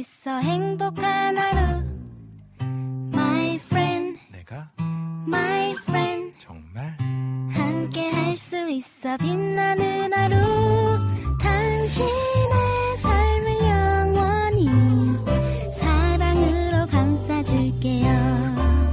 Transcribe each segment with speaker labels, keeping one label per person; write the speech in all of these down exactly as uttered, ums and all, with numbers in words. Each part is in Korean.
Speaker 1: 있어 행복한 하루 My friend
Speaker 2: 내가
Speaker 1: My friend
Speaker 2: 정말
Speaker 1: 함께 할 수 있어 빛나는 하루 당신의 삶을 영원히 사랑으로 감싸줄게요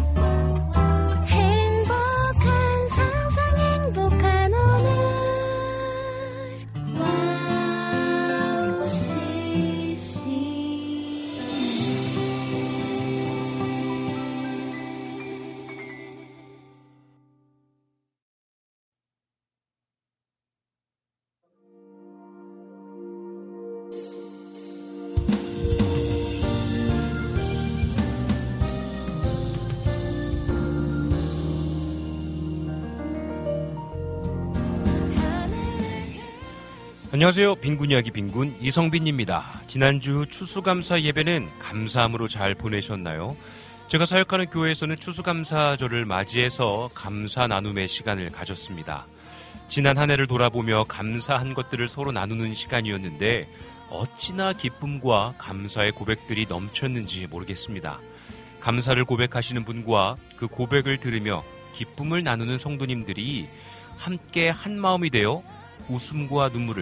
Speaker 3: 안녕하세요. 빈군 이야기 빈군 이성빈입니다. 지난주 추수감사 예배는 감사함으로 잘 보내셨나요? 제가 사역하는 교회에서는 추수감사절을 맞이해서 감사 나눔의 시간을 가졌습니다. 지난 한 해를 돌아보며 감사한 것들을 서로 나누는 시간이었는데 어찌나 기쁨과 감사의 고백들이 넘쳤는지 모르겠습니다. 감사를 고백하시는 분과 그 고백을 들으며 기쁨을 나누는 성도님들이 함께 한 마음이 되어 웃음과 눈물을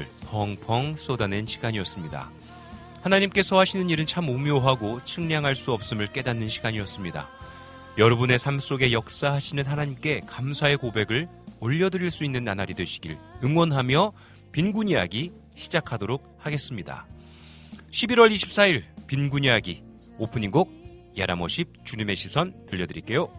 Speaker 3: 펑펑 쏟아낸 시간이었습니다. 하나님께서 하시는 일은 참 오묘하고 측량할 수 없음을 깨닫는 시간이었습니다. 여러분의 삶 속에 역사하시는 하나님께 감사의 고백을 올려드릴 수 있는 나날이 되시길 응원하며 빈군 이야기 시작하도록 하겠습니다. 십일월 이십사일 빈군 이야기 오프닝 곡 야라모십 주님의 시선 들려드릴게요.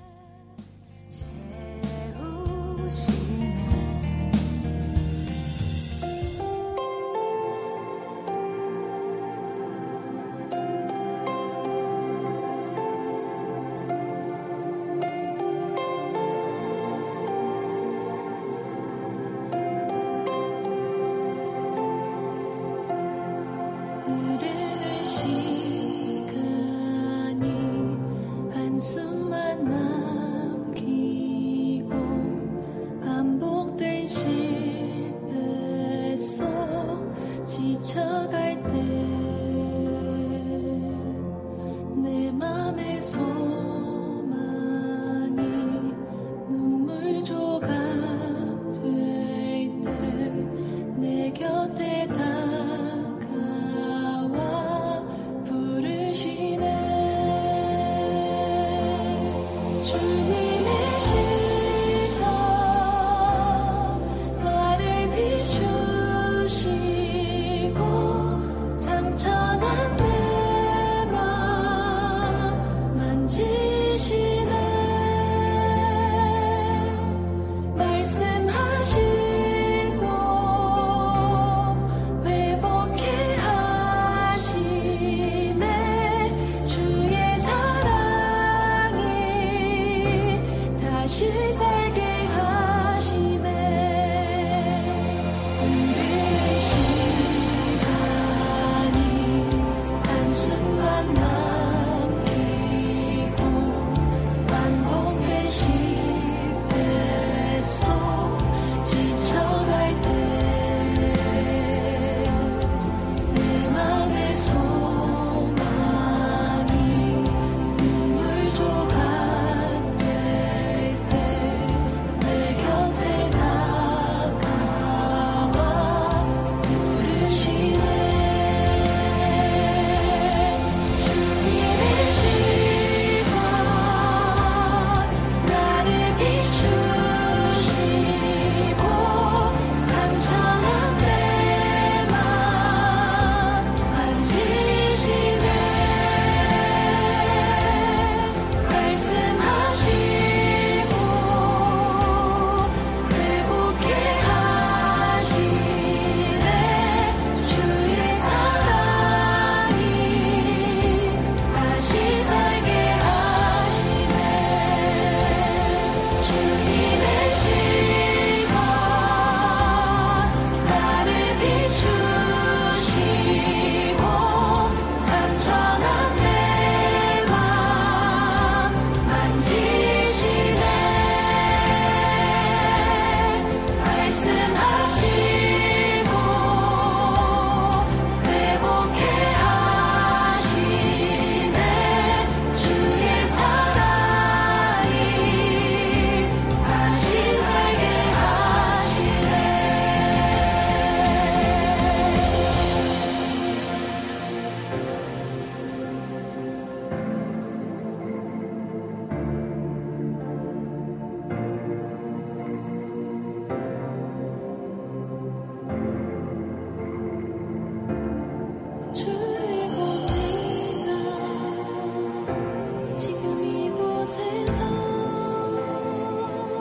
Speaker 4: 소망이 눈물 조각 될 때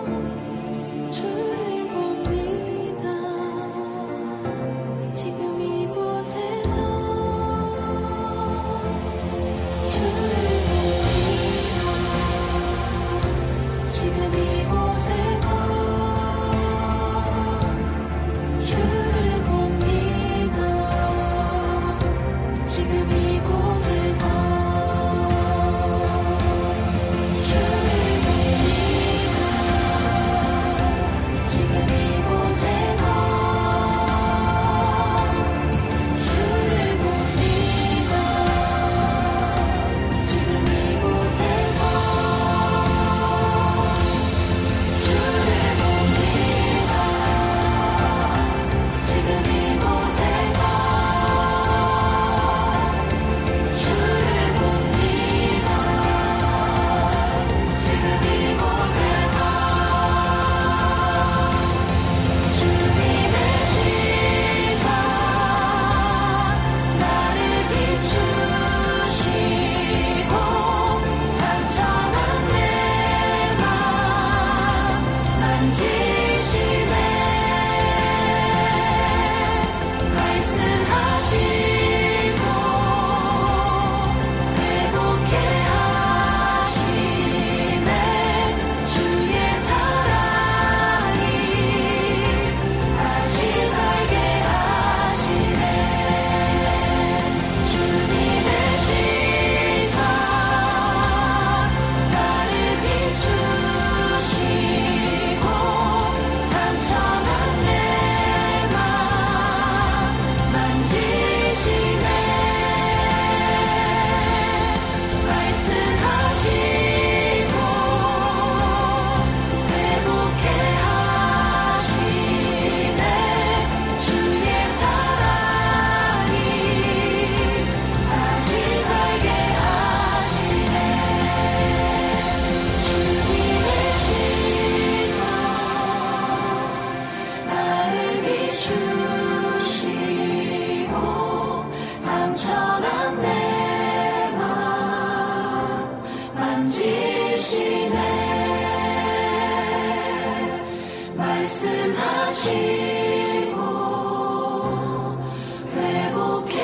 Speaker 1: 주를 봅니다. 지금 이곳에서 주를 봅니다. 지금 이곳에서 주를 봅니다. 지금 이곳에서 주를 봅니다. 지금 이곳에서 주를 봅니다. 지금 이곳에서 주를 봅니다. 지금 이곳에서 주를 봅니다. 지금 이곳에서 주님의 시선 나를 비추시고 상처난 내 맘 만지시네. 말씀하시고 회복해 하시네. 주의 사랑이 다시 살게 하시네. 주님의 시선 나를 비추시고 상처난 내 맘 만지시네. 말씀하시고 회복해 하시네. 주의 사랑이 다시 살게 하시네. 주님의 시선 나를 비추시고 상처난 내 맘 만지시네. 말씀하시고 회복해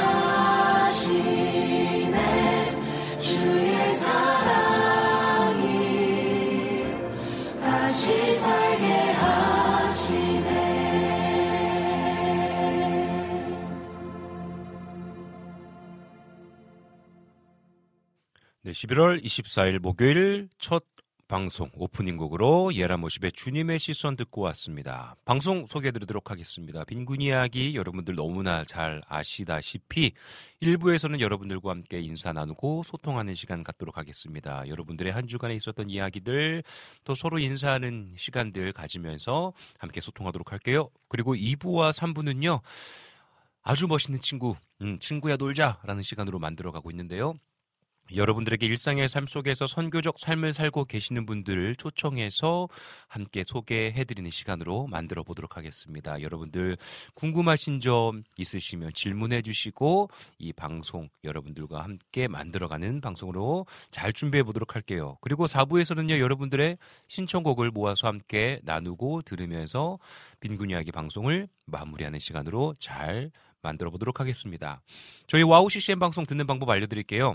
Speaker 1: 하시네. 주의 사랑이 다시 살게 하시네.
Speaker 3: 네, 십일월 이십사일 목요일 첫 방송 오프닝 곡으로 예라모십의 주님의 시선 듣고 왔습니다. 방송 소개해드리도록 하겠습니다. 빈군 이야기 여러분들 너무나 잘 아시다시피 일 부에서는 여러분들과 함께 인사 나누고 소통하는 시간 갖도록 하겠습니다. 여러분들의 한 주간에 있었던 이야기들 또 서로 인사하는 시간들 가지면서 함께 소통하도록 할게요. 그리고 이 부와 삼 부는요. 아주 멋있는 친구, 음, 친구야 놀자라는 시간으로 만들어가고 있는데요. 여러분들에게 일상의 삶 속에서 선교적 삶을 살고 계시는 분들을 초청해서 함께 소개해드리는 시간으로 만들어 보도록 하겠습니다. 여러분들 궁금하신 점 있으시면 질문해 주시고 이 방송 여러분들과 함께 만들어가는 방송으로 잘 준비해 보도록 할게요. 그리고 사 부에서는요. 여러분들의 신청곡을 모아서 함께 나누고 들으면서 빈군 이야기 방송을 마무리하는 시간으로 잘 만들어 보도록 하겠습니다. 저희 와우 씨씨엠 방송 듣는 방법 알려드릴게요.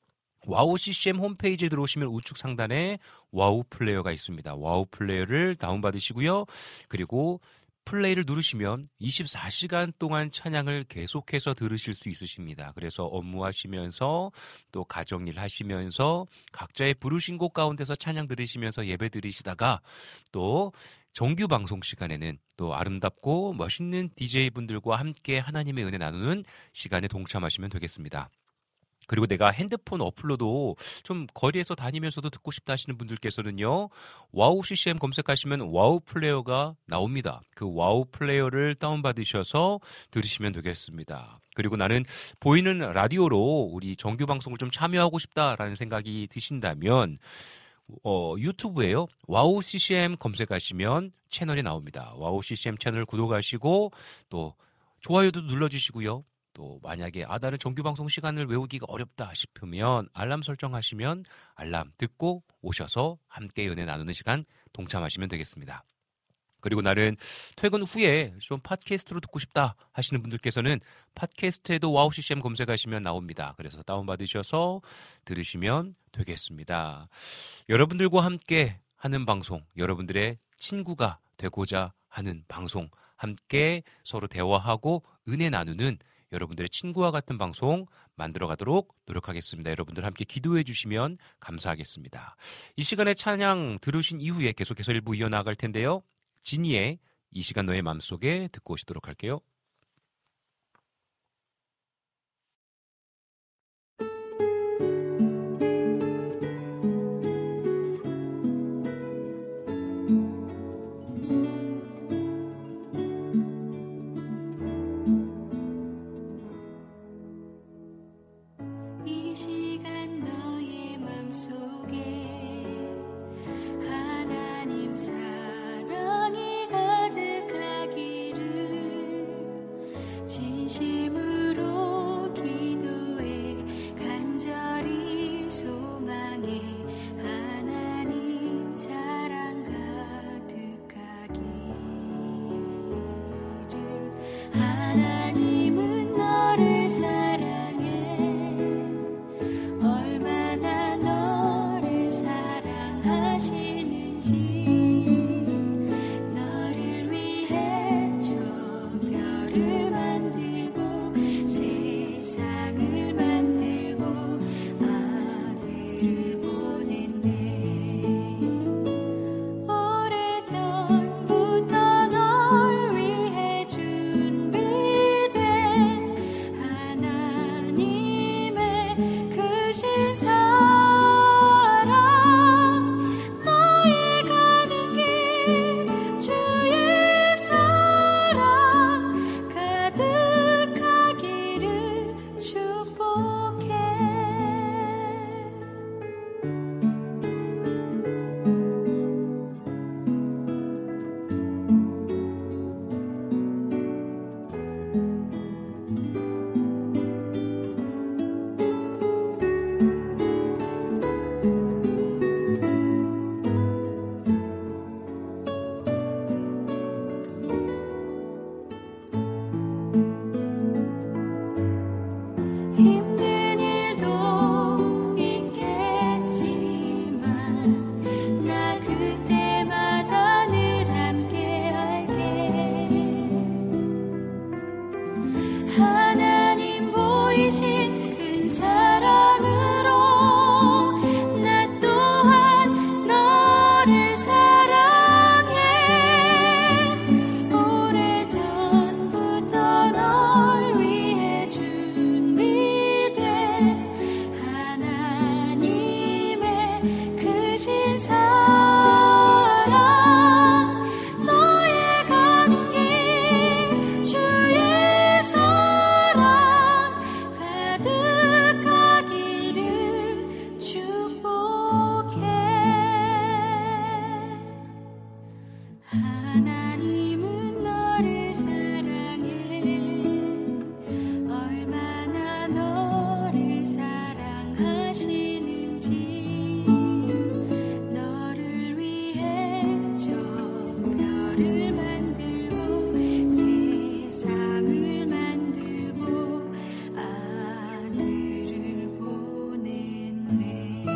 Speaker 3: 와우 씨씨엠 홈페이지에 들어오시면 우측 상단에 와우 플레이어가 있습니다. 와우 플레이어를 다운받으시고요. 그리고 플레이를 누르시면 이십사 시간 동안 찬양을 계속해서 들으실 수 있으십니다. 그래서 업무하시면서 또 가정일 하시면서 각자의 부르신 곡 가운데서 찬양 들으시면서 예배 드리시다가 또 정규 방송 시간에는 또 아름답고 멋있는 디제이분들과 함께 하나님의 은혜 나누는 시간에 동참하시면 되겠습니다. 그리고 내가 핸드폰 어플로도 좀 거리에서 다니면서도 듣고 싶다 하시는 분들께서는요. 와우 씨씨엠 검색하시면 와우 플레이어가 나옵니다. 그 와우 플레이어를 다운받으셔서 들으시면 되겠습니다. 그리고 나는 보이는 라디오로 우리 정규 방송을 좀 참여하고 싶다라는 생각이 드신다면 어, 유튜브에요. 와우 씨씨엠 검색하시면 채널이 나옵니다. 와우 씨씨엠 채널 구독하시고 또 좋아요도 눌러주시고요. 또 만약에 아 나는 정규 방송 시간을 외우기가 어렵다 싶으면 알람 설정하시면 알람 듣고 오셔서 함께 은혜 나누는 시간 동참하시면 되겠습니다. 그리고 나는 퇴근 후에 좀 팟캐스트로 듣고 싶다 하시는 분들께서는 팟캐스트에도 와우 씨씨엠 검색하시면 나옵니다. 그래서 다운받으셔서 들으시면 되겠습니다. 여러분들과 함께 하는 방송, 여러분들의 친구가 되고자 하는 방송, 함께 서로 대화하고 은혜 나누는 여러분들의 친구와 같은 방송 만들어가도록 노력하겠습니다. 여러분들 함께 기도해 주시면 감사하겠습니다. 이 시간에 찬양 들으신 이후에 계속해서 일부 이어나갈 텐데요. 지니의 이 시간 너의 맘속에 듣고 오시도록 할게요.
Speaker 1: 이 시간 너의 맘속에 하나님 사랑이 가득하기를 진심으로 기도해 간절히 소망해 하나님 사랑 가득하기를 하나님은 너를 사랑해 얼마나 너를 사랑하시는지 너를 위해 저 별을 만들고 세상을 만들고 아들을 보냈네. 오래전부터 널 위해 준비된 하나님의 크신 사랑 너의 가는 길 주의 사랑 가득하기를 축복해. 힘든 일도 있겠지만 나 그때마다 늘 함께 할게. 하나님 보이신 큰 사랑으로 나 또한 너를 사랑해. 오래전부터 널 위해 준비된 하나님의 크신 사랑 너의 가는 길 주의 사랑 가득하기를 축복해. 하나님은 너를 사랑해 얼마나 너를 사랑하시는지 너를 위해 저 별을 만들고 세상을 만들고 아들을 보냈네.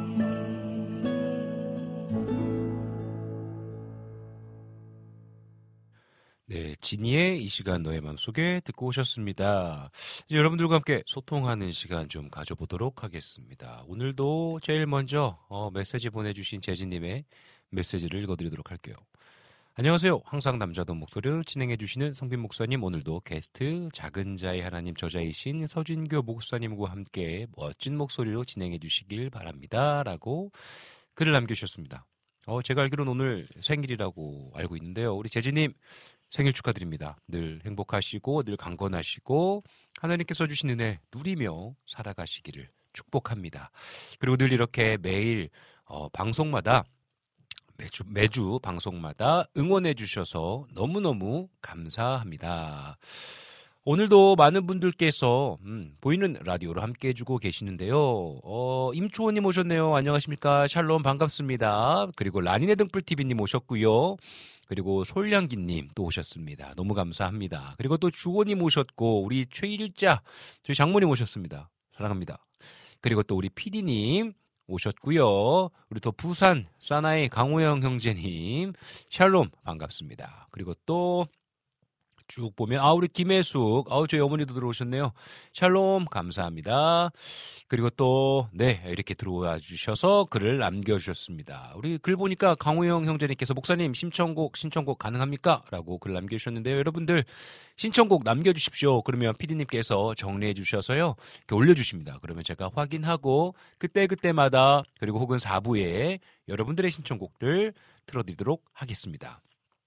Speaker 3: 네, 지니의 이 시간 너의 맘속에 듣고 오셨습니다. 이제 여러분들과 함께 소통하는 시간 좀 가져보도록 하겠습니다. 오늘도 제일 먼저 어, 메시지 보내주신 재진님의 메시지를 읽어드리도록 할게요. 안녕하세요. 항상 남자다운 목소리를 진행해주시는 성빈 목사님, 오늘도 게스트 작은 자의 하나님 저자이신 서진교 목사님과 함께 멋진 목소리로 진행해주시길 바랍니다. 라고 글을 남겨주셨습니다. 어, 제가 알기로는 오늘 생일이라고 알고 있는데요. 우리 재진님 생일 축하드립니다. 늘 행복하시고 늘 강건하시고 하나님께서 주신 은혜 누리며 살아가시기를 축복합니다. 그리고 늘 이렇게 매일 어, 방송마다 매주 매주 방송마다 응원해 주셔서 너무너무 감사합니다. 오늘도 많은 분들께서 음, 보이는 라디오로 함께 해주고 계시는데요. 어, 임초원님 오셨네요. 안녕하십니까. 샬롬 반갑습니다. 그리고 라니네 등불티비님 오셨고요. 그리고 솔량기님 또 오셨습니다. 너무 감사합니다. 그리고 또 주호님 오셨고 우리 최일자 저희 장모님 오셨습니다. 사랑합니다. 그리고 또 우리 피디님 오셨고요. 우리 또 부산 사나이 강호영 형제님 샬롬 반갑습니다. 그리고 또 쭉 보면 아 우리 김혜숙 아우 저희 어머니도 들어오셨네요. 샬롬 감사합니다. 그리고 또 네 이렇게 들어와 주셔서 글을 남겨주셨습니다. 우리 글 보니까 강호영 형제님께서 목사님 신청곡 신청곡 가능합니까? 라고 글 남겨주셨는데요. 여러분들 신청곡 남겨주십시오. 그러면 피디님께서 정리해 주셔서요 이렇게 올려주십니다. 그러면 제가 확인하고 그때그때마다 그리고 혹은 사 부에 여러분들의 신청곡들 틀어드리도록 하겠습니다.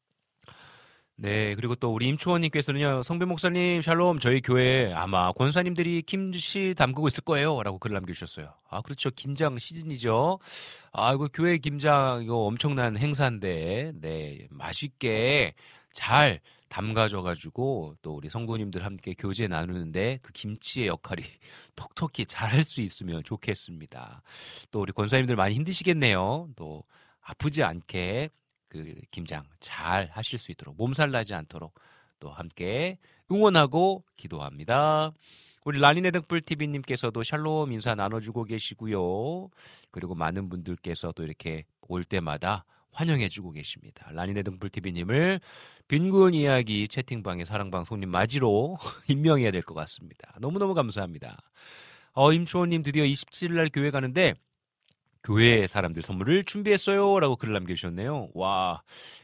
Speaker 3: 네, 그리고 또 우리 임초원님께서는요, 성배 목사님, 샬롬, 저희 교회 아마 권사님들이 김치 담그고 있을 거예요. 라고 글 남겨주셨어요. 아, 그렇죠. 김장 시즌이죠. 아, 이거 교회 김장, 이거 엄청난 행사인데, 네, 맛있게 잘 담가져가지고, 또 우리 성도님들 함께 교제 나누는데, 그 김치의 역할이 톡톡히 잘 할 수 있으면 좋겠습니다. 또 우리 권사님들 많이 힘드시겠네요. 또 아프지 않게, 그 김장 잘 하실 수 있도록 몸살 나지 않도록 또 함께 응원하고 기도합니다. 우리 라니네 등불티비님께서도 샬롬 인사 나눠주고 계시고요. 그리고 많은 분들께서 또 이렇게 올 때마다 환영해주고 계십니다. 라니네 등불티비님을 빈군 이야기 채팅방의 사랑방송님 맞이로 임명해야 될 것 같습니다. 너무너무 감사합니다. 어, 임초원님 드디어 이십칠 일 날 교회 가는데 교회 사람들 선물을 준비했어요 라고 글을 남겨주셨네요. 와,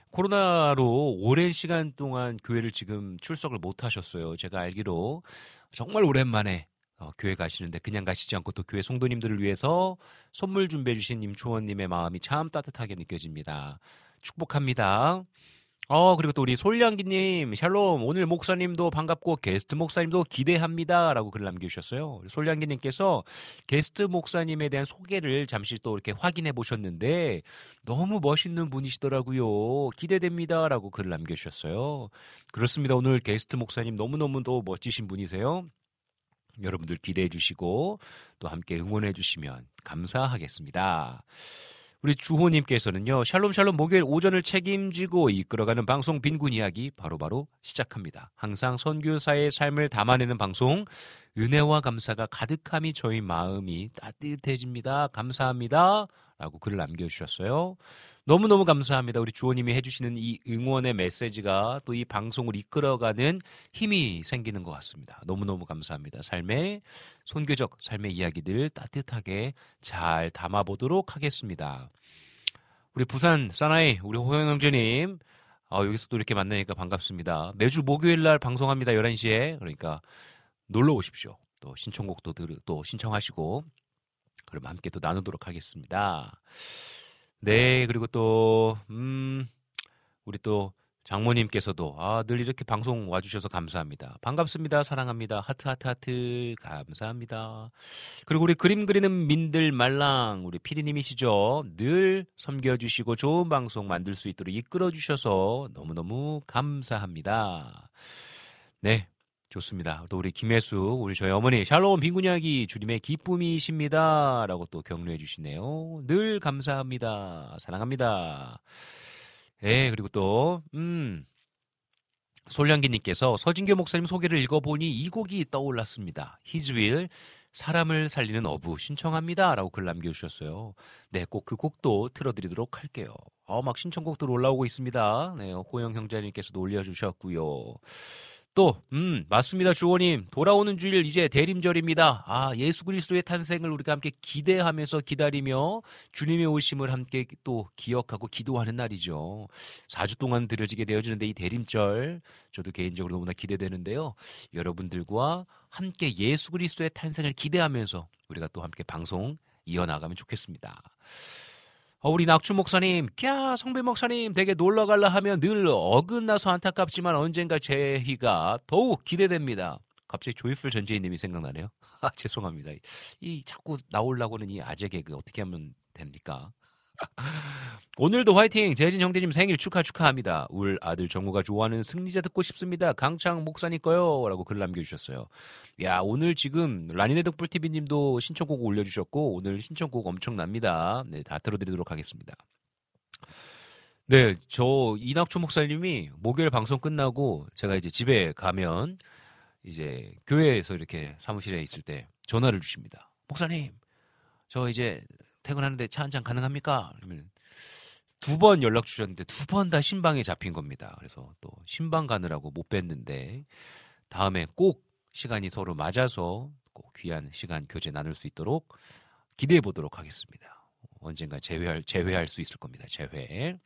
Speaker 3: 코로나로 오랜 시간 동안 교회를 지금 출석을 못 하셨어요. 제가 알기로 정말 오랜만에 어, 교회 가시는데 그냥 가시지 않고 또 교회 성도님들을 위해서 선물 준비해 주신 임초원님의 마음이 참 따뜻하게 느껴집니다. 축복합니다. 어, 그리고 또 우리 솔량기님, 샬롬, 오늘 목사님도 반갑고 게스트 목사님도 기대합니다. 라고 글을 남겨주셨어요. 솔량기님께서 게스트 목사님에 대한 소개를 잠시 또 이렇게 확인해 보셨는데 너무 멋있는 분이시더라고요. 기대됩니다. 라고 글을 남겨주셨어요. 그렇습니다. 오늘 게스트 목사님 너무너무도 멋지신 분이세요. 여러분들 기대해 주시고 또 함께 응원해 주시면 감사하겠습니다. 우리 주호님께서는요. 샬롬 샬롬 목요일 오전을 책임지고 이끌어가는 방송 빈군 이야기 바로바로 시작합니다. 항상 선교사의 삶을 담아내는 방송 은혜와 감사가 가득함이 저희 마음이 따뜻해집니다. 감사합니다. 라고 글을 남겨주셨어요. 너무너무 감사합니다. 우리 주호님이 해주시는 이 응원의 메시지가 또 이 방송을 이끌어가는 힘이 생기는 것 같습니다. 너무너무 감사합니다. 삶의 선교적 삶의 이야기들 따뜻하게 잘 담아보도록 하겠습니다. 우리 부산 사나이 우리 호영 형제님 어, 여기서 또 이렇게 만나니까 반갑습니다. 매주 목요일 날 방송합니다. 열한 시에 그러니까 놀러 오십시오. 또 신청곡도 들, 또 신청하시고 그럼 함께 또 나누도록 하겠습니다. 네, 그리고 또, 음, 우리 또 장모님께서도, 아, 늘 이렇게 방송 와주셔서 감사합니다. 반갑습니다. 사랑합니다. 하트, 하트, 하트. 감사합니다. 그리고 우리 그림 그리는 민들 말랑, 우리 피디님이시죠. 늘 섬겨주시고 좋은 방송 만들 수 있도록 이끌어주셔서 너무너무 감사합니다. 네. 좋습니다. 또 우리 김혜수, 우리 저희 어머니 샬롬 빈군 이야기 주님의 기쁨이십니다. 라고 또 격려해 주시네요. 늘 감사합니다. 사랑합니다. 네, 그리고 또 음, 솔량기님께서 서진교 목사님 소개를 읽어보니 이 곡이 떠올랐습니다. His Will, 사람을 살리는 어부 신청합니다. 라고 글 남겨주셨어요. 네, 꼭 그 곡도 틀어드리도록 할게요. 어, 막 신청곡들 올라오고 있습니다. 네, 호영 형제님께서도 올려주셨고요. 또, 음, 맞습니다, 주호님. 돌아오는 주일 이제 대림절입니다. 아, 예수 그리스도의 탄생을 우리가 함께 기대하면서 기다리며 주님의 오심을 함께 또 기억하고 기도하는 날이죠. 사 주 동안 드려지게 되어지는데 이 대림절, 저도 개인적으로 너무나 기대되는데요. 여러분들과 함께 예수 그리스도의 탄생을 기대하면서 우리가 또 함께 방송 이어나가면 좋겠습니다. 어, 우리 낙주 목사님, 캬, 성배 목사님, 되게 놀러 갈라 하면 늘 어긋나서 안타깝지만 언젠가 제희가 더욱 기대됩니다. 갑자기 조이풀 전재희님이 생각나네요. 아, 죄송합니다. 이 자꾸 나오려고는 이 아재 개그 어떻게 하면 됩니까? 오늘도 화이팅! 재진 형제님 생일 축하 축하합니다. 울 아들 정우가 좋아하는 승리자 듣고 싶습니다. 강창 목사님 거요. 라고 글 남겨주셨어요. 야, 오늘 지금 라니네 덕불티비 님도 신청곡 올려주셨고, 오늘 신청곡 엄청납니다. 네, 다 들어드리도록 하겠습니다. 네, 저 이낙주 목사님이 목요일 방송 끝나고 제가 이제 집에 가면 이제 교회에서 이렇게 사무실에 있을 때 전화를 주십니다. 목사님, 저 이제 퇴근하는데 차 한잔 가능합니까? 그러면 두 번 연락 주셨는데 두 번 다 신방에 잡힌 겁니다. 그래서 또 신방 가느라고 못 뵀는데 다음에 꼭 시간이 서로 맞아서 꼭 귀한 시간 교제 나눌 수 있도록 기대해 보도록 하겠습니다. 언젠가 재회할, 재회할 수 있을 겁니다. 재회.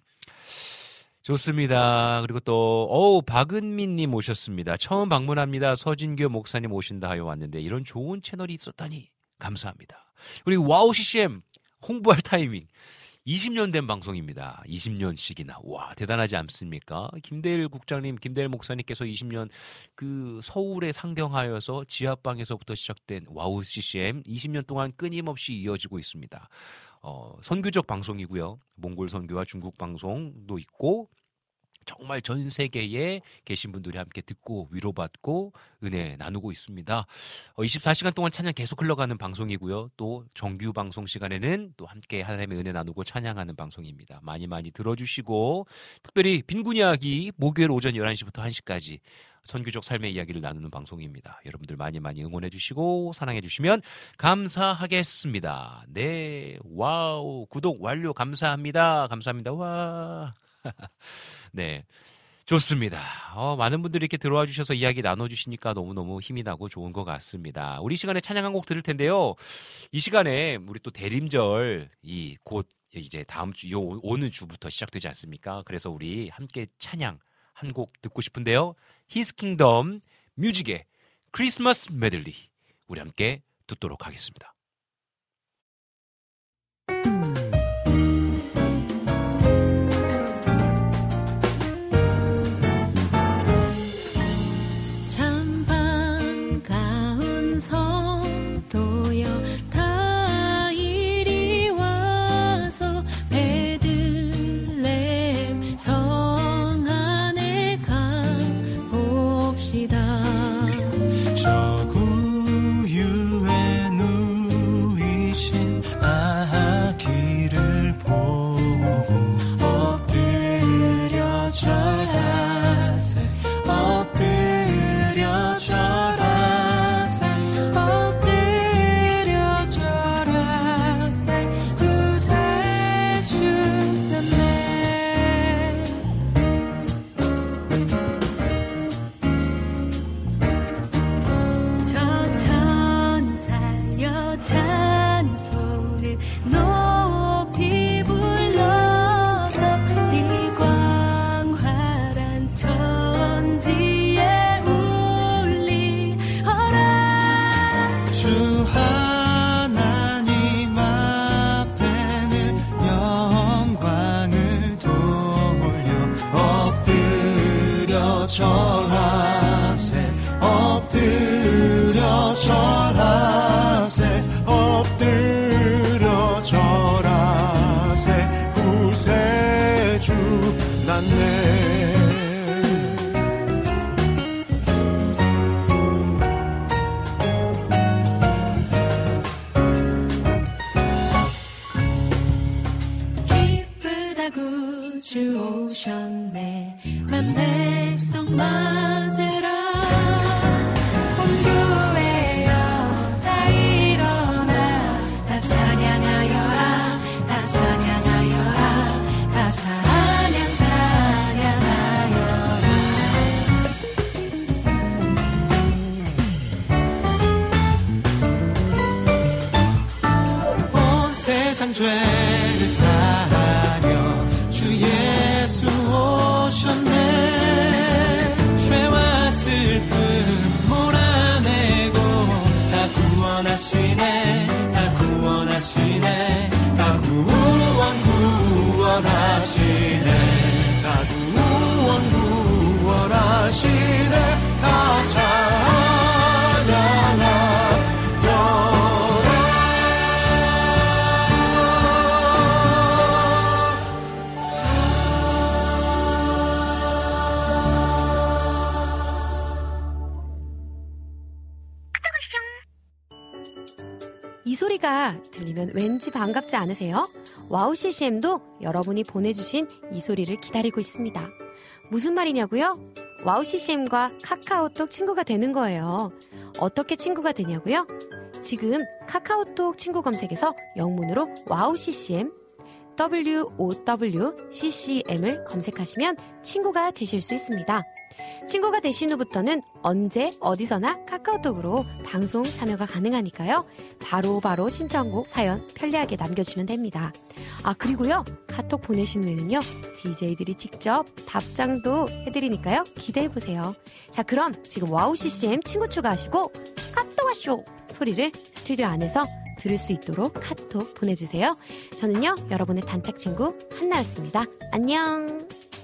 Speaker 3: 좋습니다. 그리고 또 어우 박은민님 오셨습니다. 처음 방문합니다. 서진교 목사님 오신다 하여 왔는데 이런 좋은 채널이 있었다니 감사합니다. 그리고 와우 씨씨엠 홍보할 타이밍 이십 년 된 방송입니다. 이십 년씩이나. 와, 대단하지 않습니까? 김대일 국장님, 김대일 목사님께서 이십 년 그 서울에 상경하여서 지하방에서부터 시작된 와우 씨씨엠 이십 년 동안 끊임없이 이어지고 있습니다. 어, 선교적 방송이고요. 몽골 선교와 중국 방송도 있고 정말 전 세계에 계신 분들이 함께 듣고 위로받고 은혜 나누고 있습니다. 어, 이십사 시간 동안 찬양 계속 흘러가는 방송이고요. 또 정규 방송 시간에는 또 함께 하나님의 은혜 나누고 찬양하는 방송입니다. 많이 많이 들어주시고 특별히 빈군 이야기 목요일 오전 열한 시부터 한 시까지 선교적 삶의 이야기를 나누는 방송입니다. 여러분들 많이 많이 응원해 주시고 사랑해 주시면 감사하겠습니다. 네, 와우, 구독 완료 감사합니다. 감사합니다. 와. 네, 좋습니다. 어, 많은 분들이 이렇게 들어와 주셔서 이야기 나눠주시니까 너무너무 힘이 나고 좋은 것 같습니다. 우리 시간에 찬양 한 곡 들을 텐데요. 이 시간에 우리 또 대림절 이 곧 이제 다음 주, 요 오는 주부터 시작되지 않습니까? 그래서 우리 함께 찬양 한 곡 듣고 싶은데요. His Kingdom 뮤직의 크리스마스 메들리 우리 함께 듣도록 하겠습니다.
Speaker 1: 성도여 다 이리 와서 베들레헴 성 안에 가봅시다.
Speaker 2: 저 구유에 누이신 아기를 보고 엎드려 절하세 엎드려 절하세 절하세 엎드려 절하세 엎드려 절하세 구세주 났네.
Speaker 1: 기쁘다 구주 오셨네. 만 백성 맞으라. 온 교회여 다 일어나 다 찬양하여라. 다 찬양하여라. 다 찬양 찬양하여라.
Speaker 2: 온 세상 죄를 사하려 주 예수 오셨네. 죄와 슬픔 몰아내고 다 구원하시네. 다 구원하시네. 다 구원 구원하시네. 다 구원 구원하시네. 다 찬양하여라.
Speaker 4: 소리가 들리면 왠지 반갑지 않으세요? 와우 씨씨엠도 여러분이 보내주신 이 소리를 기다리고 있습니다. 무슨 말이냐고요? 와우 씨씨엠과 카카오톡 친구가 되는 거예요. 어떻게 친구가 되냐고요? 지금 카카오톡 친구 검색에서 영문으로 와우 씨씨엠 더블유 오 더블유 씨씨엠을 검색하시면 친구가 되실 수 있습니다. 친구가 되신 후부터는 언제 어디서나 카카오톡으로 방송 참여가 가능하니까요. 바로바로 바로 신청곡 사연 편리하게 남겨주시면 됩니다. 아 그리고요. 카톡 보내신 후에는요. 디제이들이 직접 답장도 해드리니까요. 기대해보세요. 자 그럼 지금 와우 씨씨엠 친구 추가하시고 카톡 와쇼 소리를 스튜디오 안에서 들을 수 있도록 카톡 보내주세요. 저는요. 여러분의 단짝 친구 한나였습니다. 안녕.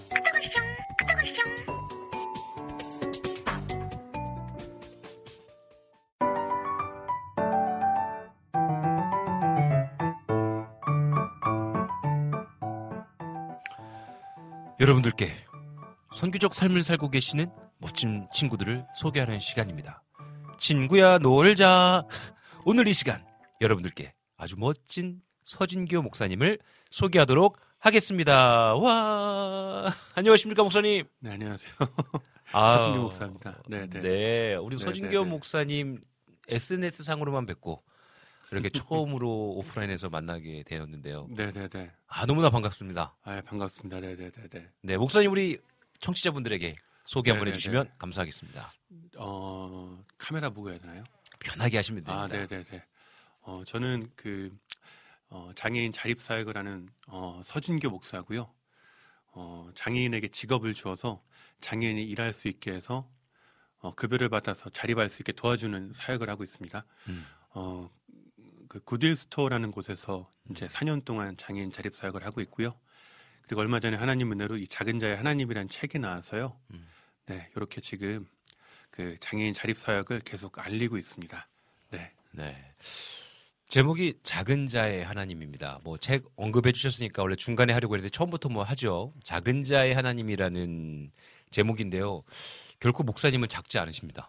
Speaker 3: 여러분들께 선교적 삶을 살고 계시는 멋진 친구들을 소개하는 시간입니다. 친구야 놀자. 오늘 이 시간 여러분들께 아주 멋진 서진교 목사님을 소개하도록 하겠습니다. 와, 안녕하십니까 목사님?
Speaker 5: 네, 안녕하세요.
Speaker 3: 아,
Speaker 5: 서진교 목사입니다. 네, 네.
Speaker 3: 네, 우리
Speaker 5: 네,
Speaker 3: 서진교
Speaker 5: 네, 네.
Speaker 3: 목사님 에스엔에스 상으로만 뵙고 이렇게 처음으로 오프라인에서 만나게 되었는데요.
Speaker 5: 네, 네, 네.
Speaker 3: 아, 너무나 반갑습니다.
Speaker 5: 아, 반갑습니다. 네, 네, 네, 네.
Speaker 3: 네, 목사님 우리 청취자분들에게 소개 한번
Speaker 5: 네,
Speaker 3: 해주시면
Speaker 5: 네, 네.
Speaker 3: 감사하겠습니다.
Speaker 5: 어, 카메라 보고 해야 되나요?
Speaker 3: 편하게 하시면 됩니다.
Speaker 5: 아, 네, 네, 네. 어, 저는 그 어, 장애인 자립사역을 하는 어, 서진교 목사고요. 어, 장애인에게 직업을 주어서 장애인이 일할 수 있게 해서 어, 급여를 받아서 자립할 수 있게 도와주는 사역을 하고 있습니다.
Speaker 3: 음.
Speaker 5: 어, 그 굿윌 스토어라는 곳에서 이제 사 년 동안 장애인 자립 사역을 하고 있고요. 그리고 얼마 전에 하나님 은혜로 이 작은 자의 하나님이라는 책이 나와서요.
Speaker 3: 음.
Speaker 5: 네, 이렇게 지금 그 장애인 자립 사역을 계속 알리고 있습니다. 네.
Speaker 3: 네. 제목이 작은 자의 하나님입니다. 뭐 책 언급해 주셨으니까 원래 중간에 하려고 했는데 처음부터 뭐 하죠. 작은 자의 하나님이라는 제목인데요. 결코 목사님은 작지 않으십니다.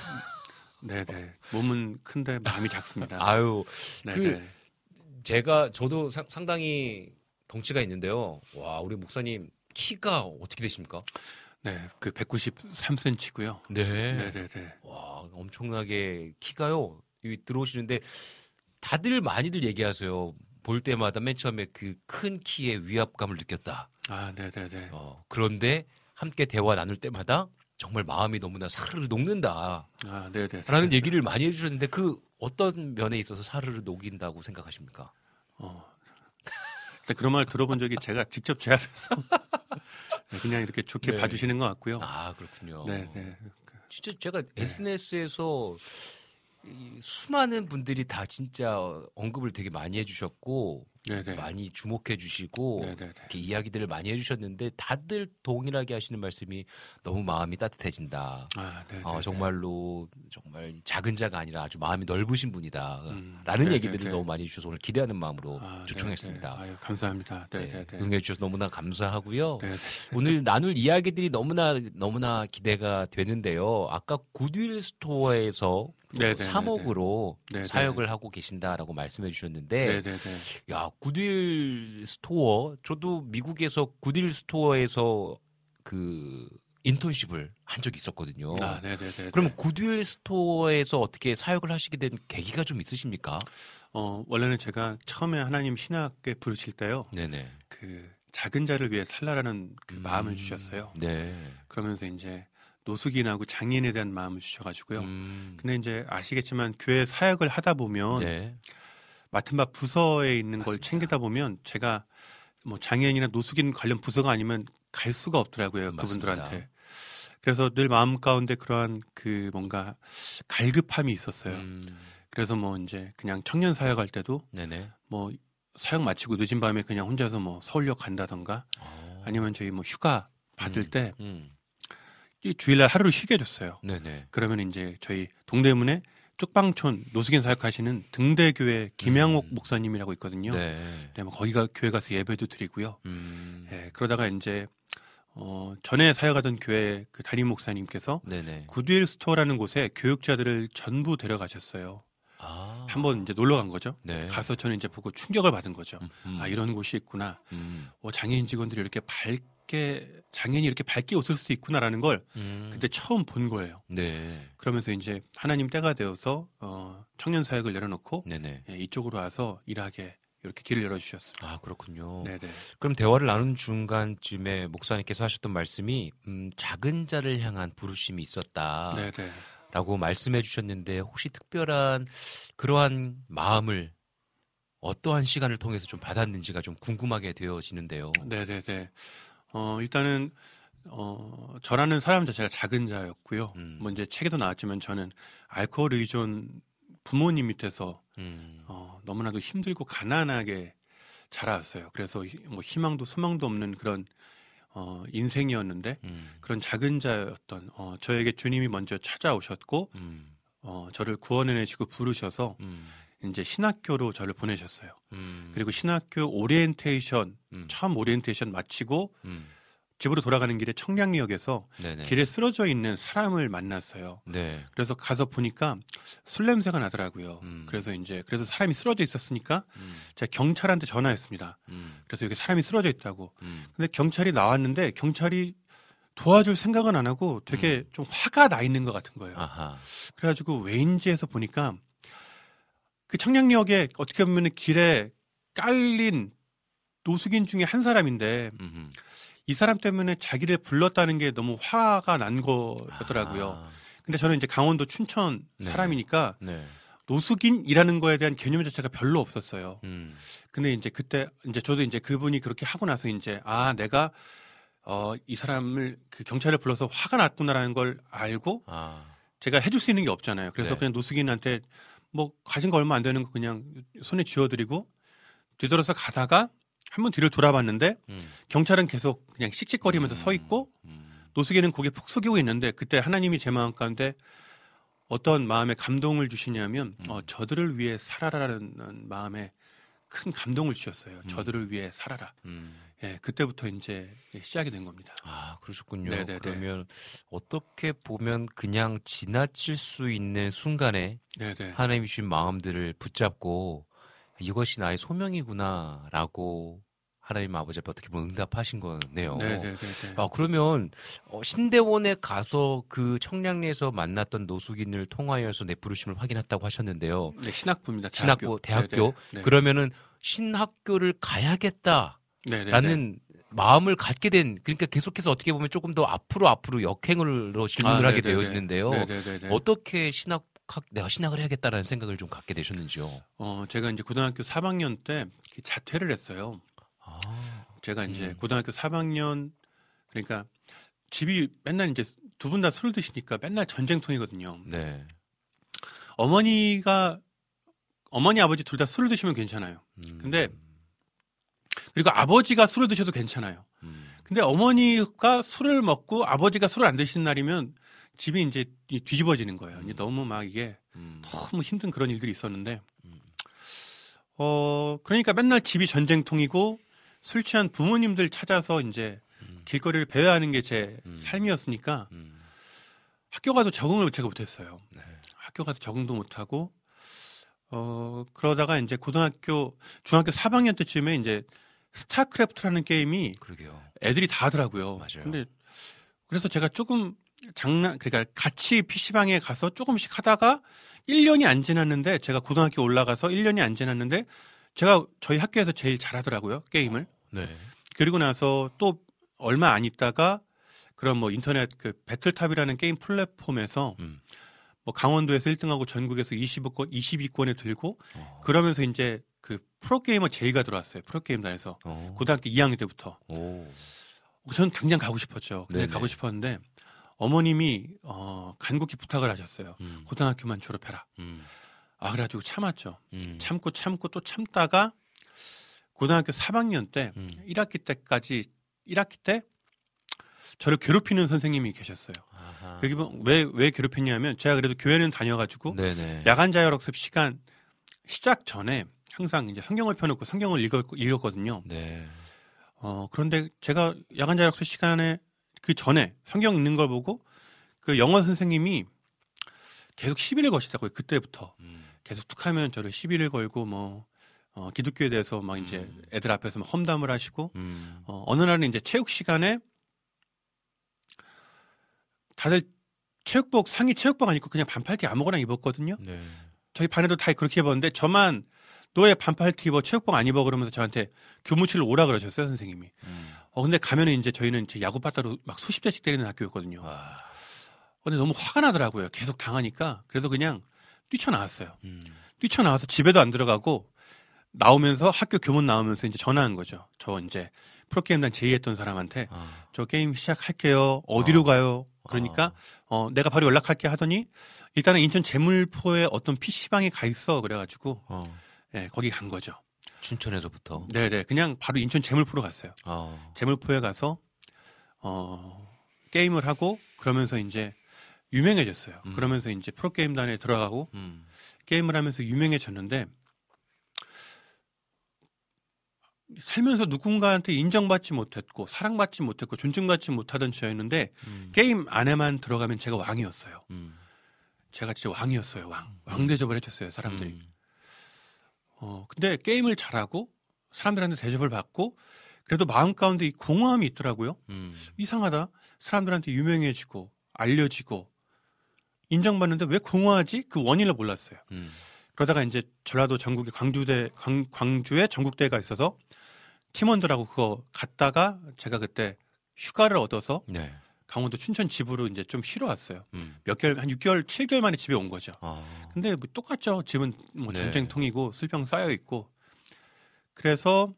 Speaker 5: 네, 네. 몸은 큰데 마음이 작습니다.
Speaker 3: 아유,
Speaker 5: 네,
Speaker 3: 그
Speaker 5: 네.
Speaker 3: 제가 저도 사, 상당히 덩치가 있는데요. 와, 우리 목사님 키가 어떻게 되십니까?
Speaker 5: 네, 그 백구십삼 센티미터고요.
Speaker 3: 네.
Speaker 5: 네, 네, 네.
Speaker 3: 와, 엄청나게 키가요. 여기 들어오시는데 다들 많이들 얘기하세요. 볼 때마다 맨 처음에 그 큰 키에 위압감을 느꼈다.
Speaker 5: 아, 네, 네, 네.
Speaker 3: 어, 그런데 함께 대화 나눌 때마다 정말 마음이 너무나 사르르 녹는다.
Speaker 5: 아, 네, 네.
Speaker 3: 라는 얘기를 많이 해주셨는데 그 어떤 면에 있어서 사르르 녹인다고 생각하십니까?
Speaker 5: 어. 일단 그런 말 들어본 적이 제가 직접 제 앞에서 그냥 이렇게 좋게
Speaker 3: 네.
Speaker 5: 봐주시는 것 같고요.
Speaker 3: 아, 그렇군요.
Speaker 5: 네, 네.
Speaker 3: 진짜 제가 에스엔에스에서 이 수많은 분들이 다 진짜 언급을 되게 많이 해주셨고
Speaker 5: 네, 네.
Speaker 3: 많이 주목해 주시고
Speaker 5: 네, 네, 네.
Speaker 3: 이렇게 이야기들을 많이 해주셨는데 다들 동일하게 하시는 말씀이 너무 마음이 따뜻해진다.
Speaker 5: 아, 네, 네,
Speaker 3: 어,
Speaker 5: 네.
Speaker 3: 정말로 정말 작은 자가 아니라 아주 마음이 넓으신 분이다.
Speaker 5: 음,
Speaker 3: 라는
Speaker 5: 네,
Speaker 3: 얘기들을
Speaker 5: 네, 네.
Speaker 3: 너무 많이 해주셔서 오늘 기대하는 마음으로
Speaker 5: 아,
Speaker 3: 초청했습니다.
Speaker 5: 네, 네. 아유, 감사합니다. 네, 네, 네.
Speaker 3: 응해 주셔서 너무나 감사하고요.
Speaker 5: 네, 네.
Speaker 3: 오늘 나눌 이야기들이 너무나 너무나 기대가 되는데요. 아까 굿윌 스토어에서
Speaker 5: 네, 네,
Speaker 3: 사목으로
Speaker 5: 네, 네.
Speaker 3: 사역을 하고 계신다라고 말씀해 주셨는데
Speaker 5: 네, 네, 네.
Speaker 3: 야, 굿윌 스토어 저도 미국에서 굿윌 스토어에서 그 인턴십을 한 적이 있었거든요.
Speaker 5: 아, 네, 네, 네.
Speaker 3: 그러면 굿윌 스토어에서 어떻게 사역을 하시게 된 계기가 좀 있으십니까?
Speaker 5: 어, 원래는 제가 처음에 하나님 신학에 부르실 때요.
Speaker 3: 네네.
Speaker 5: 그 작은 자를 위해 살라라는 그
Speaker 3: 음,
Speaker 5: 마음을 주셨어요.
Speaker 3: 네.
Speaker 5: 그러면서 이제 노숙인하고 장애인에 대한 마음을 주셔가지고요.
Speaker 3: 음,
Speaker 5: 근데 이제 아시겠지만 교회 사역을 하다 보면
Speaker 3: 네.
Speaker 5: 맡은 바 부서에 있는 걸
Speaker 3: 맞습니다.
Speaker 5: 챙기다 보면 제가 뭐 장애인이나 노숙인 관련 부서가 아니면 갈 수가 없더라고요.
Speaker 3: 맞습니다.
Speaker 5: 그분들한테. 그래서 늘 마음 가운데 그러한 그 뭔가 갈급함이 있었어요.
Speaker 3: 음,
Speaker 5: 그래서 뭐 이제 그냥 청년 사역할 때도
Speaker 3: 네네.
Speaker 5: 뭐 사역 마치고 늦은 밤에 그냥 혼자서 뭐 서울역 간다던가
Speaker 3: 어,
Speaker 5: 아니면 저희 뭐 휴가 받을
Speaker 3: 음,
Speaker 5: 때
Speaker 3: 음,
Speaker 5: 이 주일날 하루를 쉬게 해줬어요.
Speaker 3: 네네.
Speaker 5: 그러면 이제 저희 동대문에 쪽방촌 노숙인 사역하시는 등대교회 김양옥
Speaker 3: 음.
Speaker 5: 목사님이라고 있거든요.
Speaker 3: 네.
Speaker 5: 네, 뭐 거기가 교회 가서 예배도 드리고요.
Speaker 3: 음,
Speaker 5: 예, 그러다가 이제 어, 전에 사역하던 교회 그 담임 목사님께서
Speaker 3: 네네.
Speaker 5: 굿윌 스토어라는 곳에 교육자들을 전부 데려가셨어요.
Speaker 3: 아.
Speaker 5: 한번 이제 놀러 간 거죠.
Speaker 3: 네.
Speaker 5: 가서 저는 이제 보고 충격을 받은 거죠.
Speaker 3: 음, 음.
Speaker 5: 아, 이런 곳이 있구나.
Speaker 3: 음.
Speaker 5: 어, 장애인 직원들이 이렇게 밝게 장애인이 이렇게 밝게 웃을 수 있구나라는 걸
Speaker 3: 음.
Speaker 5: 그때 처음 본 거예요.
Speaker 3: 네.
Speaker 5: 그러면서 이제 하나님 때가 되어서 어, 청년 사역을 열어놓고
Speaker 3: 네네.
Speaker 5: 예, 이쪽으로 와서 일하게 이렇게 길을 열어주셨습니다.
Speaker 3: 아, 그렇군요.
Speaker 5: 네네.
Speaker 3: 그럼 대화를 나누는 중간쯤에 목사님께서 하셨던 말씀이 음, 작은 자를 향한 부르심이 있었다.
Speaker 5: 네네.
Speaker 3: 라고 말씀해 주셨는데 혹시 특별한 그러한 마음을 어떠한 시간을 통해서 좀 받았는지가 좀 궁금하게 되어지는데요.
Speaker 5: 네네네. 어, 일단은 어, 저라는 사람 자체가 작은 자였고요.
Speaker 3: 음.
Speaker 5: 뭐 이제 책에도 나왔지만 저는 알코올 의존 부모님 밑에서
Speaker 3: 음.
Speaker 5: 어, 너무나도 힘들고 가난하게 자라왔어요. 그래서 히- 뭐 희망도 소망도 없는 그런 어, 인생이었는데
Speaker 3: 음.
Speaker 5: 그런 작은 자였던 어, 저에게 주님이 먼저 찾아오셨고
Speaker 3: 음.
Speaker 5: 어, 저를 구원해내시고 부르셔서
Speaker 3: 음.
Speaker 5: 이제 신학교로 저를 보내셨어요.
Speaker 3: 음.
Speaker 5: 그리고 신학교 오리엔테이션
Speaker 3: 음.
Speaker 5: 처음 오리엔테이션 마치고
Speaker 3: 음.
Speaker 5: 집으로 돌아가는 길에 청량리역에서
Speaker 3: 네네.
Speaker 5: 길에 쓰러져 있는 사람을 만났어요.
Speaker 3: 네.
Speaker 5: 그래서 가서 보니까 술 냄새가 나더라고요.
Speaker 3: 음.
Speaker 5: 그래서 이제 그래서 사람이 쓰러져 있었으니까
Speaker 3: 음.
Speaker 5: 제가 경찰한테 전화했습니다.
Speaker 3: 음.
Speaker 5: 그래서 여기 사람이 쓰러져 있다고.
Speaker 3: 음.
Speaker 5: 근데 경찰이 나왔는데 경찰이 도와줄 생각은 안 하고 되게 좀 화가 나 있는 것 같은 거예요.
Speaker 3: 아하.
Speaker 5: 그래가지고 왜인지 해서 보니까 그 청량리역에 어떻게 보면 길에 깔린 노숙인 중에 한 사람인데
Speaker 3: 음흠.
Speaker 5: 이 사람 때문에 자기를 불렀다는 게 너무 화가 난 거더라고요.
Speaker 3: 아.
Speaker 5: 근데 저는 이제 강원도 춘천
Speaker 3: 네.
Speaker 5: 사람이니까
Speaker 3: 네.
Speaker 5: 노숙인이라는 거에 대한 개념 자체가 별로 없었어요.
Speaker 3: 음.
Speaker 5: 근데 이제 그때 이제 저도 이제 그분이 그렇게 하고 나서 이제 아 내가 어 이 사람을 그 경찰을 불러서 화가 났구나라는 걸 알고
Speaker 3: 아.
Speaker 5: 제가 해줄 수 있는 게 없잖아요. 그래서
Speaker 3: 네.
Speaker 5: 그냥 노숙인한테 뭐 가진 거 얼마 안 되는 거 그냥 손에 쥐어드리고 뒤돌아서 가다가 한번 뒤를 돌아봤는데
Speaker 3: 음.
Speaker 5: 경찰은 계속 그냥 씩씩거리면서 서 있고
Speaker 3: 음.
Speaker 5: 노숙인은 고개 푹 숙이고 있는데 그때 하나님이 제 마음 가운데 어떤 마음에 감동을 주시냐면
Speaker 3: 음.
Speaker 5: 어, 저들을 위해 살아라라는 마음에 큰 감동을 주셨어요. 저들을 위해 살아라.
Speaker 3: 음.
Speaker 5: 예, 그때부터 이제 시작이 된 겁니다.
Speaker 3: 아, 그러셨군요.
Speaker 5: 네네네.
Speaker 3: 그러면 어떻게 보면 그냥 지나칠 수 있는 순간에
Speaker 5: 네네.
Speaker 3: 하나님이 주신 마음들을 붙잡고 이것이 나의 소명이구나라고 하나님 아버지 앞에 어떻게 보면 응답하신 거네요.
Speaker 5: 네네네.
Speaker 3: 아, 그러면 어, 신대원에 가서 그 청량리에서 만났던 노숙인을 통하여서 내 부르심을 확인했다고 하셨는데요.
Speaker 5: 네, 신학부입니다.
Speaker 3: 신학부, 대학교.
Speaker 5: 네네.
Speaker 3: 그러면은 신학교를 가야겠다라는
Speaker 5: 네네네.
Speaker 3: 마음을 갖게 된, 그러니까 계속해서 어떻게 보면 조금 더 앞으로 앞으로 역행으로 질문을
Speaker 5: 아,
Speaker 3: 하게
Speaker 5: 네네네.
Speaker 3: 되어지는데요.
Speaker 5: 네네네.
Speaker 3: 어떻게 신학, 내가 신학을 해야겠다라는 생각을 좀 갖게 되셨는지요?
Speaker 5: 어, 제가 이제 고등학교 삼 학년 때 자퇴를 했어요.
Speaker 3: 아,
Speaker 5: 제가 이제
Speaker 3: 음.
Speaker 5: 고등학교 삼 학년 그러니까 집이 맨날 이제 두 분 다 술을 드시니까 맨날 전쟁통이거든요.
Speaker 3: 네.
Speaker 5: 어머니가 어머니 아버지 둘 다 술을 드시면 괜찮아요.
Speaker 3: 음,
Speaker 5: 근데 그리고 아버지가 술을 드셔도 괜찮아요.
Speaker 3: 음,
Speaker 5: 근데 어머니가 술을 먹고 아버지가 술을 안 드시는 날이면 집이 이제 뒤집어지는 거예요. 이제 너무 막 이게
Speaker 3: 음,
Speaker 5: 너무 힘든 그런 일들이 있었는데
Speaker 3: 음.
Speaker 5: 어 그러니까 맨날 집이 전쟁통이고 술 취한 부모님들 찾아서 이제
Speaker 3: 음.
Speaker 5: 길거리를 배회하는 게 제
Speaker 3: 음.
Speaker 5: 삶이었으니까
Speaker 3: 음,
Speaker 5: 학교 가도 적응을 제가 못했어요.
Speaker 3: 네.
Speaker 5: 학교 가서 적응도 못하고 어 그러다가 이제 고등학교 중학교 삼 학년 때쯤에 이제 스타크래프트라는 게임이
Speaker 3: 그러게요.
Speaker 5: 애들이 다 하더라고요.
Speaker 3: 맞아요.
Speaker 5: 근데 그래서 제가 조금 장난 그러니까 같이 피시방에 가서 조금씩 하다가 일 년이 안 지났는데 제가 고등학교 올라가서 일 년이 안 지났는데 제가 저희 학교에서 제일 잘하더라고요. 게임을.
Speaker 3: 네.
Speaker 5: 그리고 나서 또 얼마 안 있다가 그런 뭐 인터넷 그 배틀탑이라는 게임 플랫폼에서
Speaker 3: 음.
Speaker 5: 뭐 강원도에서 일 등하고 전국에서 이십 위권, 이십 위권에 들고
Speaker 3: 어.
Speaker 5: 그러면서 이제 그 프로게이머 제의가 들어왔어요. 프로게임단에서
Speaker 3: 어.
Speaker 5: 고등학교 이 학년 때부터.
Speaker 3: 오.
Speaker 5: 전 당장 가고 싶었죠. 근데
Speaker 3: 네네.
Speaker 5: 가고 싶었는데 어머님이 어, 간곡히 부탁을 하셨어요.
Speaker 3: 음.
Speaker 5: 고등학교만 졸업해라.
Speaker 3: 음.
Speaker 5: 아 그래가지고 참았죠.
Speaker 3: 음.
Speaker 5: 참고 참고 또 참다가 고등학교 삼 학년 때
Speaker 3: 음.
Speaker 5: 일 학기 때까지 일 학기 때 저를 괴롭히는 선생님이 계셨어요.
Speaker 3: 아하.
Speaker 5: 그게 왜, 왜 괴롭혔냐면 제가 그래도 교회는 다녀가지고
Speaker 3: 네네.
Speaker 5: 야간 자율학습 시간 시작 전에 항상 이제 성경을 펴놓고 성경을 읽었, 읽었거든요.
Speaker 3: 네.
Speaker 5: 어, 그런데 제가 야간 자율학습 시간에 그 전에 성경 읽는 걸 보고 그 영어 선생님이 계속 시비를 거시더라고요. 그때부터.
Speaker 3: 음.
Speaker 5: 계속 툭하면 저를 시비를 걸고 뭐 어, 기독교에 대해서 막 이제
Speaker 3: 음.
Speaker 5: 애들 앞에서 막 험담을 하시고
Speaker 3: 음.
Speaker 5: 어, 어느 날은 이제 체육 시간에 다들 체육복 상의 체육복 안 입고 그냥 반팔티 아무거나 입었거든요.
Speaker 3: 네.
Speaker 5: 저희 반에도 다 그렇게 입었는데 저만 너의 반팔티 입어 체육복 안 입어 그러면서 저한테 교무실로 오라 그러셨어요 선생님이.
Speaker 3: 음.
Speaker 5: 어 근데 가면은 이제 저희는 이제 야구 바다로 막 수십 대씩 때리는 학교였거든요.
Speaker 3: 와.
Speaker 5: 근데 너무 화가 나더라고요. 계속 당하니까. 그래서 그냥 뛰쳐나왔어요.
Speaker 3: 음.
Speaker 5: 뛰쳐나와서 집에도 안 들어가고 나오면서 학교 교문 나오면서 이제 전화한 거죠. 저 이제 프로게임단 제의했던 사람한테
Speaker 3: 아.
Speaker 5: 저 게임 시작할게요. 어디로
Speaker 3: 어.
Speaker 5: 가요? 그러니까 어 내가 바로 연락할게 하더니 일단은 인천 재물포에 어떤 피시방에 가 있어 그래가지고
Speaker 3: 어.
Speaker 5: 예, 거기 간 거죠.
Speaker 3: 춘천에서부터.
Speaker 5: 네네 그냥 바로 인천 재물포로 갔어요.
Speaker 3: 어.
Speaker 5: 재물포에 가서 어 게임을 하고 그러면서 이제 유명해졌어요.
Speaker 3: 음.
Speaker 5: 그러면서 이제 프로게임단에 들어가고
Speaker 3: 음.
Speaker 5: 게임을 하면서 유명해졌는데 살면서 누군가한테 인정받지 못했고 사랑받지 못했고 존중받지 못하던 저였는데
Speaker 3: 음.
Speaker 5: 게임 안에만 들어가면 제가 왕이었어요.
Speaker 3: 음.
Speaker 5: 제가 진짜 왕이었어요. 왕. 왕 대접을 해줬어요. 사람들이.
Speaker 3: 음.
Speaker 5: 어 근데 게임을 잘하고 사람들한테 대접을 받고 그래도 마음 가운데 이 공허함이 있더라고요.
Speaker 3: 음.
Speaker 5: 이상하다. 사람들한테 유명해지고 알려지고 인정받는데 왜 공허하지? 그 원인을 몰랐어요.
Speaker 3: 음.
Speaker 5: 그러다가 이제 전라도 전국에 광주대 광, 광주에 전국대회가 있어서 팀원들하고 그거 갔다가 제가 그때 휴가를 얻어서
Speaker 3: 네.
Speaker 5: 강원도 춘천 집으로 이제 좀 쉬러 왔어요.
Speaker 3: 음.
Speaker 5: 몇 개월 한 육 개월 칠 개월 만에 집에 온 거죠.
Speaker 3: 아.
Speaker 5: 근데 뭐 똑같죠. 집은 뭐
Speaker 3: 네.
Speaker 5: 전쟁통이고 술병 쌓여 있고. 그래서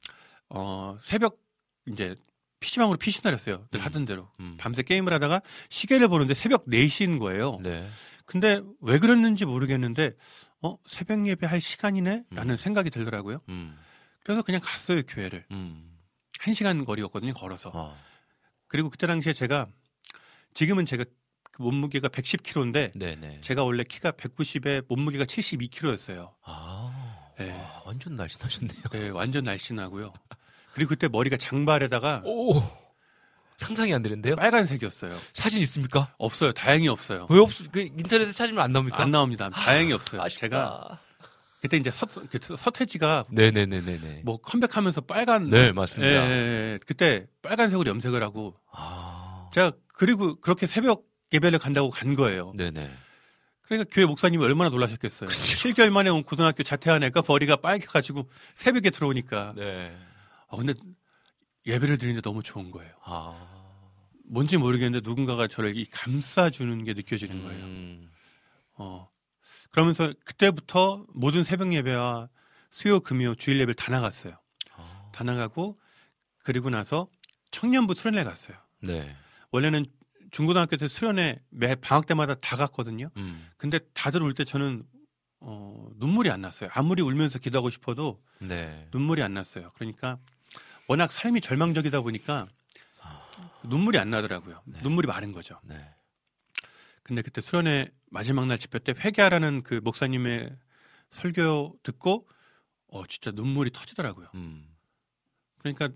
Speaker 5: 어 새벽 이제 피시방으로 피신을 했어요. 늘
Speaker 3: 음.
Speaker 5: 하던 대로.
Speaker 3: 음.
Speaker 5: 밤새 게임을 하다가 시계를 보는데 새벽 네 시인 거예요.
Speaker 3: 네.
Speaker 5: 근데 왜 그랬는지 모르겠는데 어 새벽 예배 할 시간이네? 라는
Speaker 3: 음.
Speaker 5: 생각이 들더라고요.
Speaker 3: 음.
Speaker 5: 그래서 그냥 갔어요. 교회를.
Speaker 3: 음.
Speaker 5: 한 시간 거리였거든요. 걸어서.
Speaker 3: 어.
Speaker 5: 그리고 그때 당시에 제가 지금은 제가 그 몸무게가 백십 킬로그램인데
Speaker 3: 네네.
Speaker 5: 제가 원래 키가 백구십에 몸무게가 칠십이 킬로그램였어요.
Speaker 3: 아.
Speaker 5: 네.
Speaker 3: 와, 완전 날씬하셨네요.
Speaker 5: 네, 완전 날씬하고요. 그리고 그때 머리가 장발에다가
Speaker 3: 오. 상상이 안 되는데요?
Speaker 5: 빨간색이었어요.
Speaker 3: 사진 있습니까?
Speaker 5: 없어요. 다행히 없어요.
Speaker 3: 왜 없? 그 인터넷에 찾으면 안 나옵니까?
Speaker 5: 안 나옵니다. 다행히 없어요.
Speaker 3: 아쉽다.
Speaker 5: 제가 그때 이제 서, 그 서태지가
Speaker 3: 네네네네네.
Speaker 5: 뭐 컴백하면서 빨간
Speaker 3: 네 맞습니다.
Speaker 5: 예, 예, 예. 그때 빨간색으로 염색을 하고
Speaker 3: 아.
Speaker 5: 제가 그리고 그렇게 새벽 예배를 간다고 간 거예요.
Speaker 3: 네네.
Speaker 5: 그러니까 교회 목사님이 얼마나 놀라셨겠어요. 칠 개월 만에 온 고등학교 자퇴한 애가 머리가 빨개가지고 새벽에 들어오니까.
Speaker 3: 네.
Speaker 5: 아, 근데 예배를 드리는데 너무 좋은 거예요.
Speaker 3: 아.
Speaker 5: 뭔지 모르겠는데 누군가가 저를 이 감싸주는 게 느껴지는 거예요.
Speaker 3: 음.
Speaker 5: 어. 그러면서 그때부터 모든 새벽 예배와 수요, 금요, 주일 예배를 다 나갔어요.
Speaker 3: 아.
Speaker 5: 다 나가고 그리고 나서 청년부 수련회 갔어요.
Speaker 3: 네.
Speaker 5: 원래는 중고등학교 때 수련회 매 방학 때마다 다 갔거든요.
Speaker 3: 음.
Speaker 5: 근데 다들 울 때 저는 어, 눈물이 안 났어요. 아무리 울면서 기도하고 싶어도
Speaker 3: 네.
Speaker 5: 눈물이 안 났어요. 그러니까 워낙 삶이 절망적이다 보니까 눈물이 안 나더라고요.
Speaker 3: 네.
Speaker 5: 눈물이 마른 거죠.
Speaker 3: 네.
Speaker 5: 근데 그때 수련회 마지막 날 집회 때 회개하라는 그 목사님의 설교 듣고 어 진짜 눈물이 터지더라고요.
Speaker 3: 음.
Speaker 5: 그러니까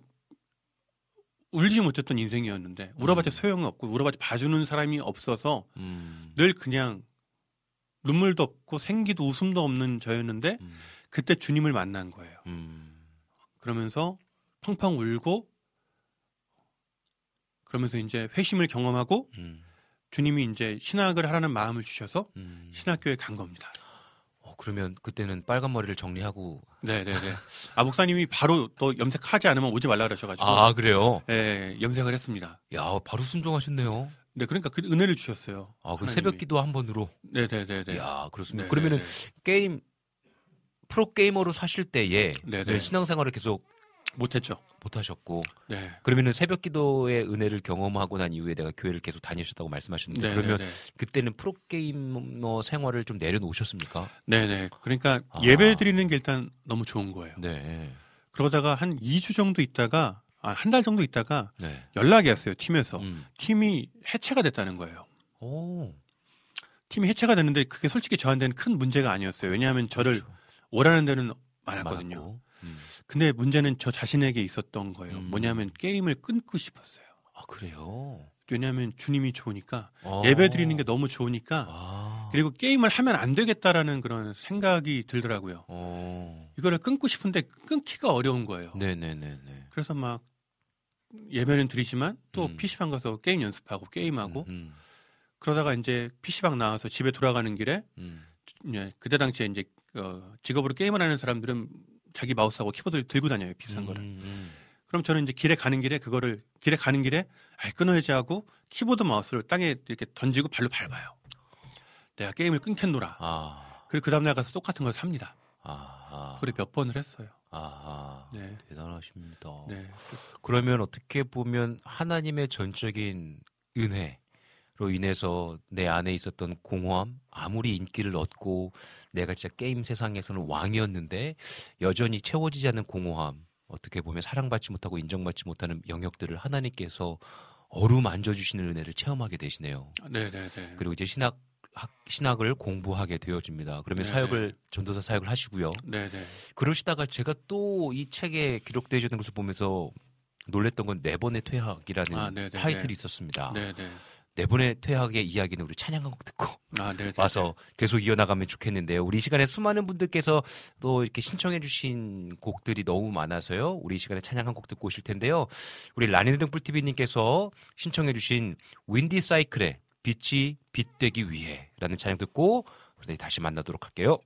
Speaker 5: 울지 못했던 인생이었는데 울어봤자
Speaker 3: 음.
Speaker 5: 소용이 없고 울어봤자 봐주는 사람이 없어서
Speaker 3: 음.
Speaker 5: 늘 그냥 눈물도 없고 생기도 웃음도 없는 저였는데
Speaker 3: 음.
Speaker 5: 그때 주님을 만난 거예요.
Speaker 3: 음.
Speaker 5: 그러면서 펑펑 울고 그러면서 이제 회심을 경험하고
Speaker 3: 음.
Speaker 5: 주님이 이제 신학을 하라는 마음을 주셔서
Speaker 3: 음.
Speaker 5: 신학교에 간 겁니다.
Speaker 3: 어, 그러면 그때는 빨간 머리를 정리하고
Speaker 5: 네네네. 아 목사님이 바로 또 염색하지 않으면 오지 말라 그러셔가지고
Speaker 3: 아 그래요?
Speaker 5: 예, 염색을 했습니다.
Speaker 3: 야 바로 순종하셨네요.
Speaker 5: 네, 그러니까 그 은혜를 주셨어요.
Speaker 3: 아, 그
Speaker 5: 하나님이.
Speaker 3: 새벽기도 한 번으로.
Speaker 5: 네네네네.
Speaker 3: 야 그렇습니다.
Speaker 5: 네네네.
Speaker 3: 그러면은 게임 프로 게이머로 사실 때에
Speaker 5: 네네.
Speaker 3: 네, 신앙생활을 계속
Speaker 5: 못했죠.
Speaker 3: 못하셨고
Speaker 5: 네.
Speaker 3: 그러면은 새벽기도의 은혜를 경험하고 난 이후에 내가 교회를 계속 다니셨다고 말씀하셨는데
Speaker 5: 네네네.
Speaker 3: 그러면 그때는 프로 게이머 생활을 좀 내려놓으셨습니까?
Speaker 5: 네네. 그러니까
Speaker 3: 아.
Speaker 5: 예배 드리는 게 일단 너무 좋은 거예요.
Speaker 3: 네,
Speaker 5: 그러다가 한 이 주 정도 있다가 아, 한 달 정도 있다가
Speaker 3: 네.
Speaker 5: 연락이 왔어요. 팀에서.
Speaker 3: 음.
Speaker 5: 팀이 해체가 됐다는 거예요.
Speaker 3: 오,
Speaker 5: 팀이 해체가 됐는데 그게 솔직히 저한테는 큰 문제가 아니었어요. 왜냐하면 저를
Speaker 3: 그렇죠.
Speaker 5: 오라는 데는 많았거든요.
Speaker 3: 많았고. 음.
Speaker 5: 근데 문제는 저 자신에게 있었던 거예요.
Speaker 3: 음.
Speaker 5: 뭐냐면 게임을 끊고 싶었어요.
Speaker 3: 아 그래요?
Speaker 5: 왜냐하면 주님이 좋으니까
Speaker 3: 어.
Speaker 5: 예배 드리는 게 너무 좋으니까
Speaker 3: 아.
Speaker 5: 그리고 게임을 하면 안 되겠다라는 그런 생각이 들더라고요.
Speaker 3: 어.
Speaker 5: 이거를 끊고 싶은데 끊기가 어려운 거예요.
Speaker 3: 네네네네.
Speaker 5: 그래서 막 예배는 드리지만 또
Speaker 3: 음.
Speaker 5: 피시방 가서 게임 연습하고 게임하고
Speaker 3: 음, 음,
Speaker 5: 그러다가 이제 피시방 나와서 집에 돌아가는 길에
Speaker 3: 음.
Speaker 5: 예, 그때 당시에 이제 어, 직업으로 게임을 하는 사람들은 자기 마우스하고 키보드를 들고 다녀요. 비싼 거를.
Speaker 3: 음, 음.
Speaker 5: 그럼 저는 이제 길에 가는 길에 그거를 길에 가는 길에 아이, 끊어야지 하고 키보드 마우스를 땅에 이렇게 던지고 발로 밟아요. 내가 게임을 끊겠노라.
Speaker 3: 아.
Speaker 5: 그리고 그 다음날 가서 똑같은 걸 삽니다.
Speaker 3: 아.
Speaker 5: 그걸 몇 번을 했어요.
Speaker 3: 아.
Speaker 5: 네.
Speaker 3: 대단하십니다.
Speaker 5: 네.
Speaker 3: 그러면 어떻게 보면 하나님의 전적인 은혜로 인해서 내 안에 있었던 공허함, 아무리 인기를 얻고 내가 진짜 게임 세상에서는 왕이었는데 여전히 채워지지 않는 공허함, 어떻게 보면 사랑받지 못하고 인정받지 못하는 영역들을 하나님께서 어루만져 주시는 은혜를 체험하게 되시네요.
Speaker 5: 네, 네, 네.
Speaker 3: 그리고 이제 신학 학, 신학을 공부하게 되어집니다. 그러면
Speaker 5: 네,
Speaker 3: 사역을 전도사 사역을 하시고요.
Speaker 5: 네, 네.
Speaker 3: 그러시다가 제가 또 이 책에 기록되어 있는 것을 보면서 놀랬던 건 네 번의 퇴학이라는
Speaker 5: 아, 네, 네,
Speaker 3: 타이틀이
Speaker 5: 네.
Speaker 3: 있었습니다.
Speaker 5: 네, 네.
Speaker 3: 네 번의 퇴학의 이야기는 우리 찬양 한 곡 듣고
Speaker 5: 아, 네, 네.
Speaker 3: 와서 계속 이어나가면 좋겠는데요. 우리 이 시간에 수많은 분들께서 또 이렇게 신청해 주신 곡들이 너무 많아서요. 우리 이 시간에 찬양 한 곡 듣고 오실 텐데요. 우리 라니등불티비님께서 신청해 주신 윈디 사이클의 빛이 빛되기 위해 라는 찬양 듣고 우리 다시 만나도록 할게요.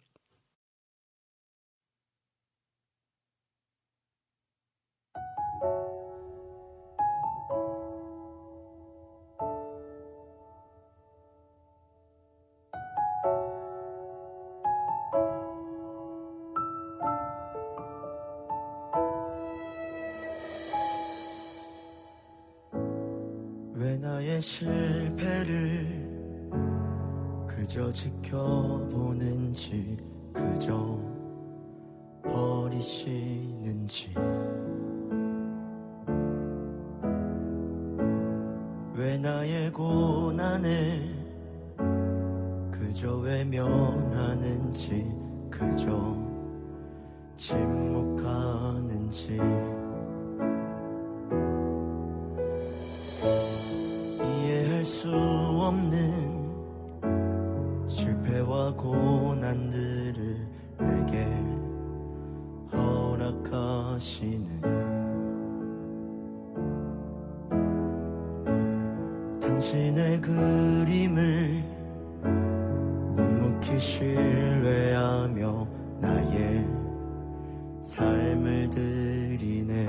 Speaker 2: 왜 나의 실패를 그저 지켜보는지 그저 버리시는지 왜 나의 고난을 그저 외면하는지 그저 침묵하는지 이해할 수 없는 실패와 고난들을 내게 허락하시는 당신의 그림을 묵묵히 신뢰하며 나의 삶을 드리네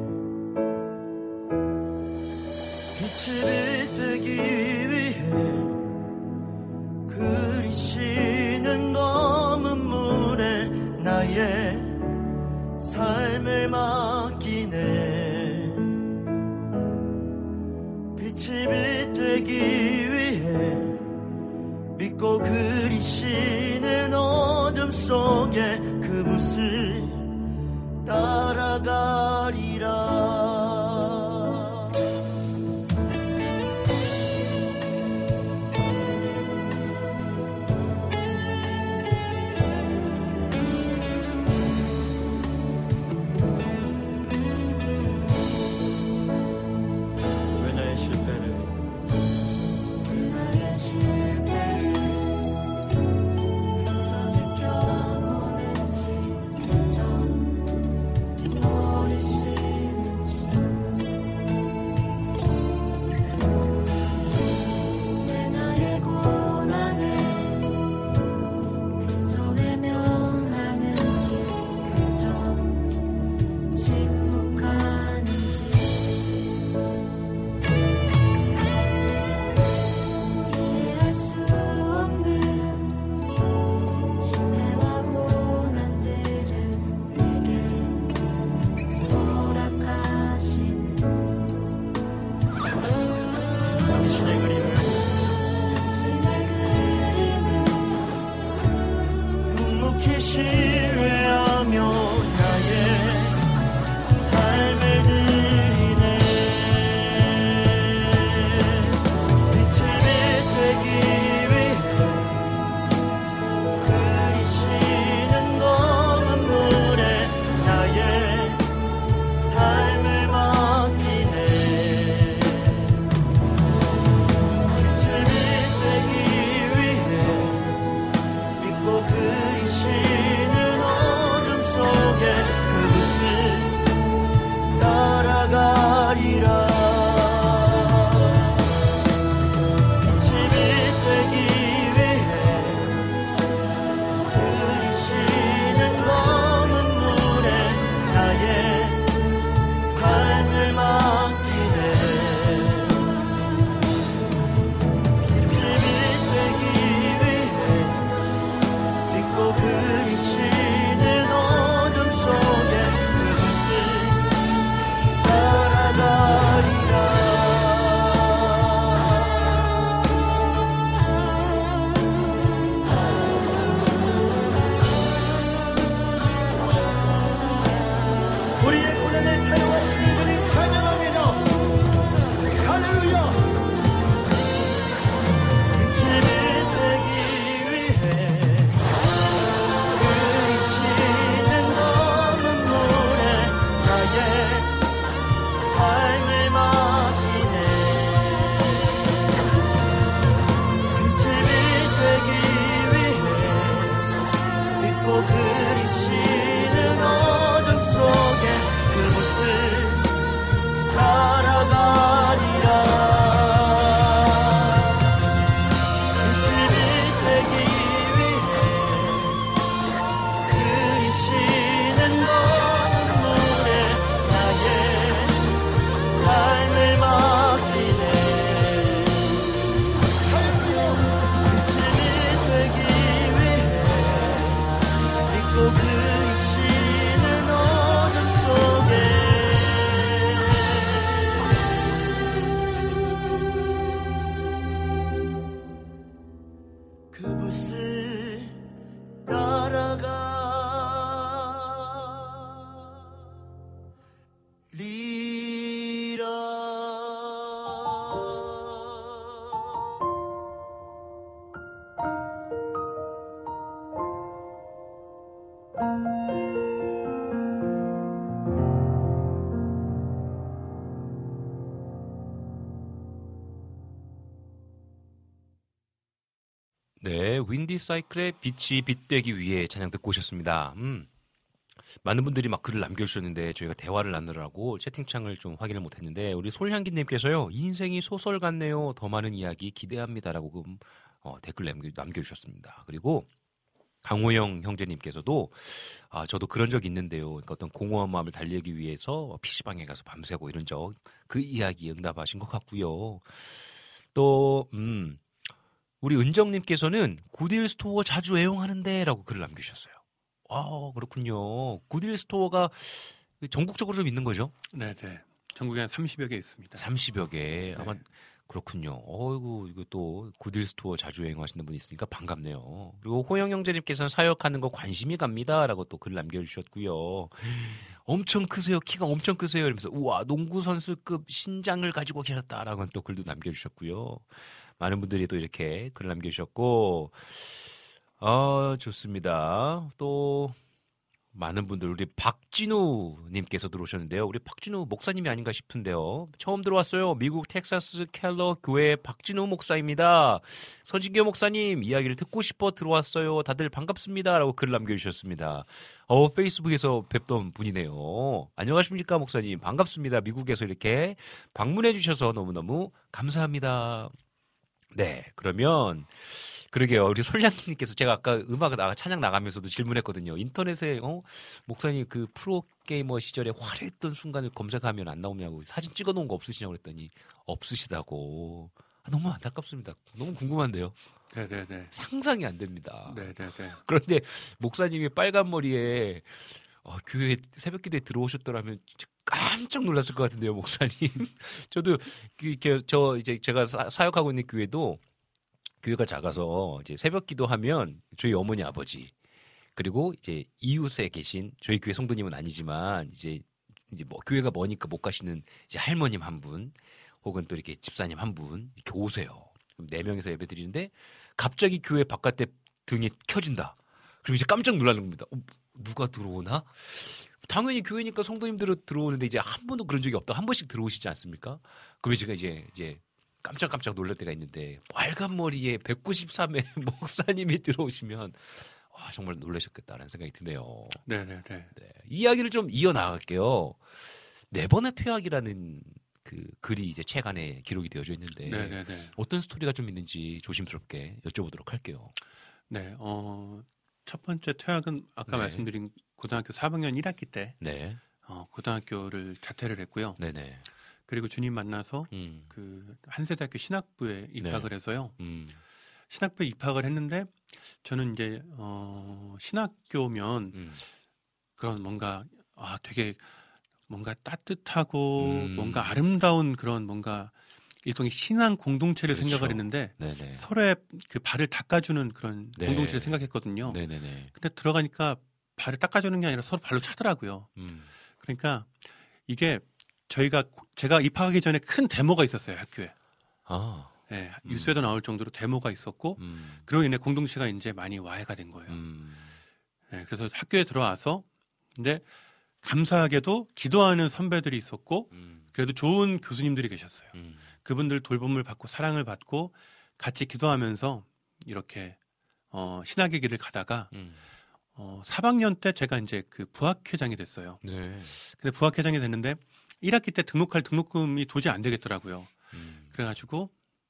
Speaker 2: 빛이 빛되기 위해 그리시는 검은 물에 나의 삶을 맡기네 빛이 빛되기 위해 믿고 그리시는 어둠 속에 그곳을 따라가리라 그곳을 따라가 리라.
Speaker 3: 네, 윈디 사이클의 빛이 빛되기 위해 찬양 듣고 오셨습니다. 음, 많은 분들이 막 글을 남겨주셨는데 저희가 대화를 나누라고 채팅창을 좀 확인을 못했는데 우리 솔향기님께서요, 인생이 소설 같네요. 더 많은 이야기 기대합니다라고 어, 댓글 남겨, 남겨주셨습니다. 그리고 강호영 형제님께서도 아, 저도 그런 적 있는데요. 그러니까 어떤 공허한 마음을 달래기 위해서 피시방에 가서 밤새고 이런 적, 그 이야기 응답하신 것 같고요. 또 음. 우리 은정님께서는 굿윌 스토어 자주 애용하는데 라고 글을 남기셨어요. 아, 그렇군요. 굿윌 스토어가 전국적으로 좀 있는 거죠?
Speaker 5: 네네. 전국에 한 삼십여 개 있습니다.
Speaker 3: 삼십여 개.
Speaker 5: 네.
Speaker 3: 아마 그렇군요. 어이구, 이거 또 굿윌 스토어 자주 애용하시는 분이 있으니까 반갑네요. 그리고 호영 형제님께서는 사역하는 거 관심이 갑니다 라고 또 글 남겨주셨고요. 엄청 크세요. 키가 엄청 크세요. 이러면서 우와, 농구 선수급 신장을 가지고 계셨다라고 또 글도 남겨주셨고요. 많은 분들이 또 이렇게 글 남겨주셨고, 아, 좋습니다. 또 많은 분들, 우리 박진우님께서 들어오셨는데요. 우리 박진우 목사님이 아닌가 싶은데요. 처음 들어왔어요. 미국 텍사스 켈러 교회 박진우 목사입니다. 서진교 목사님 이야기를 듣고 싶어 들어왔어요. 다들 반갑습니다. 라고 글 남겨주셨습니다. 어, 페이스북에서 뵙던 분이네요. 안녕하십니까 목사님. 반갑습니다. 미국에서 이렇게 방문해 주셔서 너무너무 감사합니다. 네, 그러면 그러게요. 우리 솔량님께서 제가 아까 음악 나가 찬양 나가면서도 질문했거든요. 인터넷에 어? 목사님 그 프로게이머 시절에 화려했던 순간을 검색하면 안 나오냐고, 사진 찍어놓은 거 없으시냐고 그랬더니 없으시다고. 아, 너무 안타깝습니다. 너무 궁금한데요.
Speaker 5: 네네네.
Speaker 3: 상상이 안 됩니다.
Speaker 5: 네네네.
Speaker 3: 그런데 목사님이 빨간 머리에 어, 교회 새벽기도에 들어오셨더라면 진짜 깜짝 놀랐을 것 같은데요, 목사님. 저도 그, 저 이제 제가 사, 사역하고 있는 교회도 교회가 작아서 이제 새벽기도 하면 저희 어머니 아버지, 그리고 이제 이웃에 계신 저희 교회 성도님은 아니지만 이제 이제 뭐 교회가 머니까 못 가시는 이제 할머님 한 분, 혹은 또 이렇게 집사님 한 분 이렇게 오세요. 그럼 네 명이서 예배 드리는데 갑자기 교회 바깥에 등이 켜진다. 그럼 이제 깜짝 놀라는 겁니다. 어, 누가 들어오나? 당연히 교회니까 성도님들은 들어오는데 이제 한 번도 그런 적이 없다. 한 번씩 들어오시지 않습니까? 그러면 제가 이제 이제 깜짝깜짝 놀랄 때가 있는데, 빨간 머리에 백구십삼 회 목사님이 들어오시면 와, 정말 놀라셨겠다라는 생각이 드네요.
Speaker 5: 네네네.
Speaker 3: 네, 이야기를 좀 이어 나갈게요. 네 번의 퇴학이라는 그 글이 이제 책안에 기록이 되어져 있는데,
Speaker 5: 네네네.
Speaker 3: 어떤 스토리가 좀 있는지 조심스럽게 여쭤보도록 할게요.
Speaker 5: 네, 어, 첫 번째 퇴학은 아까
Speaker 3: 네.
Speaker 5: 말씀드린 고등학교 사 학년 일 학기 때
Speaker 3: 네,
Speaker 5: 어, 고등학교를 자퇴를 했고요.
Speaker 3: 네네.
Speaker 5: 그리고 주님 만나서
Speaker 3: 음,
Speaker 5: 그 한세대학교 신학부에 입학을
Speaker 3: 네.
Speaker 5: 해서요.
Speaker 3: 음,
Speaker 5: 신학부에 입학을 했는데 저는 이제 어, 신학교면
Speaker 3: 음,
Speaker 5: 그런 뭔가 아 되게 뭔가 따뜻하고
Speaker 3: 음.
Speaker 5: 뭔가 아름다운 그런 뭔가 일종의 신앙 공동체를
Speaker 3: 그렇죠.
Speaker 5: 생각을 했는데
Speaker 3: 네네.
Speaker 5: 서로의 그 발을 닦아주는 그런
Speaker 3: 네.
Speaker 5: 공동체를 생각했거든요.
Speaker 3: 네네네.
Speaker 5: 근데 들어가니까 발을 닦아주는 게 아니라 서로 발로 차더라고요.
Speaker 3: 음,
Speaker 5: 그러니까 이게 저희가 제가 입학하기 전에 큰 데모가 있었어요, 학교에.
Speaker 3: 아,
Speaker 5: 예,
Speaker 3: 음.
Speaker 5: 뉴스에도 나올 정도로 데모가 있었고
Speaker 3: 음,
Speaker 5: 그로 인해 공동체가 이제 많이 와해가 된 거예요.
Speaker 3: 음,
Speaker 5: 예, 그래서 학교에 들어와서 근데 감사하게도 기도하는 선배들이 있었고
Speaker 3: 음,
Speaker 5: 그래도 좋은 교수님들이 계셨어요.
Speaker 3: 음,
Speaker 5: 그분들 돌봄을 받고 사랑을 받고 같이 기도하면서 이렇게 어, 신학의 길을 가다가
Speaker 3: 음.
Speaker 5: 어, 삼 학년 때 제가 이제 그 부학회장이 됐어요.
Speaker 3: 네.
Speaker 5: 근데 부학회장이 됐는데 일 학기 때 등록할 등록금이 도저히 안 되겠더라고요.
Speaker 3: 음,
Speaker 5: 그래가지고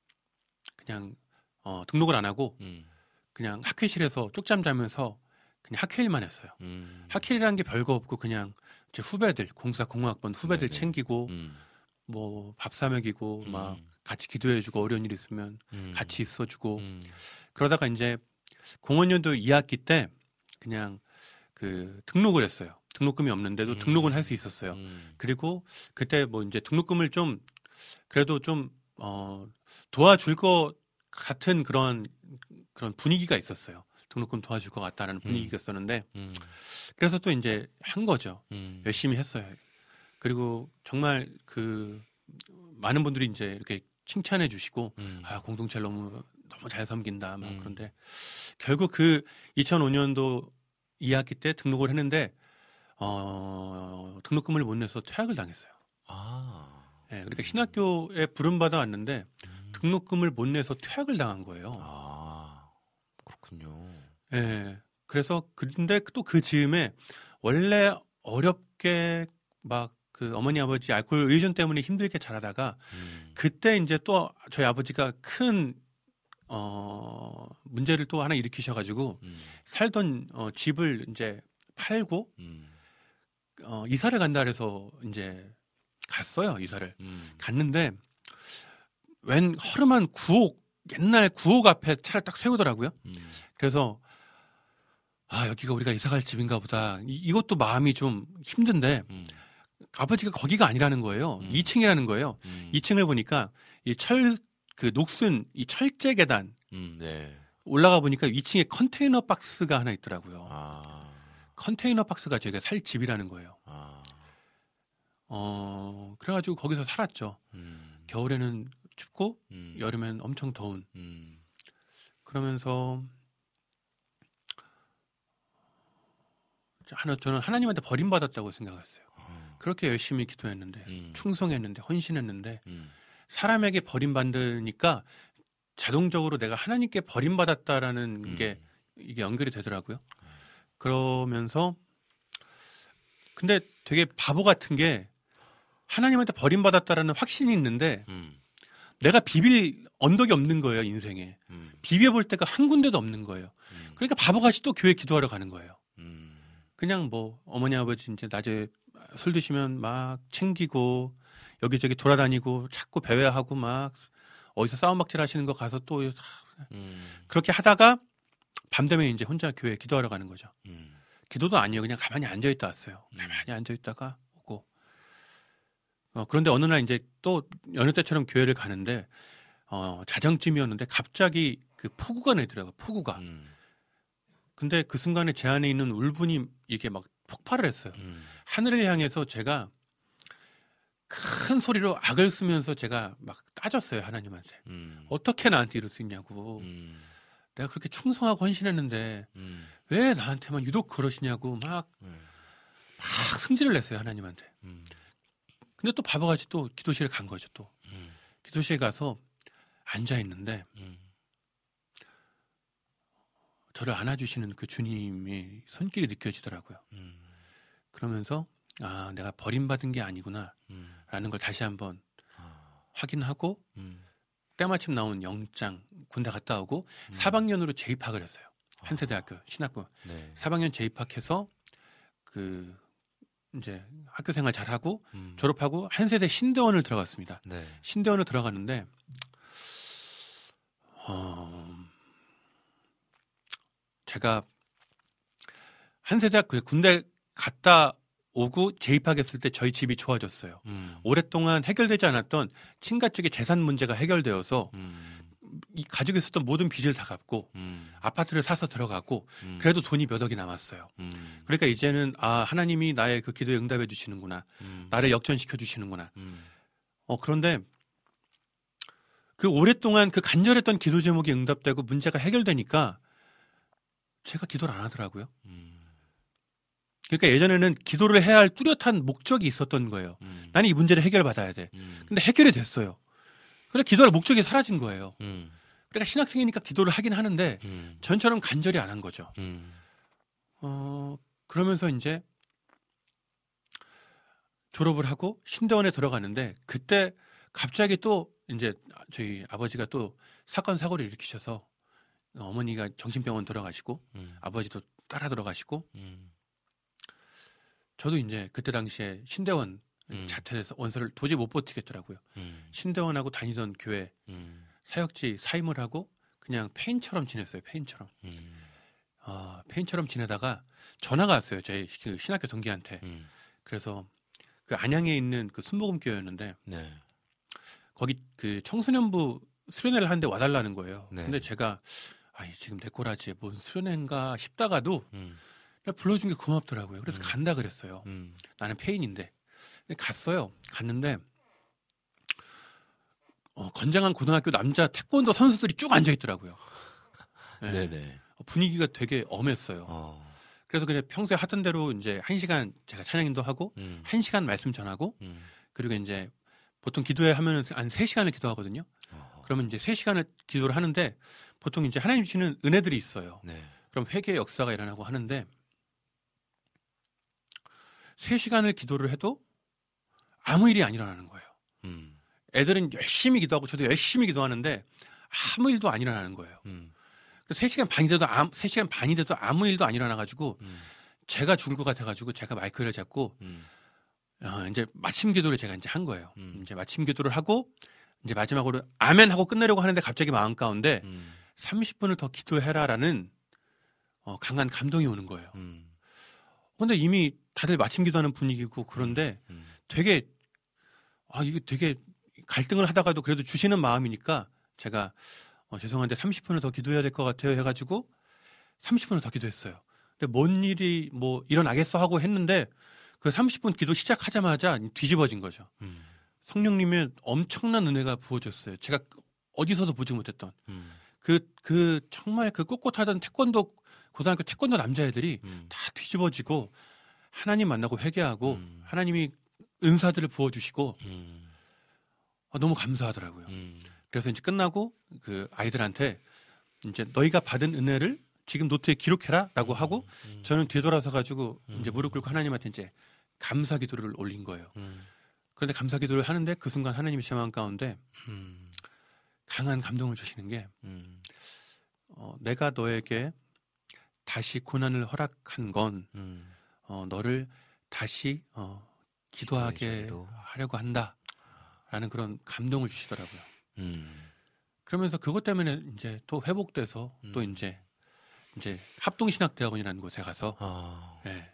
Speaker 5: 그냥 어, 등록을 안 하고
Speaker 3: 음,
Speaker 5: 그냥 학회실에서 쪽잠 자면서 그냥 학회일만 했어요.
Speaker 3: 음,
Speaker 5: 학회라는 게 별거 없고 그냥 제 후배들 공사 공학번 후배들
Speaker 3: 네네.
Speaker 5: 챙기고
Speaker 3: 음,
Speaker 5: 뭐 밥 사 먹이고
Speaker 3: 음.
Speaker 5: 막 같이 기도해주고 어려운 일 있으면
Speaker 3: 음,
Speaker 5: 같이 있어주고
Speaker 3: 음,
Speaker 5: 그러다가 이제 공원연도 이 학기 때 그냥 그 등록을 했어요. 등록금이 없는데도
Speaker 3: 음.
Speaker 5: 등록은 할 수 있었어요.
Speaker 3: 음,
Speaker 5: 그리고 그때 뭐 이제 등록금을 좀 그래도 좀 어, 도와줄 것 같은 그런 그런 분위기가 있었어요. 등록금 도와줄 것 같다는 분위기가
Speaker 3: 음.
Speaker 5: 있었는데
Speaker 3: 음.
Speaker 5: 그래서 또 이제 한 거죠.
Speaker 3: 음.
Speaker 5: 열심히 했어요. 그리고 정말 그 많은 분들이 이제 이렇게 칭찬해 주시고
Speaker 3: 음.
Speaker 5: 아 공동체를 너무 너무 잘 섬긴다 막
Speaker 3: 음.
Speaker 5: 그런데 결국 그 이천오 년도 이 학기 때 등록을 했는데 어, 등록금을 못 내서 퇴학을 당했어요.
Speaker 3: 아.
Speaker 5: 예, 그러니까 신학교에 부름받아 왔는데
Speaker 3: 음.
Speaker 5: 등록금을 못 내서 퇴학을 당한 거예요.
Speaker 3: 아. 그렇군요.
Speaker 5: 예. 그래서 근데 또 그 즈음에 원래 어렵게 막 그 어머니 아버지 알코올 의존 때문에 힘들게 자라다가
Speaker 3: 음.
Speaker 5: 그때 이제 또 저희 아버지가 큰 어, 문제를 또 하나 일으키셔가지고
Speaker 3: 음.
Speaker 5: 살던 어, 집을 이제 팔고
Speaker 3: 음.
Speaker 5: 어, 이사를 간다 그래서 이제 갔어요. 이사를
Speaker 3: 음.
Speaker 5: 갔는데 웬 허름한 구옥 옛날 구옥 앞에 차를 딱 세우더라고요.
Speaker 3: 음.
Speaker 5: 그래서 아 여기가 우리가 이사 갈 집인가 보다. 이, 이것도 마음이 좀 힘든데
Speaker 3: 음.
Speaker 5: 아버지가 거기가 아니라는 거예요.
Speaker 3: 음.
Speaker 5: 이 층이라는 거예요.
Speaker 3: 음.
Speaker 5: 이 층을 보니까 이 철 그 녹슨 이 철제 계단
Speaker 3: 음. 네.
Speaker 5: 올라가 보니까 이 층에 컨테이너 박스가 하나 있더라고요.
Speaker 3: 아.
Speaker 5: 컨테이너 박스가 저희가 살 집이라는 거예요.
Speaker 3: 아.
Speaker 5: 어 그래가지고 거기서 살았죠.
Speaker 3: 음.
Speaker 5: 겨울에는 춥고
Speaker 3: 음.
Speaker 5: 여름엔 엄청 더운.
Speaker 3: 음.
Speaker 5: 그러면서 하나 저는 하나님한테 버림받았다고 생각했어요.
Speaker 3: 어.
Speaker 5: 그렇게 열심히 기도했는데
Speaker 3: 음.
Speaker 5: 충성했는데 헌신했는데
Speaker 3: 음.
Speaker 5: 사람에게 버림받으니까 자동적으로 내가 하나님께 버림받았다라는
Speaker 3: 음.
Speaker 5: 게 이게 연결이 되더라고요. 그러면서 근데 되게 바보 같은 게 하나님한테 버림받았다라는 확신이 있는데
Speaker 3: 음.
Speaker 5: 내가 비빌 언덕이 없는 거예요, 인생에.
Speaker 3: 음.
Speaker 5: 비벼볼 데가 한 군데도 없는 거예요.
Speaker 3: 음.
Speaker 5: 그러니까 바보같이 또 교회 기도하러 가는 거예요.
Speaker 3: 음.
Speaker 5: 그냥 뭐 어머니 아버지 이제 낮에 술 드시면 막 챙기고 여기저기 돌아다니고 자꾸 배회하고 막 어디서 싸움박질 하시는 거 가서 또
Speaker 3: 음.
Speaker 5: 그렇게 하다가 밤 되면 이제 혼자 교회 기도하러 가는 거죠.
Speaker 3: 음.
Speaker 5: 기도도 아니에요. 그냥 가만히 앉아 있다 왔어요.
Speaker 3: 음.
Speaker 5: 가만히 앉아 있다가 오고. 어, 그런데 어느 날 이제 또 여느 때처럼 교회를 가는데 어, 자정쯤이었는데 갑자기 그 폭우가 내더라고요. 폭우가.
Speaker 3: 음.
Speaker 5: 근데 그 순간에 제 안에 있는 울분이 이게 막 폭발을 했어요.
Speaker 3: 음.
Speaker 5: 하늘을 향해서 제가 큰 소리로 악을 쓰면서 제가 막 따졌어요. 하나님한테.
Speaker 3: 음.
Speaker 5: 어떻게 나한테 이럴 수 있냐고.
Speaker 3: 음.
Speaker 5: 내가 그렇게 충성하고 헌신했는데
Speaker 3: 음.
Speaker 5: 왜 나한테만 유독 그러시냐고 막,
Speaker 3: 음.
Speaker 5: 막 승질을 냈어요. 하나님한테.
Speaker 3: 음.
Speaker 5: 근데 또 바보같이 또 기도실에 간 거죠. 또
Speaker 3: 음.
Speaker 5: 기도실 가서 앉아 있는데
Speaker 3: 음.
Speaker 5: 저를 안아주시는 그 주님의 손길이 느껴지더라고요.
Speaker 3: 음.
Speaker 5: 그러면서 아 내가 버림받은 게 아니구나
Speaker 3: 음.
Speaker 5: 라는 걸 다시 한번
Speaker 3: 아.
Speaker 5: 확인하고
Speaker 3: 음.
Speaker 5: 때마침 나온 영장 군대 갔다 오고
Speaker 3: 음.
Speaker 5: 삼 학년으로 재입학을 했어요. 한세대학교 신학부
Speaker 3: 네.
Speaker 5: 삼 학년 재입학해서 그 이제 학교 생활 잘하고
Speaker 3: 음.
Speaker 5: 졸업하고 한세대 신대원을 들어갔습니다.
Speaker 3: 네.
Speaker 5: 신대원을 들어갔는데 어, 제가 한세대학 그 군대 갔다 오고 재입학했을 때 저희 집이 좋아졌어요.
Speaker 3: 음.
Speaker 5: 오랫동안 해결되지 않았던 친가 쪽의 재산 문제가 해결되어서
Speaker 3: 음.
Speaker 5: 이 가지고 있었던 모든 빚을 다 갚고
Speaker 3: 음.
Speaker 5: 아파트를 사서 들어가고
Speaker 3: 음.
Speaker 5: 그래도 돈이 몇 억이 남았어요.
Speaker 3: 음.
Speaker 5: 그러니까 이제는 아 하나님이 나의 그 기도에 응답해 주시는구나.
Speaker 3: 음.
Speaker 5: 나를 역전시켜 주시는구나.
Speaker 3: 음.
Speaker 5: 어 그런데 그 오랫동안 그 간절했던 기도 제목이 응답되고 문제가 해결되니까 제가 기도를 안 하더라고요.
Speaker 3: 음.
Speaker 5: 그러니까 예전에는 기도를 해야 할 뚜렷한 목적이 있었던 거예요.
Speaker 3: 음.
Speaker 5: 나는 이 문제를 해결받아야 돼.
Speaker 3: 음.
Speaker 5: 근데 해결이 됐어요. 그래 기도할 목적이 사라진 거예요.
Speaker 3: 음.
Speaker 5: 그러니까 신학생이니까 기도를 하긴 하는데
Speaker 3: 음.
Speaker 5: 전처럼 간절히 안 한 거죠.
Speaker 3: 음.
Speaker 5: 어 그러면서 이제 졸업을 하고 신대원에 들어갔는데 그때 갑자기 또 이제 저희 아버지가 또 사건 사고를 일으키셔서 어머니가 정신병원 들어가시고
Speaker 3: 음.
Speaker 5: 아버지도 따라 들어가시고
Speaker 3: 음.
Speaker 5: 저도 이제 그때 당시에 신대원
Speaker 3: 음.
Speaker 5: 자퇴해서 원서를 도저히 못 버티겠더라고요.
Speaker 3: 음.
Speaker 5: 신대원하고 다니던 교회
Speaker 3: 음.
Speaker 5: 사역지 사임을 하고 그냥 폐인처럼 지냈어요. 폐인처럼.
Speaker 3: 음.
Speaker 5: 어, 폐인처럼 지내다가 전화가 왔어요. 저희 그 신학교 동기한테.
Speaker 3: 음.
Speaker 5: 그래서 그 안양에 있는 그 순복음교회였는데
Speaker 3: 네.
Speaker 5: 거기 그 청소년부 수련회를 하는데 와달라는 거예요.
Speaker 3: 네.
Speaker 5: 근데 제가 아, 지금 내 꼬라지에 뭔 수련회인가 싶다가도
Speaker 3: 음.
Speaker 5: 그냥 불러준 게 고맙더라고요. 그래서
Speaker 3: 음.
Speaker 5: 간다 그랬어요.
Speaker 3: 음.
Speaker 5: 나는 페인인데. 근데 갔어요. 갔는데 어, 건장한 고등학교 남자 태권도 선수들이 쭉 앉아 있더라고요. 네.
Speaker 3: 네네.
Speaker 5: 분위기가 되게 엄했어요.
Speaker 3: 어.
Speaker 5: 그래서 그냥 평소에 하던 대로 이제 한 시간 제가 찬양인도 하고
Speaker 3: 음.
Speaker 5: 한 시간 말씀 전하고
Speaker 3: 음.
Speaker 5: 그리고 이제 보통 기도회 하면 한 세 시간을 기도하거든요.
Speaker 3: 어.
Speaker 5: 그러면 이제 세 시간을 기도를 하는데 보통 이제 하나님 주시는 은혜들이 있어요.
Speaker 3: 네.
Speaker 5: 그럼 회개의 역사가 일어나고 하는데 세 시간을 기도를 해도 아무 일이 안 일어나는 거예요.
Speaker 3: 음.
Speaker 5: 애들은 열심히 기도하고 저도 열심히 기도하는데 아무 일도 안 일어나는 거예요.
Speaker 3: 음.
Speaker 5: 세 시간 반이 돼도 아무, 세 시간 반이 돼도 아무 일도 안 일어나가지고
Speaker 3: 음.
Speaker 5: 제가 죽을 것 같아가지고 제가 마이크를 잡고
Speaker 3: 음.
Speaker 5: 어, 이제 마침 기도를 제가 이제 한 거예요.
Speaker 3: 음.
Speaker 5: 이제 마침 기도를 하고 이제 마지막으로 아멘 하고 끝내려고 하는데 갑자기 마음 가운데
Speaker 3: 음.
Speaker 5: 삼십 분을 더 기도해라라는 어, 강한 감동이 오는 거예요.
Speaker 3: 음.
Speaker 5: 근데 이미 다들 마침 기도하는 분위기고 그런데
Speaker 3: 음.
Speaker 5: 되게 아 이게 되게 갈등을 하다가도 그래도 주시는 마음이니까 제가 어, 죄송한데 삼십 분을 더 기도해야 될 것 같아요 해가지고 삼십 분을 더 기도했어요. 근데 뭔 일이 뭐 일어나겠어 하고 했는데 그 삼십 분 기도 시작하자마자 뒤집어진 거죠.
Speaker 3: 음.
Speaker 5: 성령님의 엄청난 은혜가 부어졌어요. 제가 어디서도 보지 못했던
Speaker 3: 음.
Speaker 5: 그, 그 정말 그 꼿꼿하던 태권도 고등학교 태권도 남자애들이
Speaker 3: 음.
Speaker 5: 다 뒤집어지고 하나님 만나고 회개하고
Speaker 3: 음.
Speaker 5: 하나님이 은사들을 부어주시고
Speaker 3: 음.
Speaker 5: 아, 너무 감사하더라고요.
Speaker 3: 음.
Speaker 5: 그래서 이제 끝나고 그 아이들한테 이제 너희가 받은 은혜를 지금 노트에 기록해라라고 하고
Speaker 3: 음.
Speaker 5: 저는 뒤돌아서 가지고
Speaker 3: 음.
Speaker 5: 이제 무릎 꿇고 하나님한테 이제 감사 기도를 올린 거예요.
Speaker 3: 음.
Speaker 5: 그런데 감사 기도를 하는데 그 순간 하나님이 제 마음 가운데
Speaker 3: 음.
Speaker 5: 강한 감동을 주시는 게
Speaker 3: 음.
Speaker 5: 어, 내가 너에게 다시 고난을 허락한 건
Speaker 3: 음.
Speaker 5: 어, 너를 다시 어, 기도하게
Speaker 3: 기도의 자리로.
Speaker 5: 하려고 한다라는 그런 감동을 주시더라고요.
Speaker 3: 음.
Speaker 5: 그러면서 그것 때문에 이제 또 회복돼서 또
Speaker 3: 음.
Speaker 5: 이제 이제 합동신학대학원이라는 곳에 가서
Speaker 3: 아.
Speaker 5: 예,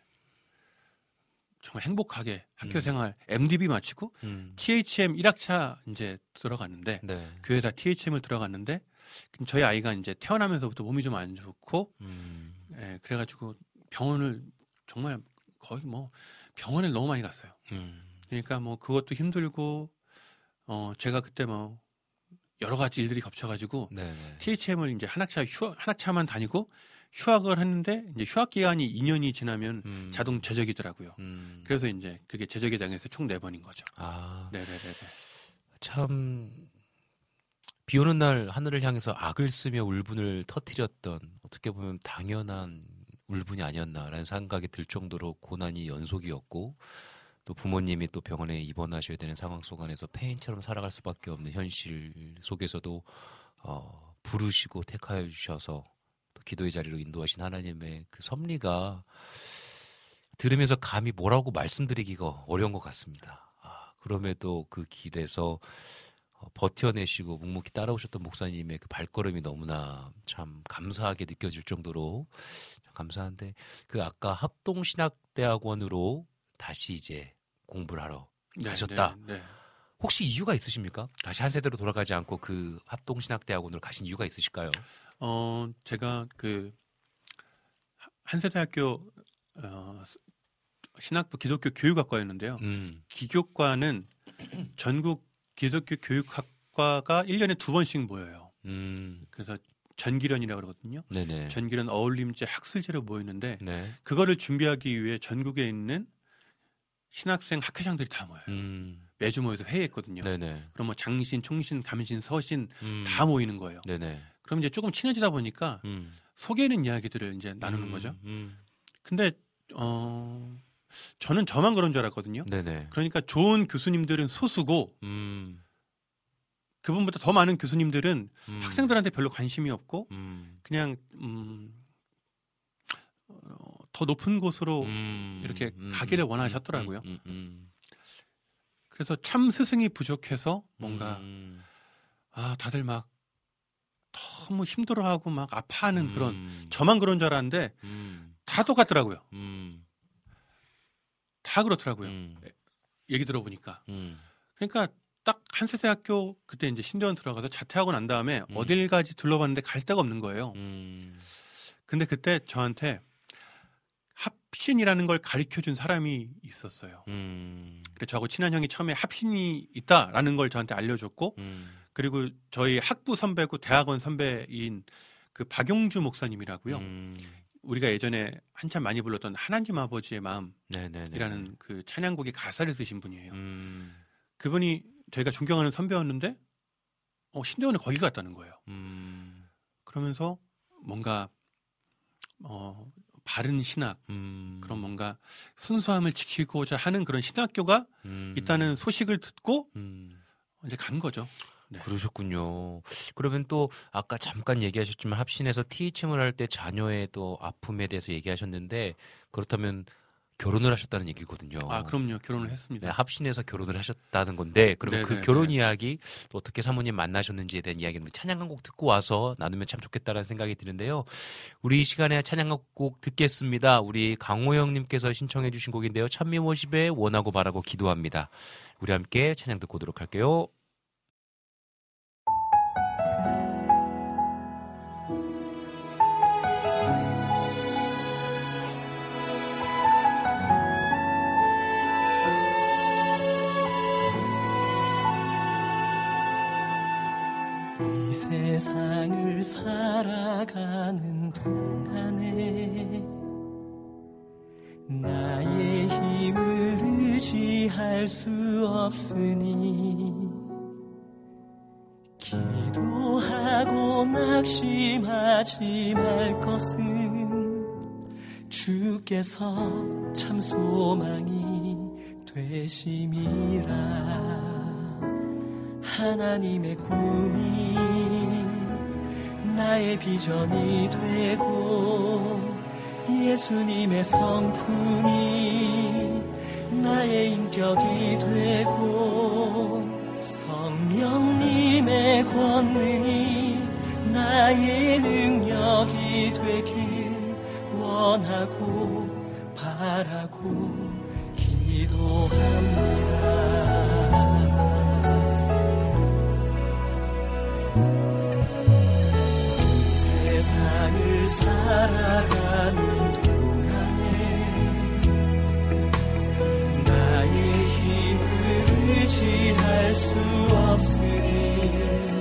Speaker 5: 정말 행복하게 학교
Speaker 3: 음.
Speaker 5: 생활 엠디비 마치고
Speaker 3: 음.
Speaker 5: 티에이치엠 일 학차 이제 들어갔는데
Speaker 3: 네.
Speaker 5: 교회에다 티에이치엠을 들어갔는데 저희 아이가 이제 태어나면서부터 몸이 좀 안 좋고
Speaker 3: 음.
Speaker 5: 예, 그래가지고 병원을 정말 거의 뭐 병원에 너무 많이 갔어요.
Speaker 3: 음.
Speaker 5: 그러니까 뭐 그것도 힘들고 어 제가 그때 뭐 여러 가지 일들이 겹쳐가지고
Speaker 3: 네네.
Speaker 5: 티에이치엠을 이제 한 학차 휴 한 학차만 다니고 휴학을 했는데 이제 휴학 기간이 이 년이 지나면
Speaker 3: 음.
Speaker 5: 자동 제적이더라고요.
Speaker 3: 음.
Speaker 5: 그래서 이제 그게 제적에 당해서 총 네 번인 거죠.
Speaker 3: 아.
Speaker 5: 네네네네.
Speaker 3: 참, 비 오는 날 하늘을 향해서 악을 쓰며 울분을 터뜨렸던 어떻게 보면 당연한 울분이 아니었나라는 생각이 들 정도로 고난이 연속이었고 또 부모님이 또 병원에 입원하셔야 되는 상황 속 안에서 폐인처럼 살아갈 수밖에 없는 현실 속에서도 어, 부르시고 택하여 주셔서 또 기도의 자리로 인도하신 하나님의 그 섭리가 들으면서 감히 뭐라고 말씀드리기가 어려운 것 같습니다. 아, 그럼에도 그 길에서 어, 버텨내시고 묵묵히 따라오셨던 목사님의 그 발걸음이 너무나 참 감사하게 느껴질 정도로 참 감사한데 그 아까 합동신학대학원으로 다시 이제 공부를 하러
Speaker 5: 네,
Speaker 3: 가셨다.
Speaker 5: 네, 네.
Speaker 3: 혹시 이유가 있으십니까? 다시 한 세대로 돌아가지 않고 그 합동신학대학원으로 가신 이유가 있으실까요?
Speaker 5: 어 제가 그 한세대학교 어, 신학부 기독교 교육학과였는데요.
Speaker 3: 음,
Speaker 5: 기교과는 전국 기독교 교육학과가 일 년에 두 번씩 모여요.
Speaker 3: 음,
Speaker 5: 그래서 전기련이라고 그러거든요.
Speaker 3: 네네.
Speaker 5: 전기련 어울림제 학술제로 모이는데
Speaker 3: 네.
Speaker 5: 그거를 준비하기 위해 전국에 있는 신학생 학회장들이 다 모여요.
Speaker 3: 음,
Speaker 5: 매주 모여서 회의했거든요.
Speaker 3: 네네.
Speaker 5: 그럼 뭐 장신, 총신, 감신, 서신
Speaker 3: 음,
Speaker 5: 다 모이는 거예요.
Speaker 3: 네네.
Speaker 5: 그럼 이제 조금 친해지다 보니까
Speaker 3: 음,
Speaker 5: 속에는 이야기들을 이제 나누는
Speaker 3: 음,
Speaker 5: 거죠.
Speaker 3: 음,
Speaker 5: 근데 어 저는 저만 그런 줄 알았거든요.
Speaker 3: 네네.
Speaker 5: 그러니까 좋은 교수님들은 소수고
Speaker 3: 음,
Speaker 5: 그분보다 더 많은 교수님들은
Speaker 3: 음,
Speaker 5: 학생들한테 별로 관심이 없고
Speaker 3: 음,
Speaker 5: 그냥 음, 어, 더 높은 곳으로
Speaker 3: 음,
Speaker 5: 이렇게
Speaker 3: 음,
Speaker 5: 가기를
Speaker 3: 음,
Speaker 5: 원하셨더라고요.
Speaker 3: 음, 음, 음,
Speaker 5: 그래서 참 스승이 부족해서 뭔가
Speaker 3: 음,
Speaker 5: 아 다들 막 너무 힘들어하고 막 아파하는
Speaker 3: 음,
Speaker 5: 그런 저만 그런 줄 알았는데
Speaker 3: 음,
Speaker 5: 다 똑같더라고요.
Speaker 3: 음,
Speaker 5: 다 그렇더라고요.
Speaker 3: 음,
Speaker 5: 얘기 들어보니까.
Speaker 3: 음,
Speaker 5: 그러니까 딱 한세대학교 그때 이제 신대원 들어가서 자퇴하고 난 다음에
Speaker 3: 음.
Speaker 5: 어딜 가지 둘러봤는데 갈 데가 없는 거예요.
Speaker 3: 음.
Speaker 5: 근데 그때 저한테 합신이라는 걸 가르쳐준 사람이 있었어요.
Speaker 3: 음.
Speaker 5: 그래서 저하고 친한 형이 처음에 합신이 있다라는 걸 저한테 알려줬고
Speaker 3: 음.
Speaker 5: 그리고 저희 학부 선배고 대학원 선배인 그 박용주 목사님이라고요.
Speaker 3: 음.
Speaker 5: 우리가 예전에 한참 많이 불렀던 하나님 아버지의 마음이라는
Speaker 3: 네네네.
Speaker 5: 그 찬양곡의 가사를 쓰신 분이에요.
Speaker 3: 음.
Speaker 5: 그분이 저희가 존경하는 선배였는데 어, 신대원에 거기 갔다는 거예요.
Speaker 3: 음.
Speaker 5: 그러면서 뭔가 어, 바른 신학
Speaker 3: 음.
Speaker 5: 그런 뭔가 순수함을 지키고자 하는 그런 신학교가
Speaker 3: 음.
Speaker 5: 있다는 소식을 듣고
Speaker 3: 음.
Speaker 5: 이제 간 거죠. 네.
Speaker 3: 그러셨군요. 그러면 또 아까 잠깐 얘기하셨지만 합신에서 티이침을 할 때 자녀의 또 아픔에 대해서 얘기하셨는데 그렇다면 결혼을 하셨다는 얘기거든요.
Speaker 5: 아 그럼요. 결혼을 했습니다.
Speaker 3: 네, 합신에서 결혼을 하셨다는 건데 그러면 그
Speaker 5: 네네네.
Speaker 3: 결혼 이야기 또 어떻게 사모님 만나셨는지에 대한 이야기는 찬양 한 곡 듣고 와서 나누면 참 좋겠다라는 생각이 드는데요. 우리 이 시간에 찬양 한 곡 듣겠습니다. 우리 강호영님께서 신청해 주신 곡인데요. 찬미워십의 원하고 바라고 기도합니다. 우리 함께 찬양 듣고 오도록 할게요.
Speaker 2: 이 세상을 살아가는 동안에 나의 힘을 의지할 수 없으니 기도하고 낙심하지 말 것은 주께서 참 소망이 되심이라. 하나님의 꿈이 나의 비전이 되고 예수님의 성품이 나의 인격이 되고 성령님의 권능이 나의 능력이 되길 원하고 바라고 기도합니다. 세상을 살아가는 동안에 나의 힘을 의지할 수 없으니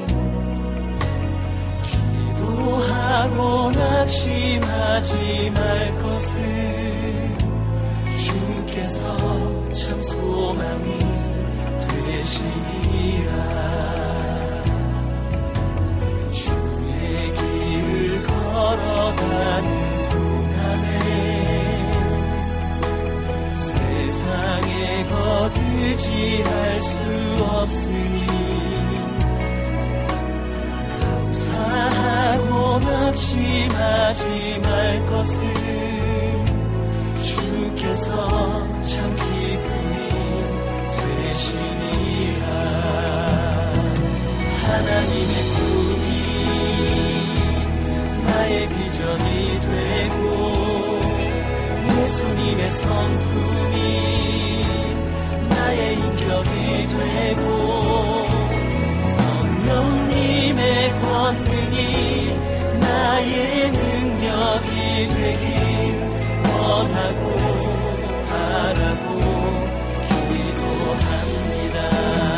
Speaker 2: 기도하고 낙심하지 말 것을 주께서 참 소망이 되시리라. 걸어가는 동안에 세상에 거두지할 수 없으니 감사하고 낙심하지 말 것을 주께서 참 기쁨이 되시니라. 하나님의 꿈이 나의 비전이 되고 예수님의 성품이 나의 인격이 되고 성령님의 권능이 나의 능력이 되길 원하고 바라고 기도합니다.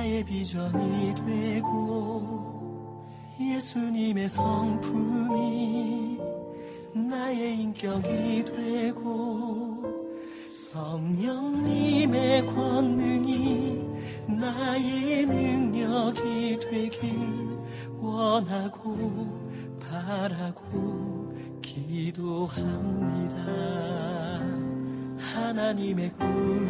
Speaker 2: 나의 비전이 되고 예수님의 성품이 나의 인격이 되고 성령님의 권능이 나의 능력이 되길 원하고 바라고 기도합니다. 하나님의 꿈이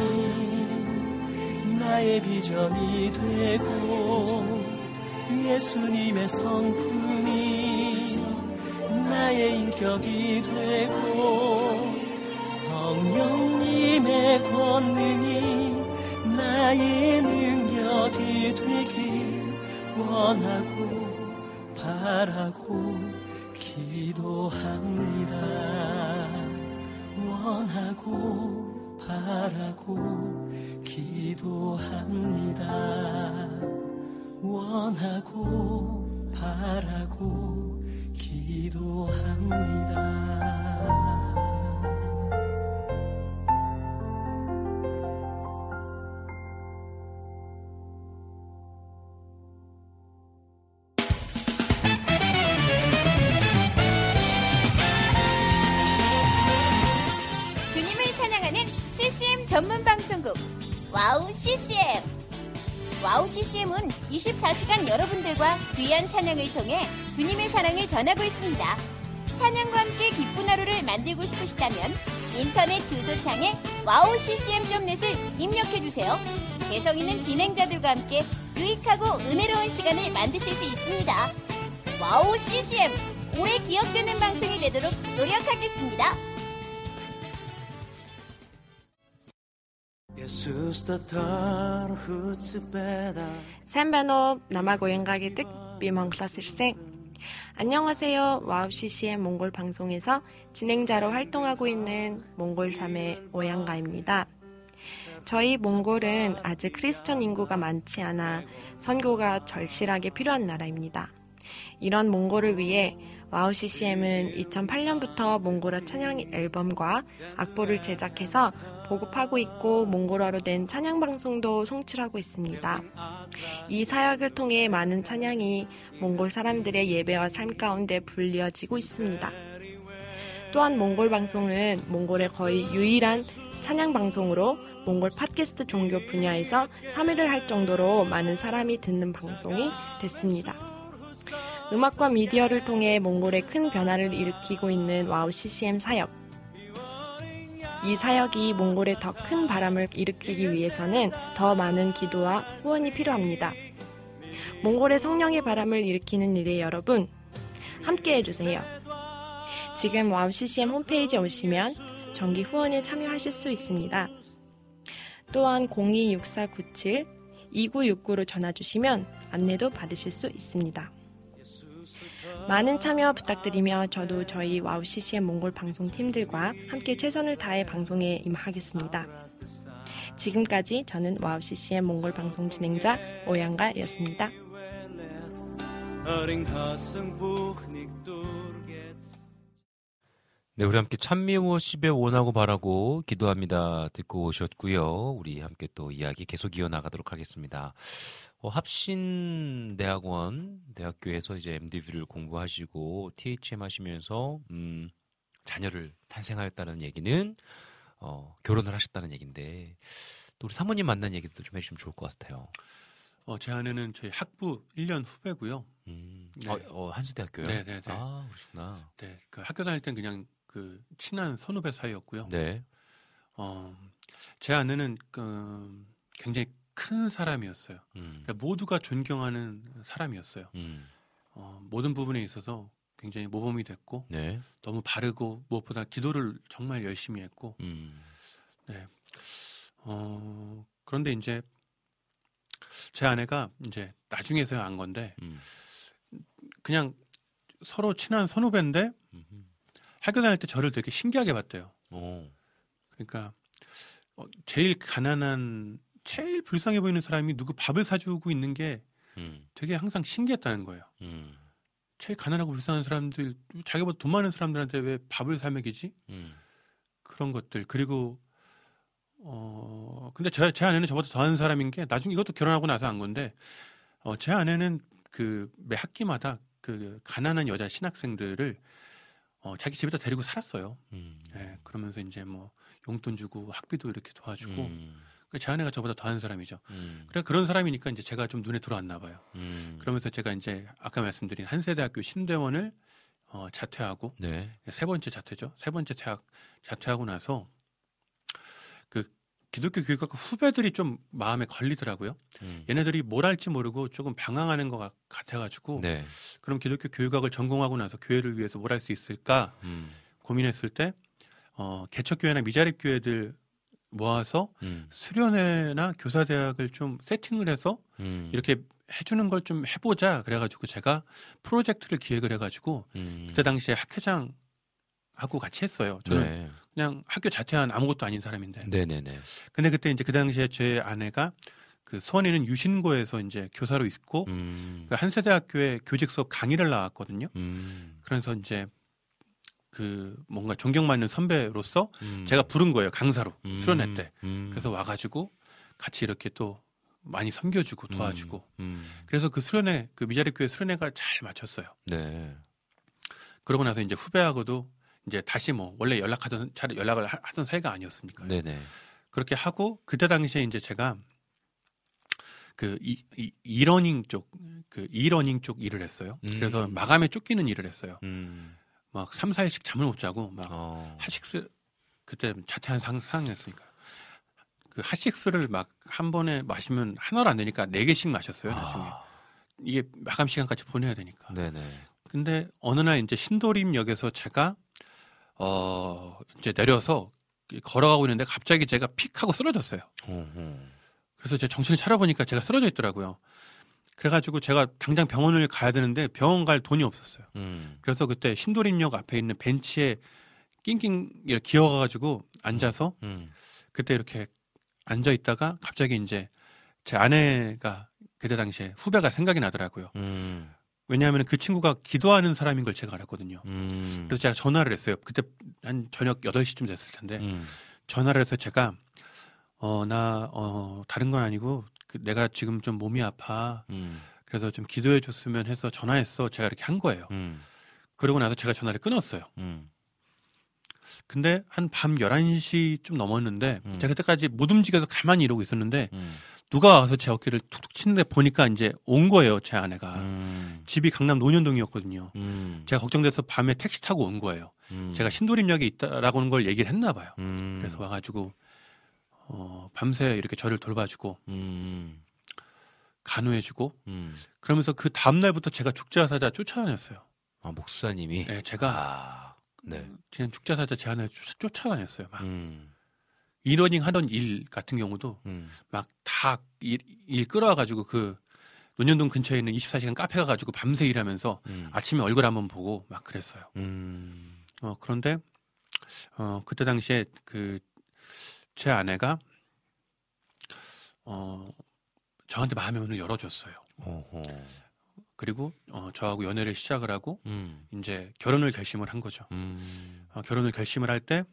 Speaker 2: 나의 비전이 되고 예수님의 성품이 나의 인격이 되고 성령님의 권능이 나의 능력이 되길 원하고 바라고 기도합니다. 원하고 바라고 기도합니다. 원하고 바라고 기도합니다.
Speaker 6: 씨씨엠 전문 방송국 와우 씨씨엠. 와우 씨씨엠은 이십사 시간 여러분들과 귀한 찬양을 통해 주님의 사랑을 전하고 있습니다. 찬양과 함께 기쁜 하루를 만들고 싶으시다면 인터넷 주소창에 와우 씨씨엠 닷 넷을 입력해주세요. 개성 있는 진행자들과 함께 유익하고 은혜로운 시간을 만드실 수 있습니다. 와우 씨씨엠, 오래 기억되는 방송이 되도록 노력하겠습니다.
Speaker 7: Сайн байна уу? Намайг уянгаа гэдэг би Монголоос ирсэн. 안녕하세요. 와우 씨씨엠 몽골 방송에서 진행자로 활동하고 있는 몽골 자매 오양가입니다. 저희 몽골은 아직 크리스천 인구가 많지 않아 선교가 절실하게 필요한 나라입니다. 이런 몽골을 위해 와우 씨씨엠은 이천팔 년부터 몽골어 찬양 앨범과 악보를 제작해서 보급하고 있고 몽골어로 된 찬양 방송도 송출하고 있습니다. 이 사역을 통해 많은 찬양이 몽골 사람들의 예배와 삶 가운데 불리어지고 있습니다. 또한 몽골 방송은 몽골의 거의 유일한 찬양 방송으로 몽골 팟캐스트 종교 분야에서 삼 위를 할 정도로 많은 사람이 듣는 방송이 됐습니다. 음악과 미디어를 통해 몽골에 큰 변화를 일으키고 있는 와우 씨씨엠 사역. 이 사역이 몽골에 더 큰 바람을 일으키기 위해서는 더 많은 기도와 후원이 필요합니다. 몽골의 성령의 바람을 일으키는 일에 여러분, 함께 해주세요. 지금 와우 씨씨엠 홈페이지에 오시면 정기 후원에 참여하실 수 있습니다. 또한 공이 육사 구칠 이구육구로 전화주시면 안내도 받으실 수 있습니다. 많은 참여 부탁드리며 저도 저희 와우 씨씨엠 몽골 방송팀들과 함께 최선을 다해 방송에 임하겠습니다. 지금까지 저는 와우 씨씨엠 몽골 방송 진행자 오양가였습니다.
Speaker 3: 네, 우리 함께 찬미워십에 원하고 바라고 기도합니다. 듣고 오셨고요. 우리 함께 또 이야기 계속 이어나가도록 하겠습니다. 어, 합신대학원 대학교에서 이제 엠디비를 공부하시고 티에이치엠 하시면서 음, 자녀를 탄생하였다는 얘기는 어, 결혼을 하셨다는 얘기인데 또 우리 사모님 만난 얘기도 좀 해주시면 좋을 것 같아요.
Speaker 5: 어, 제 아내는 저희 학부 일 년 후배고요.
Speaker 3: 음,
Speaker 5: 네.
Speaker 3: 어, 어, 한수대학교요?
Speaker 5: 네네네.
Speaker 3: 아, 그러시구나.
Speaker 5: 네, 그 학교 다닐 땐 그냥 그 친한 선후배 사이였고요.
Speaker 3: 네.
Speaker 5: 어, 제 아내는 그 굉장히 큰 사람이었어요.
Speaker 3: 음.
Speaker 5: 그러니까 모두가 존경하는 사람이었어요.
Speaker 3: 음.
Speaker 5: 어, 모든 부분에 있어서 굉장히 모범이 됐고
Speaker 3: 네.
Speaker 5: 너무 바르고 무엇보다 기도를 정말 열심히 했고
Speaker 3: 음.
Speaker 5: 네. 어, 그런데 이제 제 아내가 이제 나중에서야 안 건데
Speaker 3: 음.
Speaker 5: 그냥 서로 친한 선후배인데
Speaker 3: 음흠.
Speaker 5: 학교 다닐 때 저를 되게 신기하게 봤대요.
Speaker 3: 오.
Speaker 5: 그러니까 어, 제일 가난한 제일 불쌍해 보이는 사람이 누구 밥을 사주고 있는 게
Speaker 3: 음.
Speaker 5: 되게 항상 신기했다는 거예요.
Speaker 3: 음.
Speaker 5: 제일 가난하고 불쌍한 사람들, 자기보다 돈 많은 사람들한테 왜 밥을 사 먹이지?
Speaker 3: 음.
Speaker 5: 그런 것들. 그리고 어, 근데 제, 제 아내는 저보다 더한 사람인 게 나중에 이것도 결혼하고 나서 안 건데, 어, 제 아내는 그 매 학기마다 그 가난한 여자 신학생들을 어, 자기 집에다 데리고 살았어요.
Speaker 3: 음.
Speaker 5: 예, 그러면서 이제 뭐 용돈 주고 학비도 이렇게 도와주고.
Speaker 3: 음.
Speaker 5: 제 아내가 저보다 더한 사람이죠.
Speaker 3: 음.
Speaker 5: 그래 그런 사람이니까 이제 제가 좀 눈에 들어왔나 봐요.
Speaker 3: 음.
Speaker 5: 그러면서 제가 이제 아까 말씀드린 한세대학교 신대원을 어, 자퇴하고
Speaker 3: 네.
Speaker 5: 세 번째 자퇴죠. 세 번째 퇴학 자퇴하고 나서 그 기독교 교육학과 후배들이 좀 마음에 걸리더라고요.
Speaker 3: 음.
Speaker 5: 얘네들이 뭘 할지 모르고 조금 방황하는 것 같아가지고
Speaker 3: 네.
Speaker 5: 그럼 기독교 교육학을 전공하고 나서 교회를 위해서 뭘 할 수 있을까
Speaker 3: 음.
Speaker 5: 고민했을 때 어, 개척교회나 미자립교회들 모아서
Speaker 3: 음.
Speaker 5: 수련회나 교사대학을 좀 세팅을 해서
Speaker 3: 음.
Speaker 5: 이렇게 해주는 걸 좀 해보자 그래가지고 제가 프로젝트를 기획을 해가지고
Speaker 3: 음.
Speaker 5: 그때 당시에 학회장하고 같이 했어요. 저는
Speaker 3: 네.
Speaker 5: 그냥 학교 자퇴한 아무것도 아닌 사람인데.
Speaker 3: 네네네.
Speaker 5: 근데 그때 이제 그 당시에 제 아내가 그 수원에 있는 유신고에서 이제 교사로 있고
Speaker 3: 음.
Speaker 5: 그 한세대학교에 교직 수업 강의를 나왔거든요.
Speaker 3: 음.
Speaker 5: 그래서 이제 그 뭔가 존경받는 선배로서
Speaker 3: 음.
Speaker 5: 제가 부른 거예요. 강사로
Speaker 3: 음.
Speaker 5: 수련회 때.
Speaker 3: 음.
Speaker 5: 그래서 와가지고 같이 이렇게 또 많이 섬겨주고 도와주고.
Speaker 3: 음. 음.
Speaker 5: 그래서 그 수련회 그 미자립교회 수련회가 잘 마쳤어요.
Speaker 3: 네.
Speaker 5: 그러고 나서 이제 후배하고도 이제 다시 뭐 원래 연락하던 잘 연락을 하- 하던 사이가 아니었으니까요.
Speaker 3: 네네.
Speaker 5: 그렇게 하고 그때 당시에 이제 제가 그 이, 이, 이러닝 쪽 그 이러닝 쪽 일을 했어요.
Speaker 3: 음.
Speaker 5: 그래서 마감에 쫓기는 일을 했어요.
Speaker 3: 음.
Speaker 5: 막 삼, 사 일씩 잠을 못 자고 막
Speaker 3: 어.
Speaker 5: 핫식스 그때 자퇴한 상, 상황이었으니까 그 핫식스를 막 한 번에 마시면 하나도 안 되니까 네 개씩 마셨어요. 나중에
Speaker 3: 아.
Speaker 5: 이게 마감 시간까지 보내야 되니까.
Speaker 3: 네네.
Speaker 5: 근데 어느 날 이제 신도림역에서 제가 어 이제 내려서 걸어가고 있는데 갑자기 제가 픽 하고 쓰러졌어요.
Speaker 3: 어허.
Speaker 5: 그래서 제가 정신을 차려보니까 제가 쓰러져 있더라고요. 그래가지고 제가 당장 병원을 가야 되는데 병원 갈 돈이 없었어요.
Speaker 3: 음.
Speaker 5: 그래서 그때 신도림역 앞에 있는 벤치에 낑낑 이렇게 기어가가지고 앉아서
Speaker 3: 음.
Speaker 5: 그때 이렇게 앉아 있다가 갑자기 이제 제 아내가 그때 당시에 후배가 생각이 나더라고요.
Speaker 3: 음.
Speaker 5: 왜냐하면 그 친구가 기도하는 사람인 걸 제가 알았거든요.
Speaker 3: 음.
Speaker 5: 그래서 제가 전화를 했어요. 그때 한 저녁 여덟 시쯤 됐을 텐데
Speaker 3: 음.
Speaker 5: 전화를 해서 제가 어, 나, 어, 다른 건 아니고 그 내가 지금 좀 몸이 아파.
Speaker 3: 음.
Speaker 5: 그래서 좀 기도해 줬으면 해서 전화했어. 제가 이렇게 한 거예요.
Speaker 3: 음.
Speaker 5: 그러고 나서 제가 전화를 끊었어요.
Speaker 3: 음.
Speaker 5: 근데 한 밤 열한 시쯤 넘었는데
Speaker 2: 음.
Speaker 5: 제가 그때까지 못 움직여서 가만히 이러고 있었는데
Speaker 3: 음.
Speaker 5: 누가 와서 제 어깨를 툭툭 치는데 보니까 이제 온 거예요. 제 아내가.
Speaker 3: 음.
Speaker 5: 집이 강남 논현동이었거든요.
Speaker 3: 음.
Speaker 5: 제가 걱정돼서 밤에 택시 타고 온 거예요.
Speaker 3: 음.
Speaker 5: 제가 신도림역에 있다라고 하는 걸 얘기를 했나 봐요.
Speaker 3: 음.
Speaker 5: 그래서 와가지고 어, 밤새 이렇게 저를 돌봐주고
Speaker 3: 음.
Speaker 5: 간호해주고
Speaker 3: 음.
Speaker 5: 그러면서 그 다음날부터 제가 죽자사자 쫓아다녔어요.
Speaker 3: 아, 목사님이.
Speaker 5: 네, 제가
Speaker 3: 아. 네.
Speaker 5: 그냥 죽자사자 제 아내를 쫓- 쫓아다녔어요. 막
Speaker 3: 음.
Speaker 5: 이러닝 하던 일 같은 경우도
Speaker 3: 음.
Speaker 5: 막 다 일 일 끌어와가지고 그 논현동 근처에 있는 이십사 시간 카페 가가지고 밤새 일하면서
Speaker 3: 음.
Speaker 5: 아침에 얼굴 한번 보고 막 그랬어요.
Speaker 3: 음.
Speaker 5: 어, 그런데 어, 그때 당시에 그 제 아내가 어, 저한테 마음의 문을 열어줬어요.
Speaker 3: 어허.
Speaker 5: 그리고 어, 저하고 연애를 시작을 하고
Speaker 3: 음.
Speaker 5: 이제 결혼을 결심을 한 거죠.
Speaker 3: 음.
Speaker 5: 어, 결혼을 결심을 할 때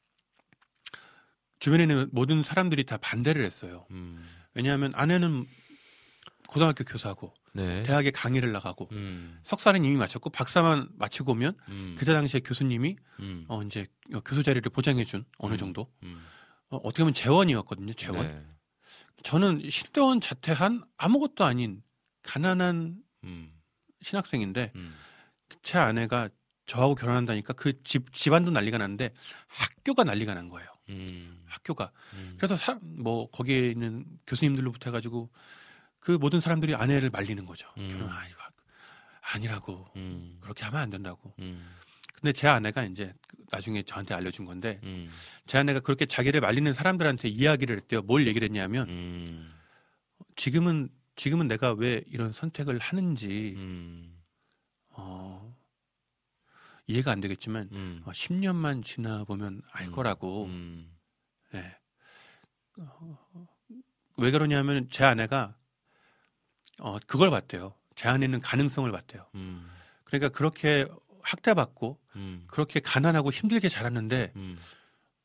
Speaker 5: 주변에는 모든 사람들이 다 반대를 했어요.
Speaker 3: 음.
Speaker 5: 왜냐하면 아내는 고등학교 교사고
Speaker 3: 네.
Speaker 5: 대학에 강의를 나가고
Speaker 3: 음.
Speaker 5: 석사는 이미 마쳤고 박사만 마치고 오면
Speaker 3: 음.
Speaker 5: 그때 당시에 교수님이
Speaker 3: 음.
Speaker 5: 어, 이제 교수 자리를 보장해준 어느
Speaker 3: 음.
Speaker 5: 정도
Speaker 3: 음.
Speaker 5: 어, 어떻게 보면 재원이었거든요. 재원.
Speaker 3: 네.
Speaker 5: 저는 신대원 자퇴한 아무것도 아닌 가난한
Speaker 3: 음.
Speaker 5: 신학생인데
Speaker 3: 음.
Speaker 5: 제 아내가 저하고 결혼한다니까 그 집 집안도 난리가 났는데 학교가 난리가 난 거예요.
Speaker 3: 음.
Speaker 5: 학교가.
Speaker 3: 음.
Speaker 5: 그래서 사, 뭐 거기에 있는 교수님들로부터 해가지고 그 모든 사람들이 아내를 말리는 거죠.
Speaker 3: 음.
Speaker 5: 결혼 아니, 아니라고
Speaker 3: 음.
Speaker 5: 그렇게 하면 안 된다고.
Speaker 3: 음.
Speaker 5: 근데 제 아내가 이제 나중에 저한테 알려준 건데
Speaker 3: 음.
Speaker 5: 제 아내가 그렇게 자기를 말리는 사람들한테 이야기를 했대요. 뭘 얘기를 했냐면
Speaker 3: 음.
Speaker 5: 지금은 지금은 내가 왜 이런 선택을 하는지
Speaker 3: 음.
Speaker 5: 어, 이해가 안 되겠지만
Speaker 3: 음.
Speaker 5: 어, 십 년만 지나 보면 알
Speaker 3: 음.
Speaker 5: 거라고.
Speaker 3: 음.
Speaker 5: 예. 어, 왜 그러냐면 제 아내가 어, 그걸 봤대요. 제 아내는 가능성을 봤대요.
Speaker 3: 음.
Speaker 5: 그러니까 그렇게 학대받고
Speaker 3: 음.
Speaker 5: 그렇게 가난하고 힘들게 자랐는데
Speaker 3: 음.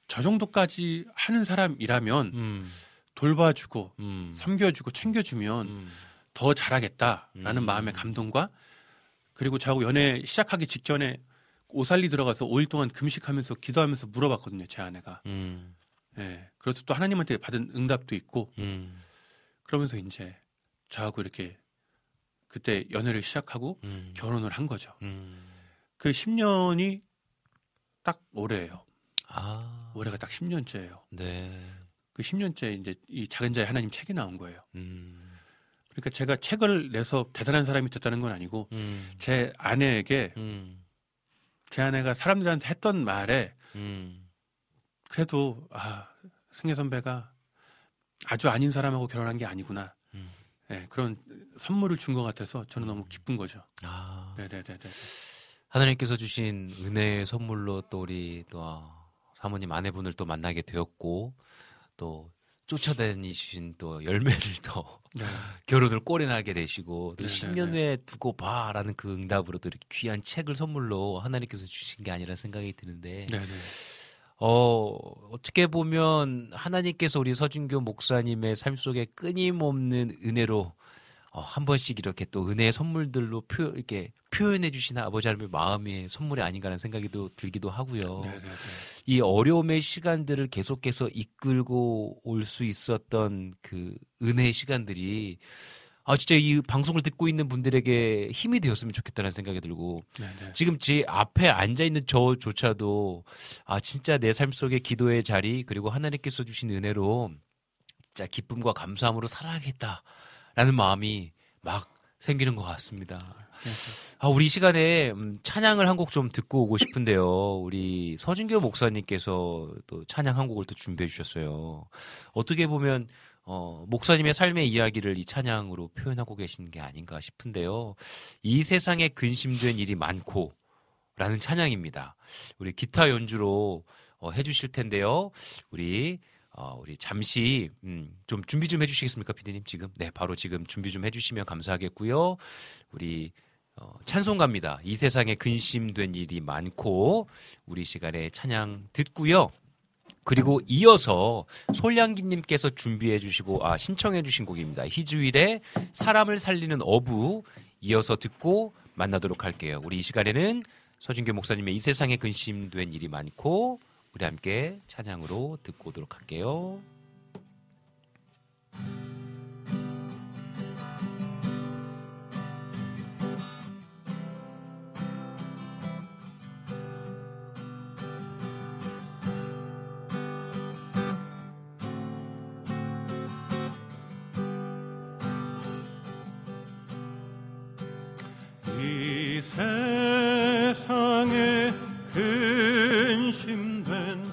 Speaker 5: 저 정도까지 하는 사람이라면
Speaker 3: 음.
Speaker 5: 돌봐주고
Speaker 3: 음.
Speaker 5: 섬겨주고 챙겨주면
Speaker 3: 음.
Speaker 5: 더 잘하겠다라는
Speaker 3: 음.
Speaker 5: 마음의 감동과 그리고 저하고 연애 시작하기 직전에 오살리 들어가서 오 일 동안 금식하면서 기도하면서 물어봤거든요. 제 아내가.
Speaker 3: 음.
Speaker 5: 예. 그래서 또 하나님한테 받은 응답도 있고
Speaker 3: 음.
Speaker 5: 그러면서 이제 저하고 이렇게 그때 연애를 시작하고
Speaker 3: 음.
Speaker 5: 결혼을 한 거죠.
Speaker 3: 음.
Speaker 5: 그 십 년이 딱 올해예요.
Speaker 3: 아.
Speaker 5: 올해가 딱 십 년째예요.
Speaker 3: 네.
Speaker 5: 그 십 년째 이제 이 작은 자의 하나님 책이 나온 거예요.
Speaker 3: 음.
Speaker 5: 그러니까 제가 책을 내서 대단한 사람이 됐다는 건 아니고
Speaker 3: 음.
Speaker 5: 제 아내에게
Speaker 3: 음.
Speaker 5: 제 아내가 사람들한테 했던 말에
Speaker 3: 음.
Speaker 5: 그래도 아 승혜 선배가 아주 아닌 사람하고 결혼한 게 아니구나.
Speaker 3: 음.
Speaker 5: 네, 그런 선물을 준 것 같아서 저는 너무 기쁜 거죠.
Speaker 3: 아.
Speaker 5: 네네네.
Speaker 3: 하나님께서 주신 은혜의 선물로 또 우리 또 사모님 아내분을 또 만나게 되었고 또 쫓아다니신 또 열매를 또
Speaker 5: 네.
Speaker 3: 결혼을 꼴에나게 되시고 또
Speaker 5: 네네네.
Speaker 3: 십 년 후에 두고 봐라는 그 응답으로 또 이렇게 귀한 책을 선물로 하나님께서 주신 게 아니라 생각이 드는데
Speaker 5: 네네.
Speaker 3: 어, 어떻게 보면 하나님께서 우리 서준교 목사님의 삶 속에 끊임없는 은혜로 어, 한 번씩 이렇게 또 은혜의 선물들로 표, 이렇게 표현해 주시는 아버지 하나님의 마음의 선물이 아닌가라는 생각이 또 들기도 하고요.
Speaker 5: 네네네.
Speaker 3: 이 어려움의 시간들을 계속해서 이끌고 올 수 있었던 그 은혜의 시간들이 아 진짜 이 방송을 듣고 있는 분들에게 힘이 되었으면 좋겠다는 생각이 들고
Speaker 5: 네네.
Speaker 3: 지금 제 앞에 앉아 있는 저조차도 아 진짜 내 삶 속의 기도의 자리 그리고 하나님께서 주신 은혜로 진짜 기쁨과 감사함으로 살아야겠다라는 마음이 막 생기는 것 같습니다. 아, 우리 이 시간에 찬양을 한 곡 좀 듣고 오고 싶은데요. 우리 서준교 목사님께서 또 찬양 한 곡을 또 준비해 주셨어요. 어떻게 보면 어, 목사님의 삶의 이야기를 이 찬양으로 표현하고 계신 게 아닌가 싶은데요. 이 세상에 근심된 일이 많고 라는 찬양입니다. 우리 기타 연주로 어, 해주실 텐데요. 우리 어, 우리 잠시 음, 좀 준비 좀 해주시겠습니까, 피디님 지금? 네, 바로 지금 준비 좀 해주시면 감사하겠고요. 우리 어, 찬송가입니다. 이 세상에 근심된 일이 많고 우리 시간에 찬양 듣고요. 그리고 이어서 솔량기님께서 준비해 주시고 아 신청해 주신 곡입니다. 희주일의 사람을 살리는 어부 이어서 듣고 만나도록 할게요. 우리 이 시간에는 서준교 목사님의 이 세상에 근심된 일이 많고 우리 함께 찬양으로 듣고 오도록 할게요.
Speaker 5: 이 세상에 근심된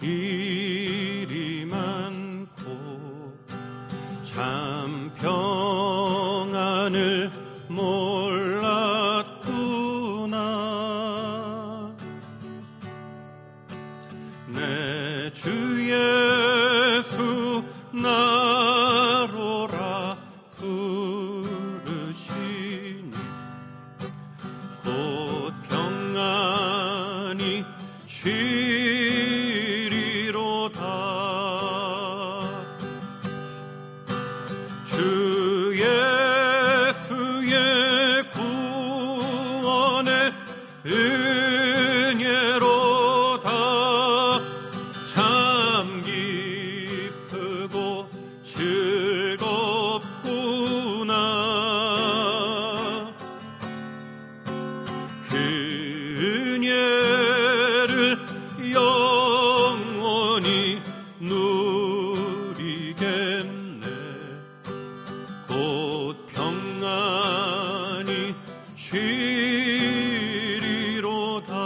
Speaker 5: 일이 많고 참 평안을 몰랐구나. 내 주 예수 나로라 부르시니 곧 평안이 쉬리로다. 주 예수의 구원의 은혜로다. 참 기쁘고 즐겁구나. 그 은혜를 영원히 누리겠네. 곧 평안이 쉬리로다.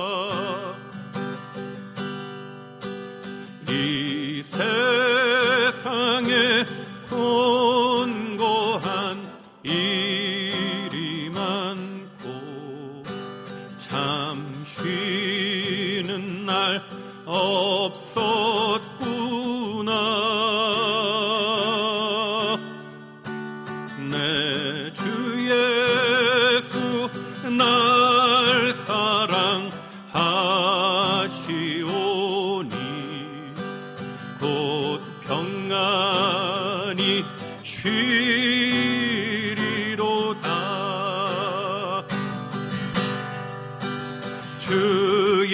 Speaker 5: 이 세상에 곤고한 일이 많고 참 쉬는 날 없었구나. 내 주 예수 날 사랑하시오니 쉬리로다. 주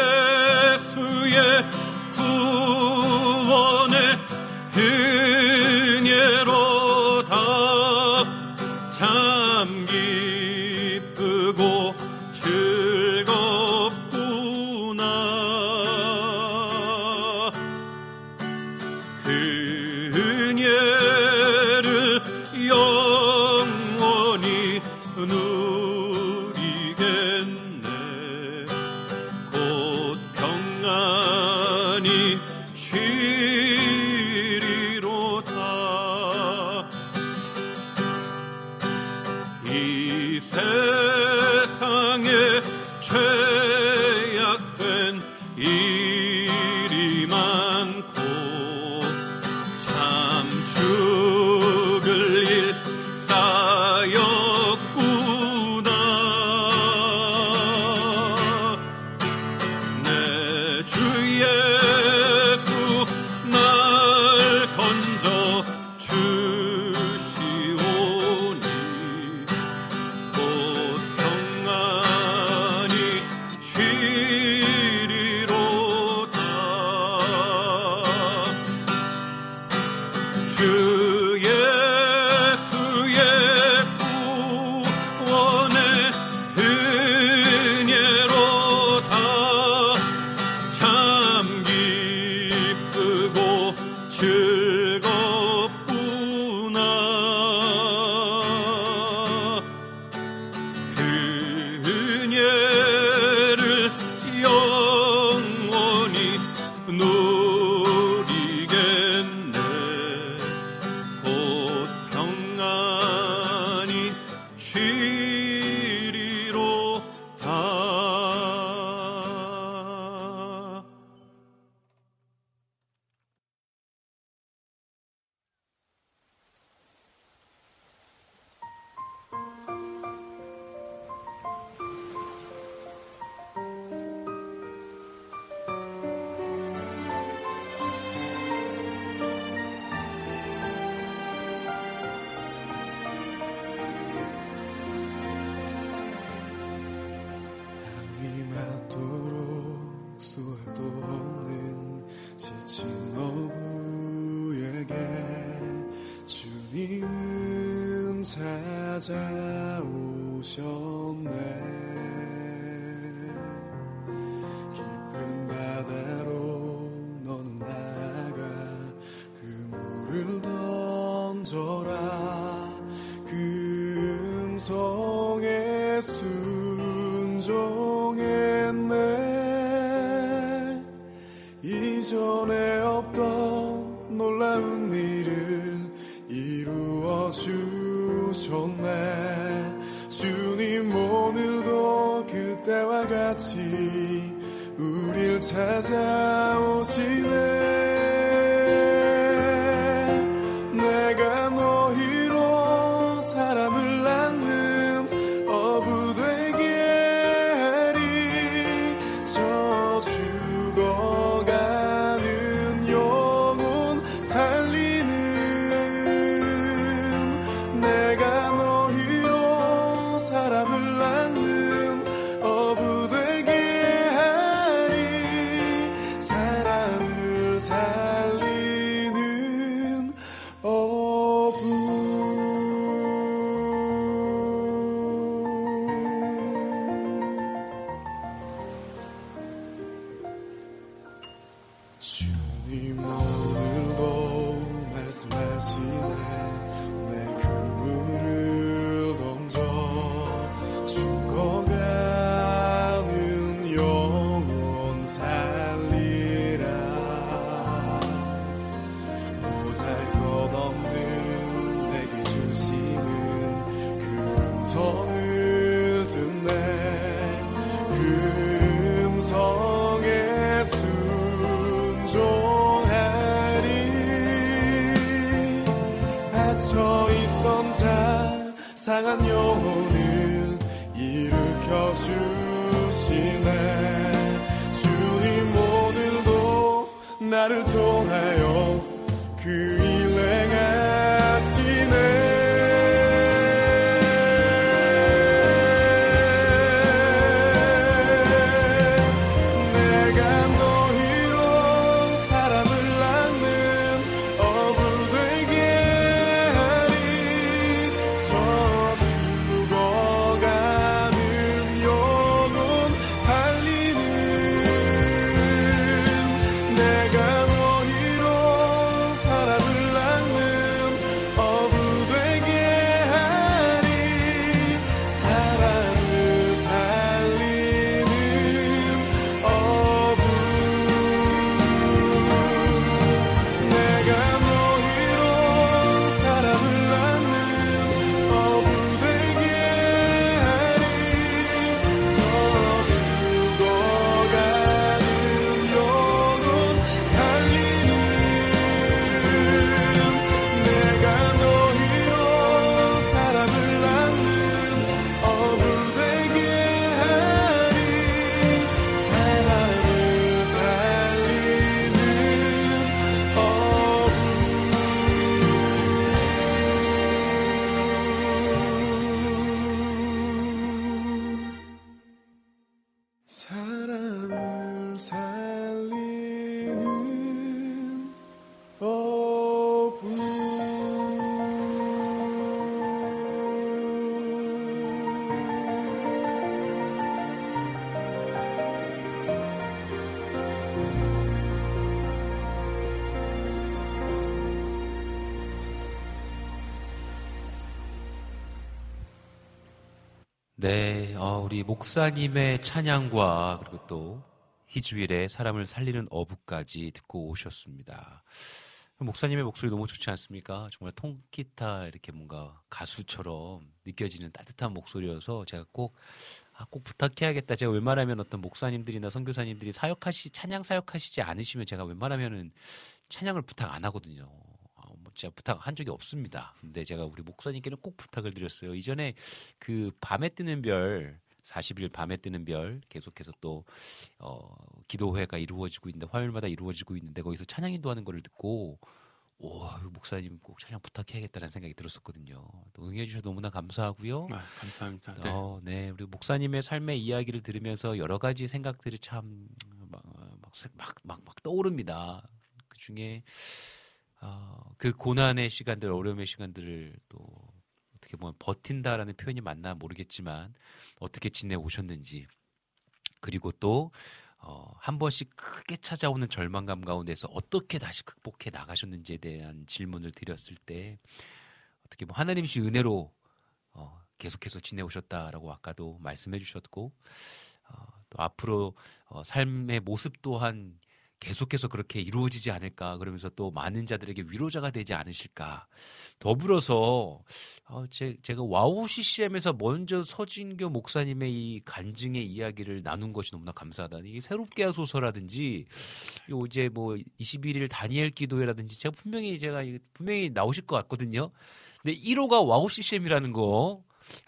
Speaker 5: 예수의 구원의 은혜로다. 참 기쁘고 즐겁구나. 그 은혜를 영원히 누리겠네. 곧 평안히 쉬리로다. 이 세상에 죄악된 일이 많고 참 죽을 일 쌓였구나. 내 주 예수 날 건져 주시오니 곧 평안히 쉬리로다. 주 예수의 구원의 은혜로다. 참 기쁘고 즐겁구나. 그 은혜를 영원히 누리겠네. 곧 평안히 쉬리로다.
Speaker 8: 밤이 맞도록 수확도 없는 지친 어부에게 주님은 찾아오셨네. 깊은 바다로 너는 나가 그 물을 던져라. 그 음성에 순종했네. 이전에 없던 놀라운 일을 이루어 주셨네. 주님 오늘도 그때와 같이 우릴 찾아오시네. 내가 너희로 사람을 낳는 어부 되게 하리. 저 죽어가는 영혼 살리는 내가 너희로 사람을 낳는 어부 되게 하리. 사람을 살리는 어부. 주님 오늘도 말씀하시네. 내 그물을 던져 죽어가는 영혼 살리라. 보잘것없는 내게 주시는 그 음성을 듣네. 그 음성에 순종하리. 갇혀있던 자 상한 영혼을 일으켜 주시네. 주님 오늘도 나를 통하여 그 일 행하시네.
Speaker 3: 네, 어, 우리 목사님의 찬양과 그리고 또 희주일의 사람을 살리는 어부까지 듣고 오셨습니다. 목사님의 목소리 너무 좋지 않습니까? 정말 통기타 이렇게 뭔가 가수처럼 느껴지는 따뜻한 목소리여서 제가 꼭, 아, 꼭 부탁해야겠다. 제가 웬만하면 어떤 목사님들이나 선교사님들이 사역하시, 찬양 사역하시지 않으시면 제가 웬만하면은 찬양을 부탁 안 하거든요. 뭐 제가 부탁한 적이 없습니다. 근데 제가 우리 목사님께는 꼭 부탁을 드렸어요. 이전에 그 밤에 뜨는 별, 사십 일 밤에 뜨는 별 계속해서 또 어, 기도회가 이루어지고 있는데 화요일마다 이루어지고 있는데 거기서 찬양 인도하는 거를 듣고 오, 목사님 꼭 찬양 부탁해야겠다는 생각이 들었었거든요. 또 응해 주셔서 너무나 감사하고요.
Speaker 5: 아, 감사합니다. 네.
Speaker 3: 어, 네, 우리 목사님의 삶의 이야기를 들으면서 여러 가지 생각들이 참 막 막 막 막 떠오릅니다. 그 중에 어, 그 고난의 시간들, 어려움의 시간들을 또 어떻게 보면 버틴다라는 표현이 맞나 모르겠지만 어떻게 지내오셨는지, 그리고 또 어, 한 번씩 크게 찾아오는 절망감 가운데서 어떻게 다시 극복해 나가셨는지에 대한 질문을 드렸을 때 어떻게 보면 하나님이시 은혜로 어, 계속해서 지내오셨다라고 아까도 말씀해 주셨고, 어, 또 앞으로 어, 삶의 모습 또한 계속해서 그렇게 이루어지지 않을까, 그러면서 또 많은 자들에게 위로자가 되지 않으실까. 더불어서 어, 제, 제가 와우 씨씨엠에서 먼저 서진교 목사님의 이 간증의 이야기를 나눈 것이 너무나 감사하다. 이게 새롭게 하소서라든지 요 이제 뭐 이십일 일 다니엘 기도회라든지 제가 분명히 제가 분명히 나오실 것 같거든요. 근데 일 호가 와우 씨씨엠이라는 거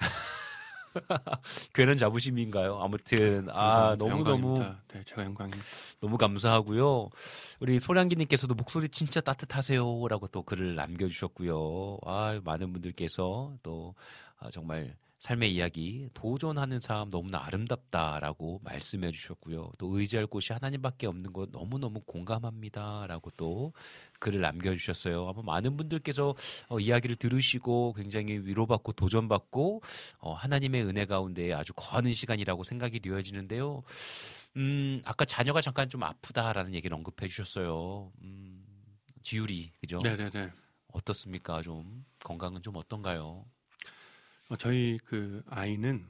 Speaker 3: 괜한 자부심인가요? 아무튼 아 너무 너무
Speaker 5: 네, 제가 영광입니다.
Speaker 3: 너무 감사하고요. 우리 소량기님께서도 목소리 진짜 따뜻하세요라고 또 글을 남겨주셨고요. 아 많은 분들께서 또 아, 정말 삶의 이야기 도전하는 삶 너무나 아름답다라고 말씀해 주셨고요. 또 의지할 곳이 하나님밖에 없는 것 너무너무 공감합니다라고 또 글을 남겨주셨어요. 아마 많은 분들께서 어, 이야기를 들으시고 굉장히 위로받고 도전받고 어, 하나님의 은혜 가운데 아주 거하는 시간이라고 생각이 되어지는데요. 음, 아까 자녀가 잠깐 좀 아프다라는 얘기를 언급해 주셨어요. 음, 지율이 그죠?
Speaker 5: 네네네.
Speaker 3: 어떻습니까? 좀 건강은 좀 어떤가요?
Speaker 5: 어, 저희 그 아이는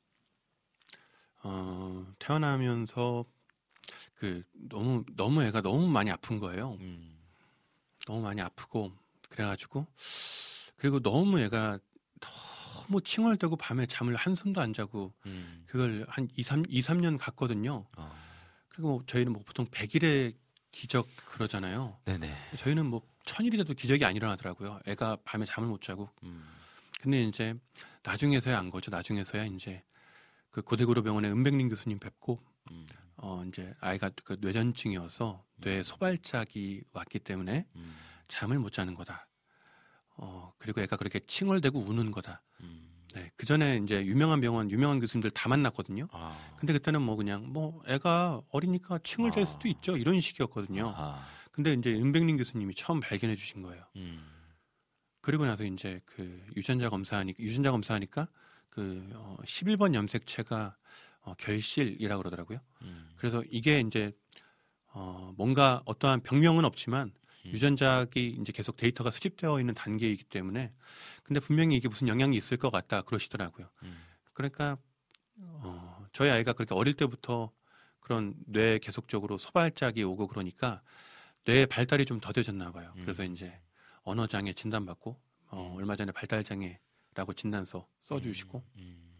Speaker 5: 어, 태어나면서 그 너무 너무 애가 너무 많이 아픈 거예요.
Speaker 3: 음.
Speaker 5: 너무 많이 아프고 그래가지고 그리고 너무 애가 너무 칭얼대고 밤에 잠을 한숨도 안 자고
Speaker 3: 음.
Speaker 5: 그걸 한 이, 삼, 이, 삼 년 갔거든요.
Speaker 3: 어.
Speaker 5: 그리고 뭐 저희는 뭐 보통 백 일의 기적 그러잖아요.
Speaker 3: 네네.
Speaker 5: 저희는 뭐 천일이 돼도 기적이 안 일어나더라고요. 애가 밤에 잠을 못 자고.
Speaker 3: 음.
Speaker 5: 근데 이제 나중에서야 안 거죠. 나중에서야 이제 그 고대구로 병원의 은백린 교수님 뵙고
Speaker 3: 음.
Speaker 5: 어 이제 아이가 그 뇌전증이어서 뇌 소발작이 왔기 때문에
Speaker 3: 음.
Speaker 5: 잠을 못 자는 거다. 어 그리고 애가 그렇게 칭얼대고 우는 거다.
Speaker 3: 음.
Speaker 5: 네, 그 전에 이제 유명한 병원, 유명한 교수님들 다 만났거든요.
Speaker 3: 아.
Speaker 5: 근데 그때는 뭐 그냥 뭐 애가 어리니까 칭얼댈
Speaker 3: 아.
Speaker 5: 수도 있죠. 이런 식이었거든요.
Speaker 3: 아하.
Speaker 5: 근데 이제 은백린 교수님이 처음 발견해 주신 거예요.
Speaker 3: 음.
Speaker 5: 그리고 나서 이제 그 유전자 검사하니까 유전자 검사하니까 그 어, 십일 번 염색체가 어, 결실이라고 그러더라고요.
Speaker 3: 음.
Speaker 5: 그래서 이게 이제 어, 뭔가 어떠한 병명은 없지만
Speaker 3: 음.
Speaker 5: 유전자기 이제 계속 데이터가 수집되어 있는 단계이기 때문에 근데 분명히 이게 무슨 영향이 있을 것 같다 그러시더라고요.
Speaker 3: 음.
Speaker 5: 그러니까 어, 저희 아이가 그렇게 어릴 때부터 그런 뇌 계속적으로 소발작이 오고 그러니까 뇌 발달이 좀 더뎌졌나 봐요.
Speaker 3: 음.
Speaker 5: 그래서 이제 언어장애 진단받고 어, 얼마 전에 발달장애라고 진단서 써주시고
Speaker 3: 음. 음.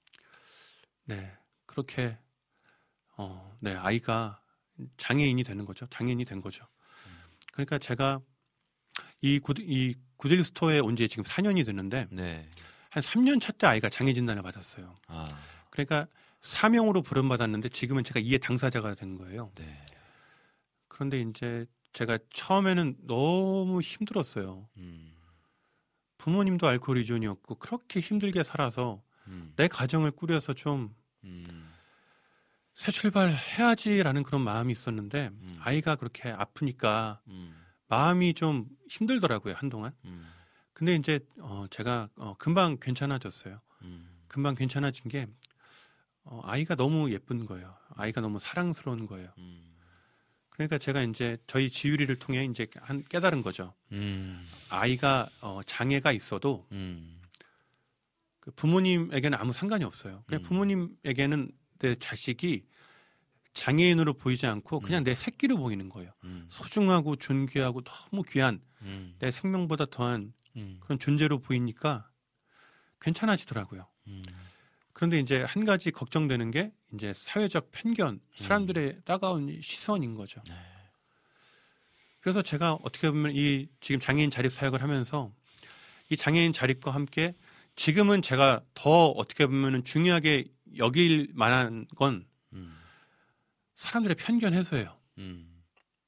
Speaker 5: 네 그렇게 어, 네 아이가 장애인이 되는 거죠. 장애인이 된 거죠. 그러니까 제가 이, 구드, 이 구딜 스토어에 온 지 지금 사 년이 됐는데
Speaker 3: 네.
Speaker 5: 한 삼 년 차 때 아이가 장애 진단을 받았어요.
Speaker 3: 아.
Speaker 5: 그러니까 사명으로 부름받았는데 지금은 제가 이의 당사자가 된 거예요.
Speaker 3: 네.
Speaker 5: 그런데 이제 제가 처음에는 너무 힘들었어요.
Speaker 3: 음.
Speaker 5: 부모님도 알코올依존이었고 그렇게 힘들게 살아서
Speaker 3: 음.
Speaker 5: 내 가정을 꾸려서 좀
Speaker 3: 음.
Speaker 5: 새 출발해야지라는 그런 마음이 있었는데
Speaker 3: 음.
Speaker 5: 아이가 그렇게 아프니까
Speaker 3: 음.
Speaker 5: 마음이 좀 힘들더라고요 한동안.
Speaker 3: 음.
Speaker 5: 근데 이제 어 제가 어 금방 괜찮아졌어요.
Speaker 3: 음.
Speaker 5: 금방 괜찮아진 게 어 아이가 너무 예쁜 거예요. 아이가 너무 사랑스러운 거예요.
Speaker 3: 음.
Speaker 5: 그러니까 제가 이제 저희 지유리를 통해 이제 한 깨달은 거죠.
Speaker 3: 음.
Speaker 5: 아이가 어 장애가 있어도
Speaker 3: 음.
Speaker 5: 그 부모님에게는 아무 상관이 없어요. 그냥
Speaker 3: 음.
Speaker 5: 부모님에게는 내 자식이 장애인으로 보이지 않고 그냥
Speaker 3: 음.
Speaker 5: 내 새끼로 보이는 거예요.
Speaker 3: 음.
Speaker 5: 소중하고 존귀하고 너무 귀한
Speaker 3: 음.
Speaker 5: 내 생명보다 더한
Speaker 3: 음.
Speaker 5: 그런 존재로 보이니까 괜찮아지더라고요.
Speaker 3: 음.
Speaker 5: 그런데 이제 한 가지 걱정되는 게 이제 사회적 편견, 사람들의 따가운 시선인 거죠.
Speaker 3: 네.
Speaker 5: 그래서 제가 어떻게 보면 이 지금 장애인 자립 사역을 하면서 이 장애인 자립과 함께 지금은 제가 더 어떻게 보면 중요하게 여길 만한 건
Speaker 3: 음.
Speaker 5: 사람들의 편견 해소예요.
Speaker 3: 음.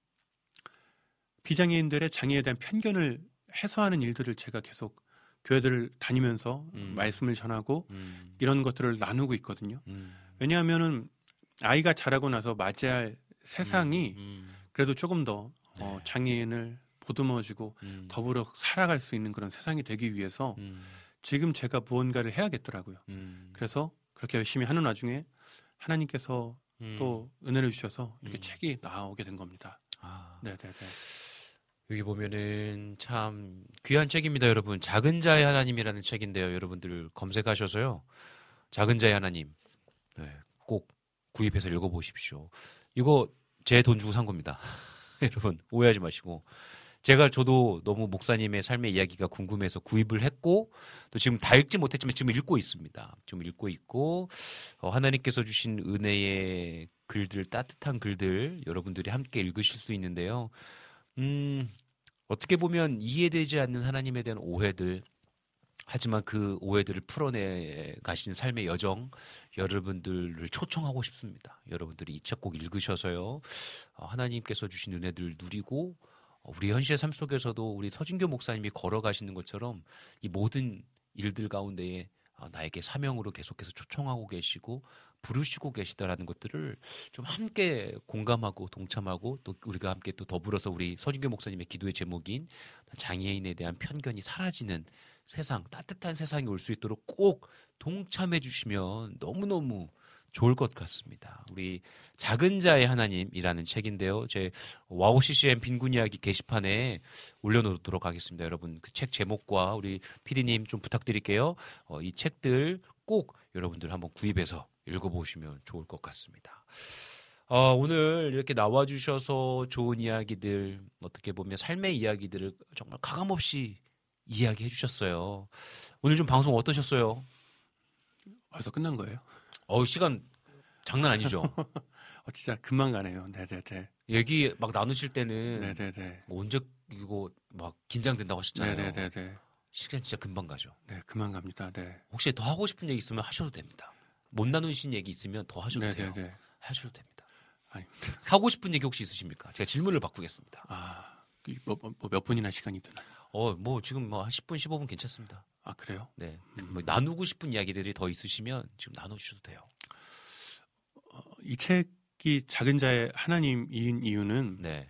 Speaker 5: 비장애인들의 장애에 대한 편견을 해소하는 일들을 제가 계속 교회들을 다니면서
Speaker 3: 음.
Speaker 5: 말씀을 전하고
Speaker 3: 음.
Speaker 5: 이런 것들을 나누고 있거든요.
Speaker 3: 음.
Speaker 5: 왜냐하면은 아이가 자라고 나서 맞이할 세상이
Speaker 3: 음.
Speaker 5: 그래도 조금 더
Speaker 3: 네.
Speaker 5: 어, 장애인을 보듬어주고
Speaker 3: 음.
Speaker 5: 더불어 살아갈 수 있는 그런 세상이 되기 위해서
Speaker 3: 음.
Speaker 5: 지금 제가 무언가를 해야겠더라고요.
Speaker 3: 음.
Speaker 5: 그래서 그렇게 열심히 하는 와중에 하나님께서
Speaker 3: 음.
Speaker 5: 또 은혜를 주셔서 이렇게
Speaker 3: 음.
Speaker 5: 책이 나오게 된 겁니다.
Speaker 3: 아.
Speaker 5: 네네네.
Speaker 3: 여기 보면은 참 귀한 책입니다, 여러분. 작은 자의 하나님이라는 책인데요. 여러분들 검색하셔서요. 작은 자의 하나님. 네, 꼭 구입해서 읽어보십시오. 이거 제 돈 주고 산 겁니다. 여러분 오해하지 마시고. 제가 저도 너무 목사님의 삶의 이야기가 궁금해서 구입을 했고 또 지금 다 읽지 못했지만 지금 읽고 있습니다. 지금 읽고 있고 어, 하나님께서 주신 은혜의 글들, 따뜻한 글들 여러분들이 함께 읽으실 수 있는데요. 음, 어떻게 보면 이해되지 않는 하나님에 대한 오해들, 하지만 그 오해들을 풀어내 가시는 삶의 여정, 여러분들을 초청하고 싶습니다. 여러분들이 이 책 꼭 읽으셔서요. 어, 하나님께서 주신 은혜들을 누리고 어, 우리 현실의 삶 속에서도 우리 서진교 목사님이 걸어가시는 것처럼 이 모든 일들 가운데에 어, 나에게 사명으로 계속해서 초청하고 계시고 부르시고 계시다라는 것들을 좀 함께 공감하고 동참하고 또 우리가 함께 또 더불어서 우리 서진교 목사님의 기도의 제목인 장애인에 대한 편견이 사라지는 세상, 따뜻한 세상이 올 수 있도록 꼭 동참해 주시면 너무너무 좋을 것 같습니다. 우리 작은 자의 하나님이라는 책인데요. 제 와우 씨씨엠 빈군 이야기 게시판에 올려놓도록 하겠습니다. 여러분 그 책 제목과 우리 피디님 좀 부탁드릴게요. 어, 이 책들 꼭 여러분들 한번 구입해서 읽어보시면 좋을 것 같습니다. 어, 오늘 이렇게 나와주셔서 좋은 이야기들, 어떻게 보면 삶의 이야기들을 정말 가감없이 이야기해 주셨어요. 오늘 좀 방송 어떠셨어요?
Speaker 5: 벌써 끝난 거예요?
Speaker 3: 어 시간 장난 아니죠?
Speaker 5: 어, 진짜 금방 가네요. 네네네.
Speaker 3: 얘기 막 나누실 때는
Speaker 5: 네네네.
Speaker 3: 뭐 언제 이거 막 긴장된다고 하셨잖아요.
Speaker 5: 네네네.
Speaker 3: 시간 진짜 금방 가죠.
Speaker 5: 네, 금방 갑니다. 네.
Speaker 3: 혹시 더 하고 싶은 얘기 있으면 하셔도 됩니다. 못 나누신 얘기 있으면 더 하셔도
Speaker 5: 네네네.
Speaker 3: 돼요. 하셔도 됩니다.
Speaker 5: 아닙니다.
Speaker 3: 하고 싶은 얘기 혹시 있으십니까? 제가 질문을 바꾸겠습니다.
Speaker 5: 아, 뭐, 뭐, 뭐 몇 분이나 시간이 드나요?
Speaker 3: 어, 뭐 지금 뭐 한 십 분, 십오 분 괜찮습니다.
Speaker 5: 아, 그래요?
Speaker 3: 네.
Speaker 5: 음.
Speaker 3: 뭐 나누고 싶은 이야기들이 더 있으시면 지금 나눠주셔도 돼요.
Speaker 5: 어, 이 책이 작은 자의 하나님인 이유는
Speaker 3: 네.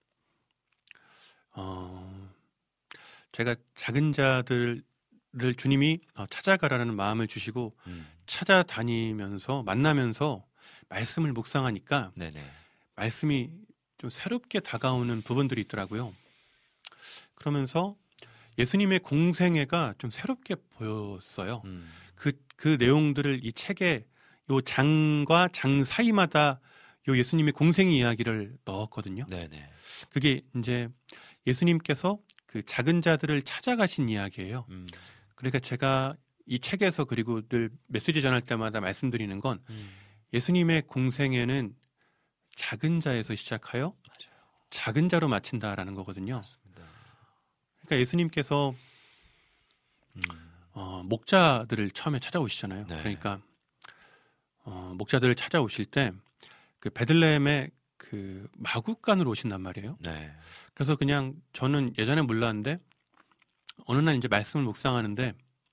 Speaker 5: 어, 제가 작은 자들을 주님이 어, 찾아가라는 마음을 주시고
Speaker 3: 음.
Speaker 5: 찾아다니면서 만나면서 말씀을 묵상하니까
Speaker 3: 네네.
Speaker 5: 말씀이 좀 새롭게 다가오는 부분들이 있더라고요. 그러면서 예수님의 공생애가 좀 새롭게 보였어요.
Speaker 3: 음.
Speaker 5: 그, 그 내용들을 이 책에 요 장과 장 사이마다 요 예수님의 공생의 이야기를 넣었거든요.
Speaker 3: 네네.
Speaker 5: 그게 이제 예수님께서 그 작은 자들을 찾아가신 이야기예요.
Speaker 3: 음.
Speaker 5: 그러니까 제가 이 책에서 그리고 늘 메시지 전할 때마다 말씀드리는 건
Speaker 3: 음.
Speaker 5: 예수님의 공생애는 작은 자에서 시작하여
Speaker 3: 맞아요.
Speaker 5: 작은 자로 마친다라는 거거든요.
Speaker 3: 맞습니다.
Speaker 5: 그러니까 예수님께서
Speaker 3: 음.
Speaker 5: 어, 목자들을 처음에 찾아오시잖아요.
Speaker 3: 네.
Speaker 5: 그러니까 어, 목자들을 찾아오실 때 그 베들레헴의 그 마구간으로 오신단 말이에요.
Speaker 3: 네.
Speaker 5: 그래서 그냥 저는 예전에 몰랐는데 어느 날 이제 말씀을 묵상하는데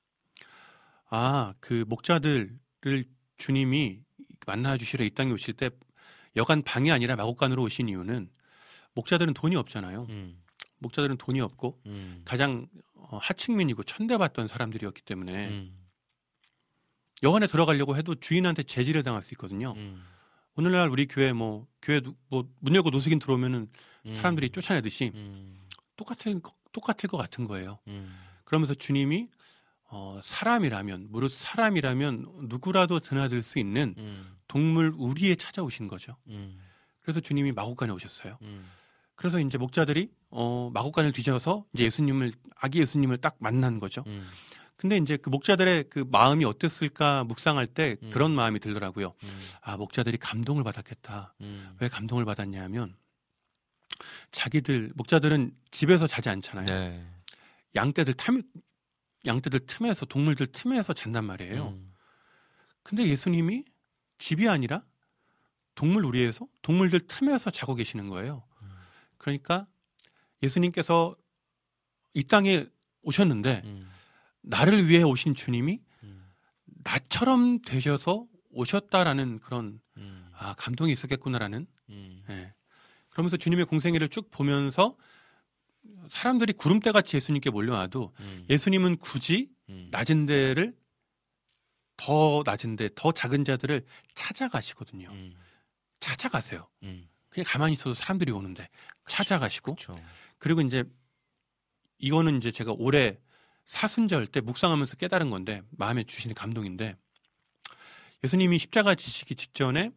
Speaker 5: 아, 그 목자들을 주님이 만나 주시러 이 땅에 오실 때 여간 방이 아니라 마구간으로 오신 이유는 목자들은 돈이 없잖아요.
Speaker 3: 음.
Speaker 5: 목자들은 돈이 없고
Speaker 3: 음.
Speaker 5: 가장 어, 하층민이고 천대받던 사람들이었기 때문에
Speaker 3: 음.
Speaker 5: 여관에 들어가려고 해도 주인한테 제지를 당할 수 있거든요.
Speaker 3: 음. 오늘날
Speaker 5: 오늘날 우리 교회 뭐 교회 뭐 문 열고 노숙인 들어오면은
Speaker 3: 음.
Speaker 5: 사람들이 쫓아내듯이
Speaker 3: 음.
Speaker 5: 똑같은 거- 똑같을 것 같은 거예요.
Speaker 3: 음.
Speaker 5: 그러면서 주님이 어, 사람이라면 무릇 사람이라면 누구라도 드나들 수 있는
Speaker 3: 음.
Speaker 5: 동물 우리에 찾아오신 거죠.
Speaker 3: 음.
Speaker 5: 그래서 주님이 마곡간에 오셨어요.
Speaker 3: 음.
Speaker 5: 그래서 이제 목자들이 어, 마곡간을 뒤져서 이제 예수님을 아기 예수님을 딱 만난 거죠.
Speaker 3: 음.
Speaker 5: 근데 이제 그 목자들의 그 마음이 어땠을까 묵상할 때
Speaker 3: 음.
Speaker 5: 그런 마음이 들더라고요.
Speaker 3: 음.
Speaker 5: 아, 목자들이 감동을 받았겠다.
Speaker 3: 음.
Speaker 5: 왜 감동을 받았냐면 자기들 목자들은 집에서 자지 않잖아요.
Speaker 3: 네.
Speaker 5: 양떼들 탐 양떼들 틈에서 동물들 틈에서 잔단 말이에요.
Speaker 3: 음.
Speaker 5: 근데 예수님이 집이 아니라 동물 우리에서 동물들 틈에서 자고 계시는 거예요.
Speaker 3: 음.
Speaker 5: 그러니까 예수님께서 이 땅에 오셨는데
Speaker 3: 음.
Speaker 5: 나를 위해 오신 주님이
Speaker 3: 음.
Speaker 5: 나처럼 되셔서 오셨다라는 그런
Speaker 3: 음.
Speaker 5: 아, 감동이 있었겠구나라는.
Speaker 3: 음.
Speaker 5: 예. 그러면서 주님의 공생애를 쭉 보면서 사람들이 구름대같이 예수님께 몰려와도
Speaker 3: 음.
Speaker 5: 예수님은 굳이
Speaker 3: 음.
Speaker 5: 낮은 데를 더 낮은 데, 더 작은 자들을 찾아가시거든요.
Speaker 3: 음.
Speaker 5: 찾아가세요.
Speaker 3: 음.
Speaker 5: 그냥 가만히 있어도 사람들이 오는데 찾아가시고
Speaker 3: 그쵸.
Speaker 5: 그리고 이제 이거는 이제 제가 올해 사순절 때 묵상하면서 깨달은 건데 마음에 주시는 감동인데 예수님이 십자가 지시기 직전에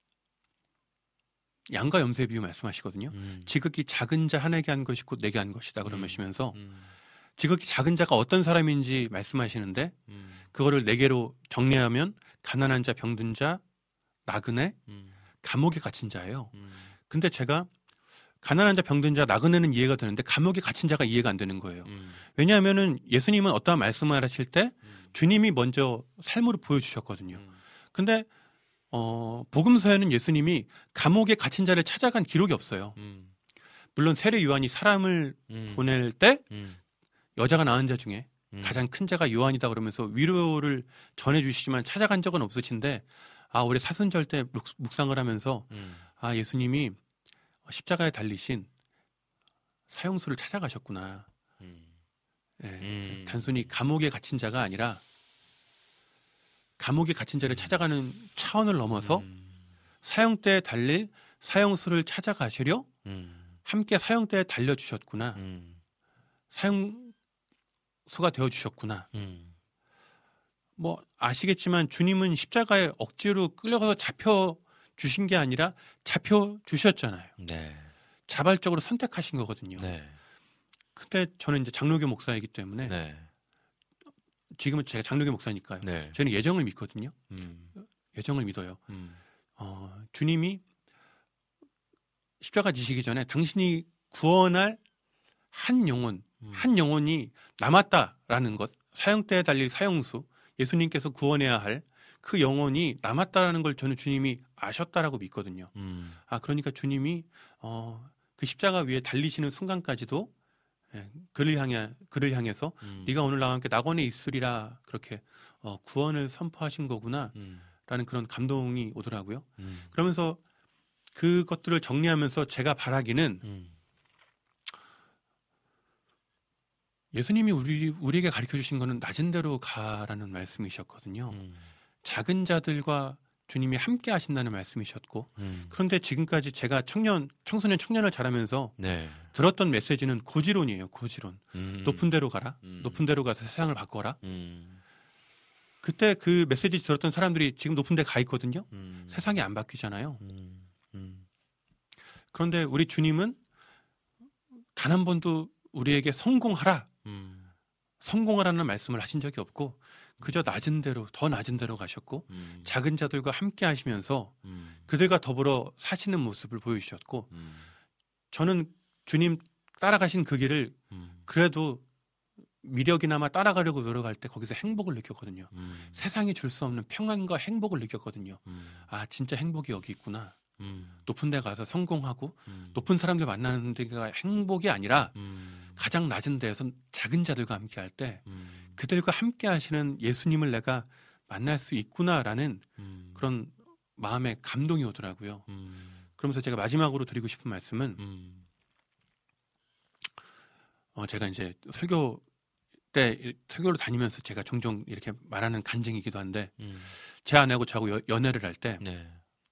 Speaker 5: 양과 염소의 비유 말씀하시거든요.
Speaker 3: 음.
Speaker 5: 지극히 작은 자 하나에게 한 것이 곧 내게 한 것이다 그러시면서
Speaker 3: 음.
Speaker 5: 지극히 작은 자가 어떤 사람인지 말씀하시는데
Speaker 3: 음.
Speaker 5: 그거를 네 개로 정리하면 가난한 자, 병든 자, 나그네,
Speaker 3: 음.
Speaker 5: 감옥에 갇힌 자예요.
Speaker 3: 음.
Speaker 5: 근데 제가 가난한 자, 병든 자, 나그네는 이해가 되는데 감옥에 갇힌 자가 이해가 안 되는 거예요.
Speaker 3: 음.
Speaker 5: 왜냐하면은 예수님은 어떠한 말씀을 하실 때
Speaker 3: 음.
Speaker 5: 주님이 먼저 삶으로 보여주셨거든요.
Speaker 3: 음.
Speaker 5: 근데 어, 복음서에는 예수님이 감옥에 갇힌 자를 찾아간 기록이 없어요.
Speaker 3: 음.
Speaker 5: 물론 세례 요한이 사람을
Speaker 3: 음.
Speaker 5: 보낼 때
Speaker 3: 음.
Speaker 5: 여자가 낳은 자 중에
Speaker 3: 음.
Speaker 5: 가장 큰 자가 요한이다 그러면서 위로를 전해주시지만 찾아간 적은 없으신데 아 올해 사순절 때 묵, 묵상을 하면서
Speaker 3: 음.
Speaker 5: 아 예수님이 십자가에 달리신 사형수를 찾아가셨구나.
Speaker 3: 음.
Speaker 5: 예,
Speaker 3: 음.
Speaker 5: 단순히 감옥에 갇힌 자가 아니라 감옥에 갇힌 자를 찾아가는 차원을 넘어서
Speaker 3: 음.
Speaker 5: 사형대에 달릴 사형수를 찾아가시려
Speaker 3: 음.
Speaker 5: 함께 사형대에 달려주셨구나.
Speaker 3: 음.
Speaker 5: 사형수가 되어주셨구나.
Speaker 3: 음.
Speaker 5: 뭐 아시겠지만 주님은 십자가에 억지로 끌려가서 잡혀 주신 게 아니라 잡혀 주셨잖아요.
Speaker 3: 네.
Speaker 5: 자발적으로 선택하신 거거든요.
Speaker 3: 네.
Speaker 5: 근데 저는 이제 장로교 목사이기 때문에
Speaker 3: 네.
Speaker 5: 지금은 제가 장로교 목사니까요.
Speaker 3: 네.
Speaker 5: 저는 예정을 믿거든요.
Speaker 3: 음.
Speaker 5: 예정을 믿어요.
Speaker 3: 음.
Speaker 5: 어, 주님이 십자가 지시기 전에 당신이 구원할 한 영혼,
Speaker 3: 음.
Speaker 5: 한 영혼이 남았다라는 것, 사형대에 달릴 사형수, 예수님께서 구원해야 할 그 영혼이 남았다라는 걸 저는 주님이 아셨다라고 믿거든요.
Speaker 3: 음.
Speaker 5: 아, 그러니까 주님이 어, 그 십자가 위에 달리시는 순간까지도 예, 그를 향해 그를 향해서
Speaker 3: 음.
Speaker 5: 네가 오늘 나와 함께 낙원에 있으리라 그렇게 어, 구원을 선포하신 거구나라는
Speaker 3: 음.
Speaker 5: 그런 감동이 오더라고요.
Speaker 3: 음.
Speaker 5: 그러면서 그것들을 정리하면서 제가 바라기는
Speaker 3: 음.
Speaker 5: 예수님이 우리 우리에게 가르쳐 주신 거는 낮은 데로 가라는 말씀이셨거든요.
Speaker 3: 음.
Speaker 5: 작은 자들과 주님이 함께 하신다는 말씀이셨고
Speaker 3: 음.
Speaker 5: 그런데 지금까지 제가 청년 청소년 청년을 자라면서
Speaker 3: 네.
Speaker 5: 들었던 메시지는 고지론이에요. 고지론.
Speaker 3: 음.
Speaker 5: 높은 데로 가라.
Speaker 3: 음.
Speaker 5: 높은 데로 가서 세상을 바꿔라.
Speaker 3: 음.
Speaker 5: 그때 그 메시지 들었던 사람들이 지금 높은 데 가 있거든요.
Speaker 3: 음.
Speaker 5: 세상이 안 바뀌잖아요.
Speaker 3: 음. 음.
Speaker 5: 그런데 우리 주님은 단 한 번도 우리에게 성공하라.
Speaker 3: 음.
Speaker 5: 성공하라는 말씀을 하신 적이 없고 그저 낮은 데로 더 낮은 데로 가셨고
Speaker 3: 음.
Speaker 5: 작은 자들과 함께 하시면서
Speaker 3: 음.
Speaker 5: 그들과 더불어 사시는 모습을 보여주셨고
Speaker 3: 음.
Speaker 5: 저는 주님 따라가신 그 길을
Speaker 3: 음.
Speaker 5: 그래도 미력이나마 따라가려고 노력할 때 거기서 행복을 느꼈거든요.
Speaker 3: 음.
Speaker 5: 세상이 줄 수 없는 평안과 행복을 느꼈거든요.
Speaker 3: 음.
Speaker 5: 아 진짜 행복이 여기 있구나.
Speaker 3: 음.
Speaker 5: 높은 데 가서 성공하고
Speaker 3: 음.
Speaker 5: 높은 사람들 만나는 데가 행복이 아니라
Speaker 3: 음.
Speaker 5: 가장 낮은 데에서 작은 자들과 함께 할 때
Speaker 3: 음.
Speaker 5: 그들과 함께 하시는 예수님을 내가 만날 수 있구나라는
Speaker 3: 음.
Speaker 5: 그런 마음에 감동이 오더라고요.
Speaker 3: 음.
Speaker 5: 그러면서 제가 마지막으로 드리고 싶은 말씀은
Speaker 3: 음.
Speaker 5: 어, 제가 이제 설교 때 설교를 다니면서 제가 종종 이렇게 말하는 간증이기도 한데
Speaker 3: 음.
Speaker 5: 제 아내하고 저하고 여- 연애를 할 때
Speaker 3: 네.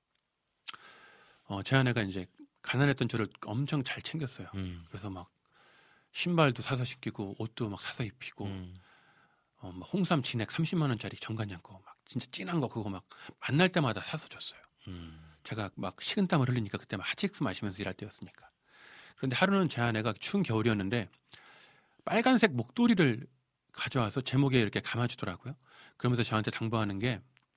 Speaker 5: 어, 제 아내가 이제 가난했던 저를 엄청 잘 챙겼어요.
Speaker 3: 음.
Speaker 5: 그래서 막 신발도 사서 신기고 옷도 막 사서 입히고
Speaker 3: 음.
Speaker 5: 어, 뭐 홍삼 진액 삼십만 원짜리 정간장거 막 진짜 진한 거 그거 막 만날 때마다 사서 줬어요.
Speaker 3: 음.
Speaker 5: 제가 막 식은땀을 흘리니까 그때 막 하치익스 마시면서 일할 때였으니까. 그런데 하루는 제 아내가 추운 겨울이었는데 빨간색 목도리를 가져와서 제 목에 이렇게 감아주더라고요. 그러면서 저한테 당부하는 게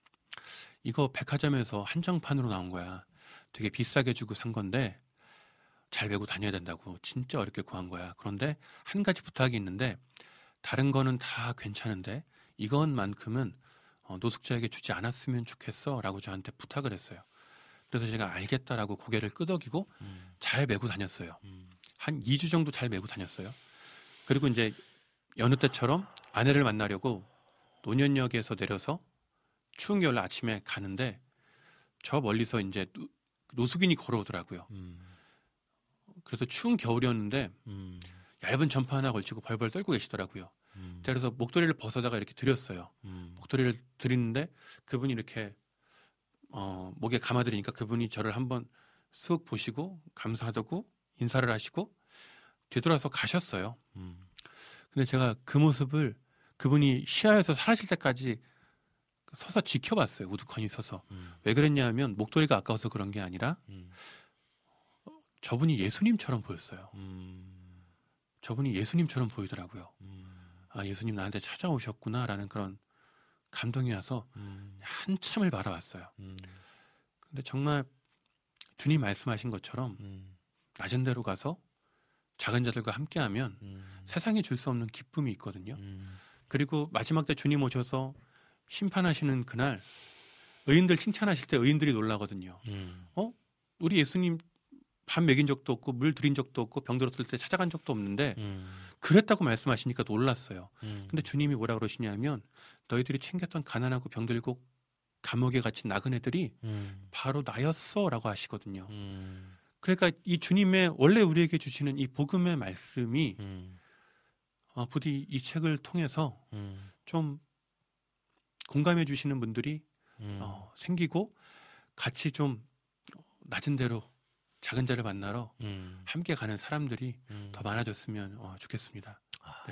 Speaker 5: 이거 백화점에서 한정판으로 나온 거야. 되게 비싸게 주고 산 건데 잘 메고 다녀야 된다고. 진짜 어렵게 구한 거야. 그런데 한 가지 부탁이 있는데 다른 거는 다 괜찮은데 이것만큼은 어, 노숙자에게 주지 않았으면 좋겠어 라고 저한테 부탁을 했어요. 그래서 제가 알겠다라고 고개를 끄덕이고
Speaker 3: 음.
Speaker 5: 잘 메고 다녔어요.
Speaker 3: 음.
Speaker 5: 한 이 주 정도 잘 메고 다녔어요. 그리고 이제 여느 때처럼 아내를 만나려고 논현역에서 내려서 추운 겨울 아침에 가는데 저 멀리서 이제 노, 노숙인이 걸어오더라고요.
Speaker 3: 음.
Speaker 5: 그래서 추운 겨울이었는데
Speaker 3: 음.
Speaker 5: 얇은 점퍼 하나 걸치고 벌벌 떨고 계시더라고요.
Speaker 3: 음.
Speaker 5: 제가 그래서 목도리를 벗어다가 이렇게 드렸어요.
Speaker 3: 음.
Speaker 5: 목도리를 드리는데 그분이 이렇게 어, 목에 감아드리니까 그분이 저를 한번 쓱 보시고 감사하다고 인사를 하시고 뒤돌아서 가셨어요.
Speaker 3: 음.
Speaker 5: 근데 제가 그 모습을 그분이 시야에서 사라질 때까지 서서 지켜봤어요. 우두커니 서서.
Speaker 3: 음.
Speaker 5: 왜 그랬냐 하면 목도리가 아까워서 그런 게 아니라
Speaker 3: 음.
Speaker 5: 저분이 예수님처럼 보였어요.
Speaker 3: 음.
Speaker 5: 저분이 예수님처럼 보이더라고요.
Speaker 3: 음.
Speaker 5: 아, 예수님 나한테 찾아오셨구나라는 그런 감동이 와서
Speaker 3: 음.
Speaker 5: 한참을 바라봤어요.
Speaker 3: 음.
Speaker 5: 근데 정말 주님 말씀하신 것처럼
Speaker 3: 음.
Speaker 5: 낮은 데로 가서 작은 자들과 함께하면
Speaker 3: 음.
Speaker 5: 세상에 줄 수 없는 기쁨이 있거든요.
Speaker 3: 음.
Speaker 5: 그리고 마지막 때 주님 오셔서 심판하시는 그날 의인들 칭찬하실 때 의인들이 놀라거든요.
Speaker 3: 음.
Speaker 5: 어? 우리 예수님 밥 먹인 적도 없고 물 드린 적도 없고 병 들었을 때 찾아간 적도 없는데
Speaker 3: 음.
Speaker 5: 그랬다고 말씀하시니까 놀랐어요.
Speaker 3: 음.
Speaker 5: 근데 주님이 뭐라 그러시냐면 너희들이 챙겼던 가난하고 병들고 감옥에 갇힌 나그네들이
Speaker 3: 음.
Speaker 5: 바로 나였어 라고 하시거든요.
Speaker 3: 음.
Speaker 5: 그러니까 이 주님의 원래 우리에게 주시는 이 복음의 말씀이
Speaker 3: 음.
Speaker 5: 어, 부디 이 책을 통해서
Speaker 3: 음.
Speaker 5: 좀 공감해 주시는 분들이
Speaker 3: 음.
Speaker 5: 어, 생기고 같이 좀 낮은 데로 작은 자를 만나러
Speaker 3: 음.
Speaker 5: 함께 가는 사람들이
Speaker 3: 음.
Speaker 5: 더 많아졌으면 어, 좋겠습니다. 네.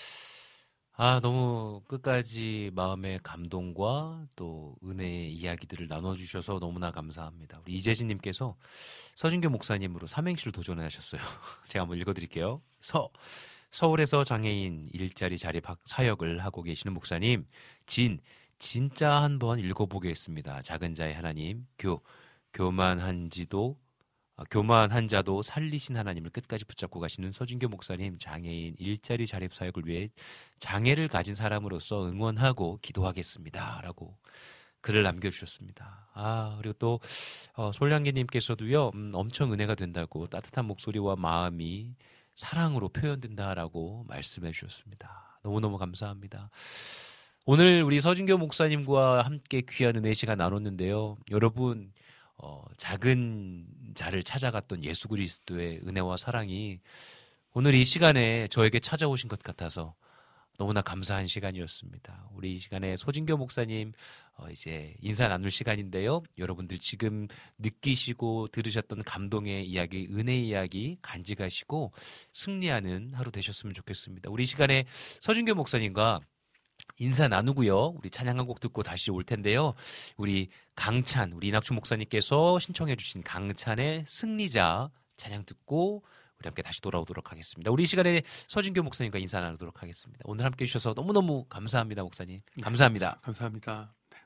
Speaker 3: 아, 너무 끝까지 마음의 감동과 또 은혜의 이야기들을 나눠주셔서 너무나 감사합니다. 우리 이재진님께서 서진교 목사님으로 삼행시를 도전하셨어요. 제가 한번 읽어드릴게요. 서, 서울에서 장애인 일자리 자립 사역을 하고 계시는 목사님. 진, 진짜 한번 읽어보겠습니다. 작은 자의 하나님. 교, 교만한 지도 아, 교만한 자도 살리신 하나님을 끝까지 붙잡고 가시는 서진교 목사님, 장애인 일자리 자립 사역을 위해 장애를 가진 사람으로서 응원하고 기도하겠습니다. 라고 글을 남겨주셨습니다. 아, 그리고 또 어, 솔량기님께서도요, 음, 엄청 은혜가 된다고 따뜻한 목소리와 마음이 사랑으로 표현된다라고 말씀해 주셨습니다. 너무너무 감사합니다. 오늘 우리 서진교 목사님과 함께 귀한 은혜 시간 나눴는데요. 여러분, 어, 작은 자를 찾아갔던 예수 그리스도의 은혜와 사랑이 오늘 이 시간에 저에게 찾아오신 것 같아서 너무나 감사한 시간이었습니다. 우리 이 시간에 소진교 목사님 어, 이제 인사 나눌 시간인데요. 여러분들 지금 느끼시고 들으셨던 감동의 이야기, 은혜의 이야기 간직하시고 승리하는 하루 되셨으면 좋겠습니다. 우리 이 시간에 서진교 목사님과 인사 나누고요. 우리 찬양 한 곡 듣고 다시 올 텐데요. 우리 강찬, 우리 이낙주 목사님께서 신청해 주신 강찬의 승리자 찬양 듣고 우리 함께 다시 돌아오도록 하겠습니다. 우리 이 시간에 서진교 목사님과 인사 나누도록 하겠습니다. 오늘 함께 해주셔서 너무너무 감사합니다, 목사님. 감사합니다.
Speaker 5: 네, 감사합니다. 네.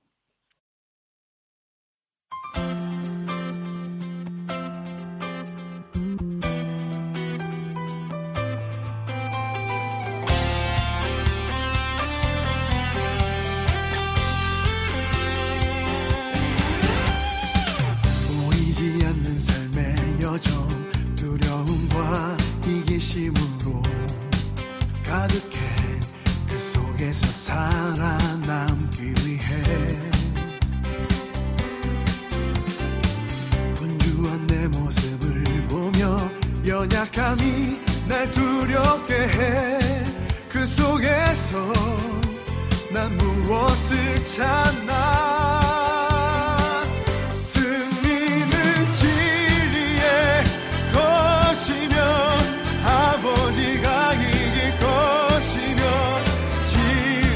Speaker 8: 보이지 않는 삶의 여정, 두려움과 이기심으로 가득해. 그 속에서 살아남기 위해 분주한 내 모습을 보며 연약함이 날 두렵게 해. 그 속에서 난 무엇을 찾나. 아버지가 이길 것이며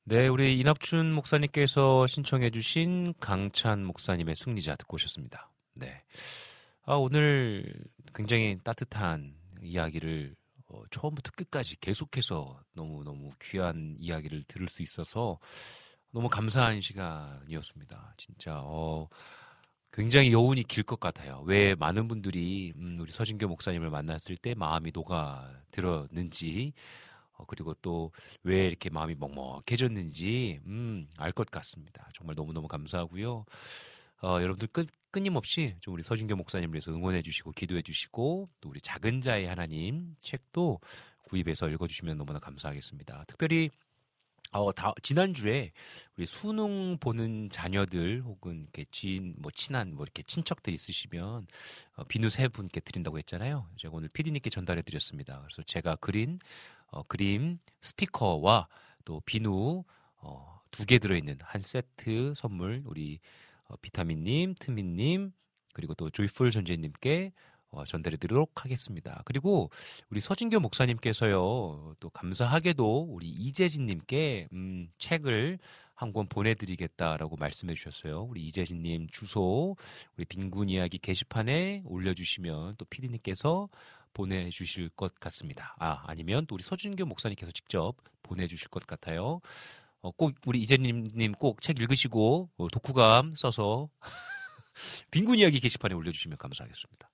Speaker 3: 네, 우리 이낙춘 목사님께서 신청해주신 강찬 목사님의 승리자 듣고 오셨습니다. 네. 아, 오늘 굉장히 따뜻한 이야기를 어, 처음부터 끝까지 계속해서 너무너무 귀한 이야기를 들을 수 있어서 너무 감사한 시간이었습니다. 진짜, 어, 굉장히 여운이 길 것 같아요. 왜 많은 분들이, 음, 우리 서진교 목사님을 만났을 때 마음이 녹아들었는지, 어, 그리고 또 왜 이렇게 마음이 먹먹해졌는지, 음, 알 것 같습니다. 정말 너무너무 감사하고요. 어, 여러분들 끊, 끊임없이 좀 우리 서진교 목사님을 위해서 응원해 주시고 기도해 주시고 또 우리 작은 자의 하나님 책도 구입해서 읽어주시면 너무나 감사하겠습니다. 특별히 어, 다, 지난주에 우리 수능 보는 자녀들 혹은 이렇게 지인, 뭐 친한 뭐 이렇게 친척들 있으시면 어, 비누 세 분께 드린다고 했잖아요. 제가 오늘 피디님께 전달해 드렸습니다. 그래서 제가 그린 어, 그림 스티커와 또 비누 어, 두 개 들어있는 한 세트 선물 우리 어, 비타민님, 트민님, 그리고 또 조이풀 전재님께 어, 전달해드리도록 하겠습니다. 그리고 우리 서진교 목사님께서요, 또 감사하게도 우리 이재진님께 음, 책을 한 권 보내드리겠다라고 말씀해 주셨어요. 우리 이재진님 주소 우리 빈군 이야기 게시판에 올려주시면 또 피디님께서 보내주실 것 같습니다. 아, 아니면 또 우리 서진교 목사님께서 직접 보내주실 것 같아요. 어, 꼭 우리 이재진님 꼭 책 읽으시고 어, 독후감 써서 빈군 이야기 게시판에 올려주시면 감사하겠습니다.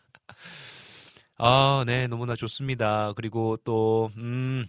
Speaker 3: 아, 네, 너무나 좋습니다. 그리고 또, 음,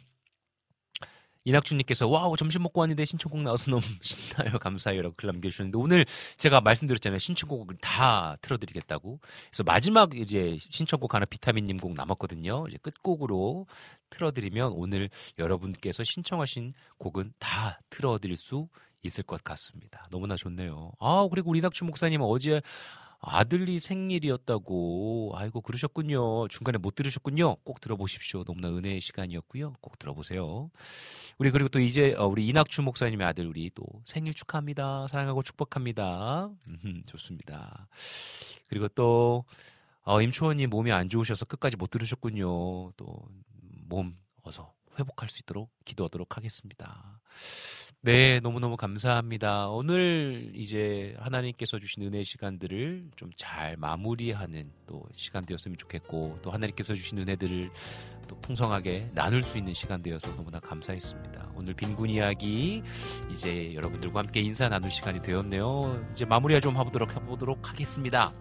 Speaker 3: 이낙준님께서, 와우, 점심 먹고 왔는데 신청곡 나와서 너무 신나요. 감사해요. 라고 글 남겨주셨는데, 오늘 제가 말씀드렸잖아요. 신청곡을 다 틀어드리겠다고. 그래서 마지막 이제 신청곡 하나 비타민님 곡 남았거든요. 이제 끝곡으로 틀어드리면 오늘 여러분께서 신청하신 곡은 다 틀어드릴 수 있을 것 같습니다. 너무나 좋네요. 아, 그리고 우리 이낙준 목사님은 어제 아들이 생일이었다고. 아이고, 그러셨군요. 중간에 못 들으셨군요. 꼭 들어보십시오. 너무나 은혜의 시간이었고요. 꼭 들어보세요. 우리 그리고 또 이제 어, 우리 이낙춘 목사님의 아들 우리 또 생일 축하합니다. 사랑하고 축복합니다. 음, 좋습니다. 그리고 또 어, 임초원님 몸이 안 좋으셔서 끝까지 못 들으셨군요. 또 몸 어서 회복할 수 있도록 기도하도록 하겠습니다. 네, 너무너무 감사합니다. 오늘 이제 하나님께서 주신 은혜의 시간들을 좀 잘 마무리하는 또 시간 되었으면 좋겠고, 또 하나님께서 주신 은혜들을 또 풍성하게 나눌 수 있는 시간 되어서 너무나 감사했습니다. 오늘 빈군 이야기 이제 여러분들과 함께 인사 나눌 시간이 되었네요. 이제 마무리 좀 해보도록, 해보도록 하겠습니다.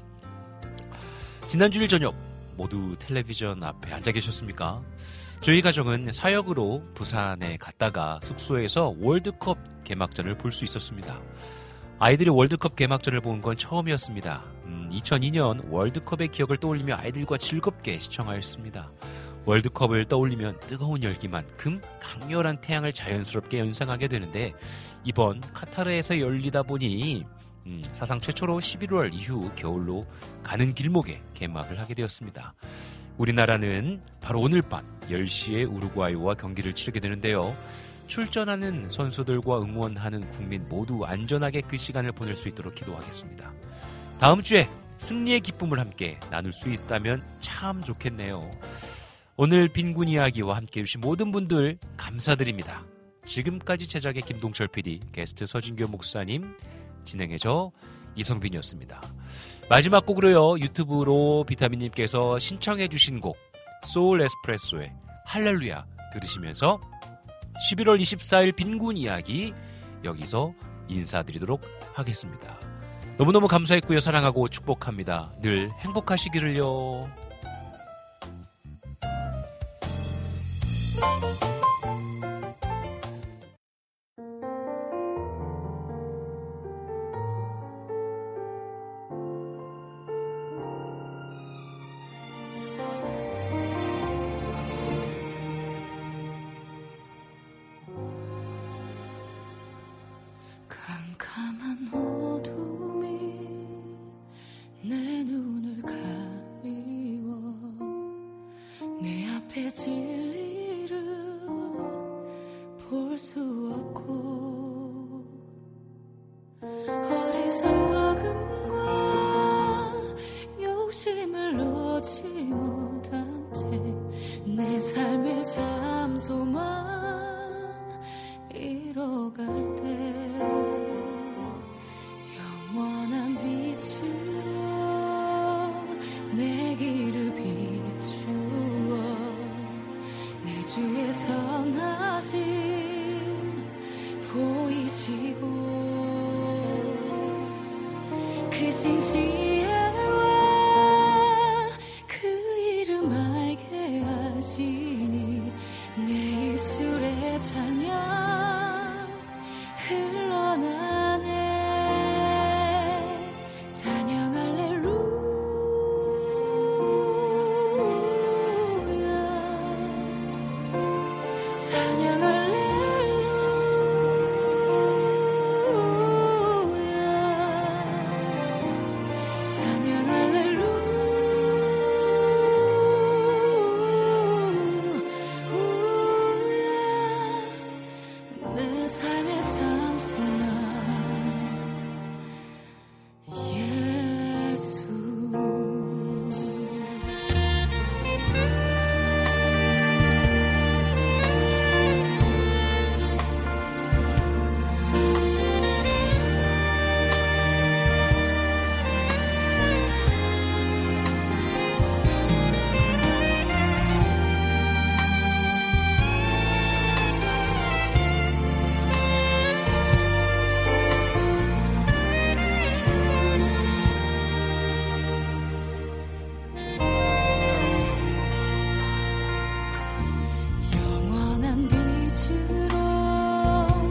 Speaker 3: 지난 주일 저녁 모두 텔레비전 앞에 앉아 계셨습니까? 저희 가정은 사역으로 부산에 갔다가 숙소에서 월드컵 개막전을 볼 수 있었습니다. 아이들이 월드컵 개막전을 본 건 처음이었습니다. 음, 이천이 년 월드컵의 기억을 떠올리며 아이들과 즐겁게 시청하였습니다. 월드컵을 떠올리면 뜨거운 열기만큼 강렬한 태양을 자연스럽게 연상하게 되는데, 이번 카타르에서 열리다 보니 음, 사상 최초로 십일월 이후 겨울로 가는 길목에 개막을 하게 되었습니다. 우리나라는 바로 오늘 밤 열 시에 우루과이와 경기를 치르게 되는데요. 출전하는 선수들과 응원하는 국민 모두 안전하게 그 시간을 보낼 수 있도록 기도하겠습니다. 다음 주에 승리의 기쁨을 함께 나눌 수 있다면 참 좋겠네요. 오늘 빈군 이야기와 함께 해주신 모든 분들 감사드립니다. 지금까지 제작의 김동철 피디, 게스트 서진교 목사님, 진행해 저 이성빈이었습니다. 마지막 곡으로요, 유튜브로 비타민님께서 신청해 주신 곡 소울 에스프레소의 할렐루야 들으시면서 십일월 이십사일 빈군 이야기 여기서 인사드리도록 하겠습니다. 너무너무 감사했고요. 사랑하고 축복합니다. 늘 행복하시기를요.
Speaker 9: 캄캄한 어둠이 내 눈을 가리워 크신 지혜와 그 이름 알게 하시니 내 입술에 찬양 흘러나네. 찬양 할렐루야 찬양 할렐루야 찬양 할렐루야 내 삶의 참 소망 예수. 영원한 빛으로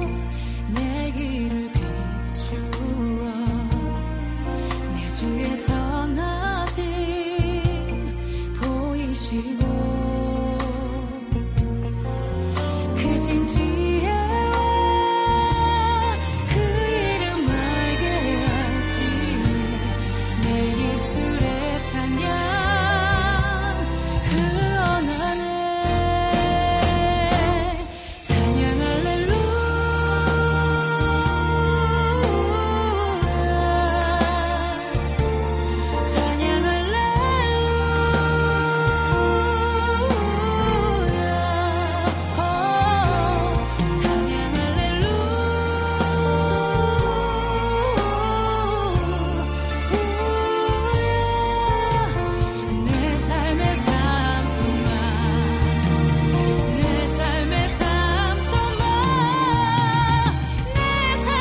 Speaker 9: 내 길을 비추어 내 주의 성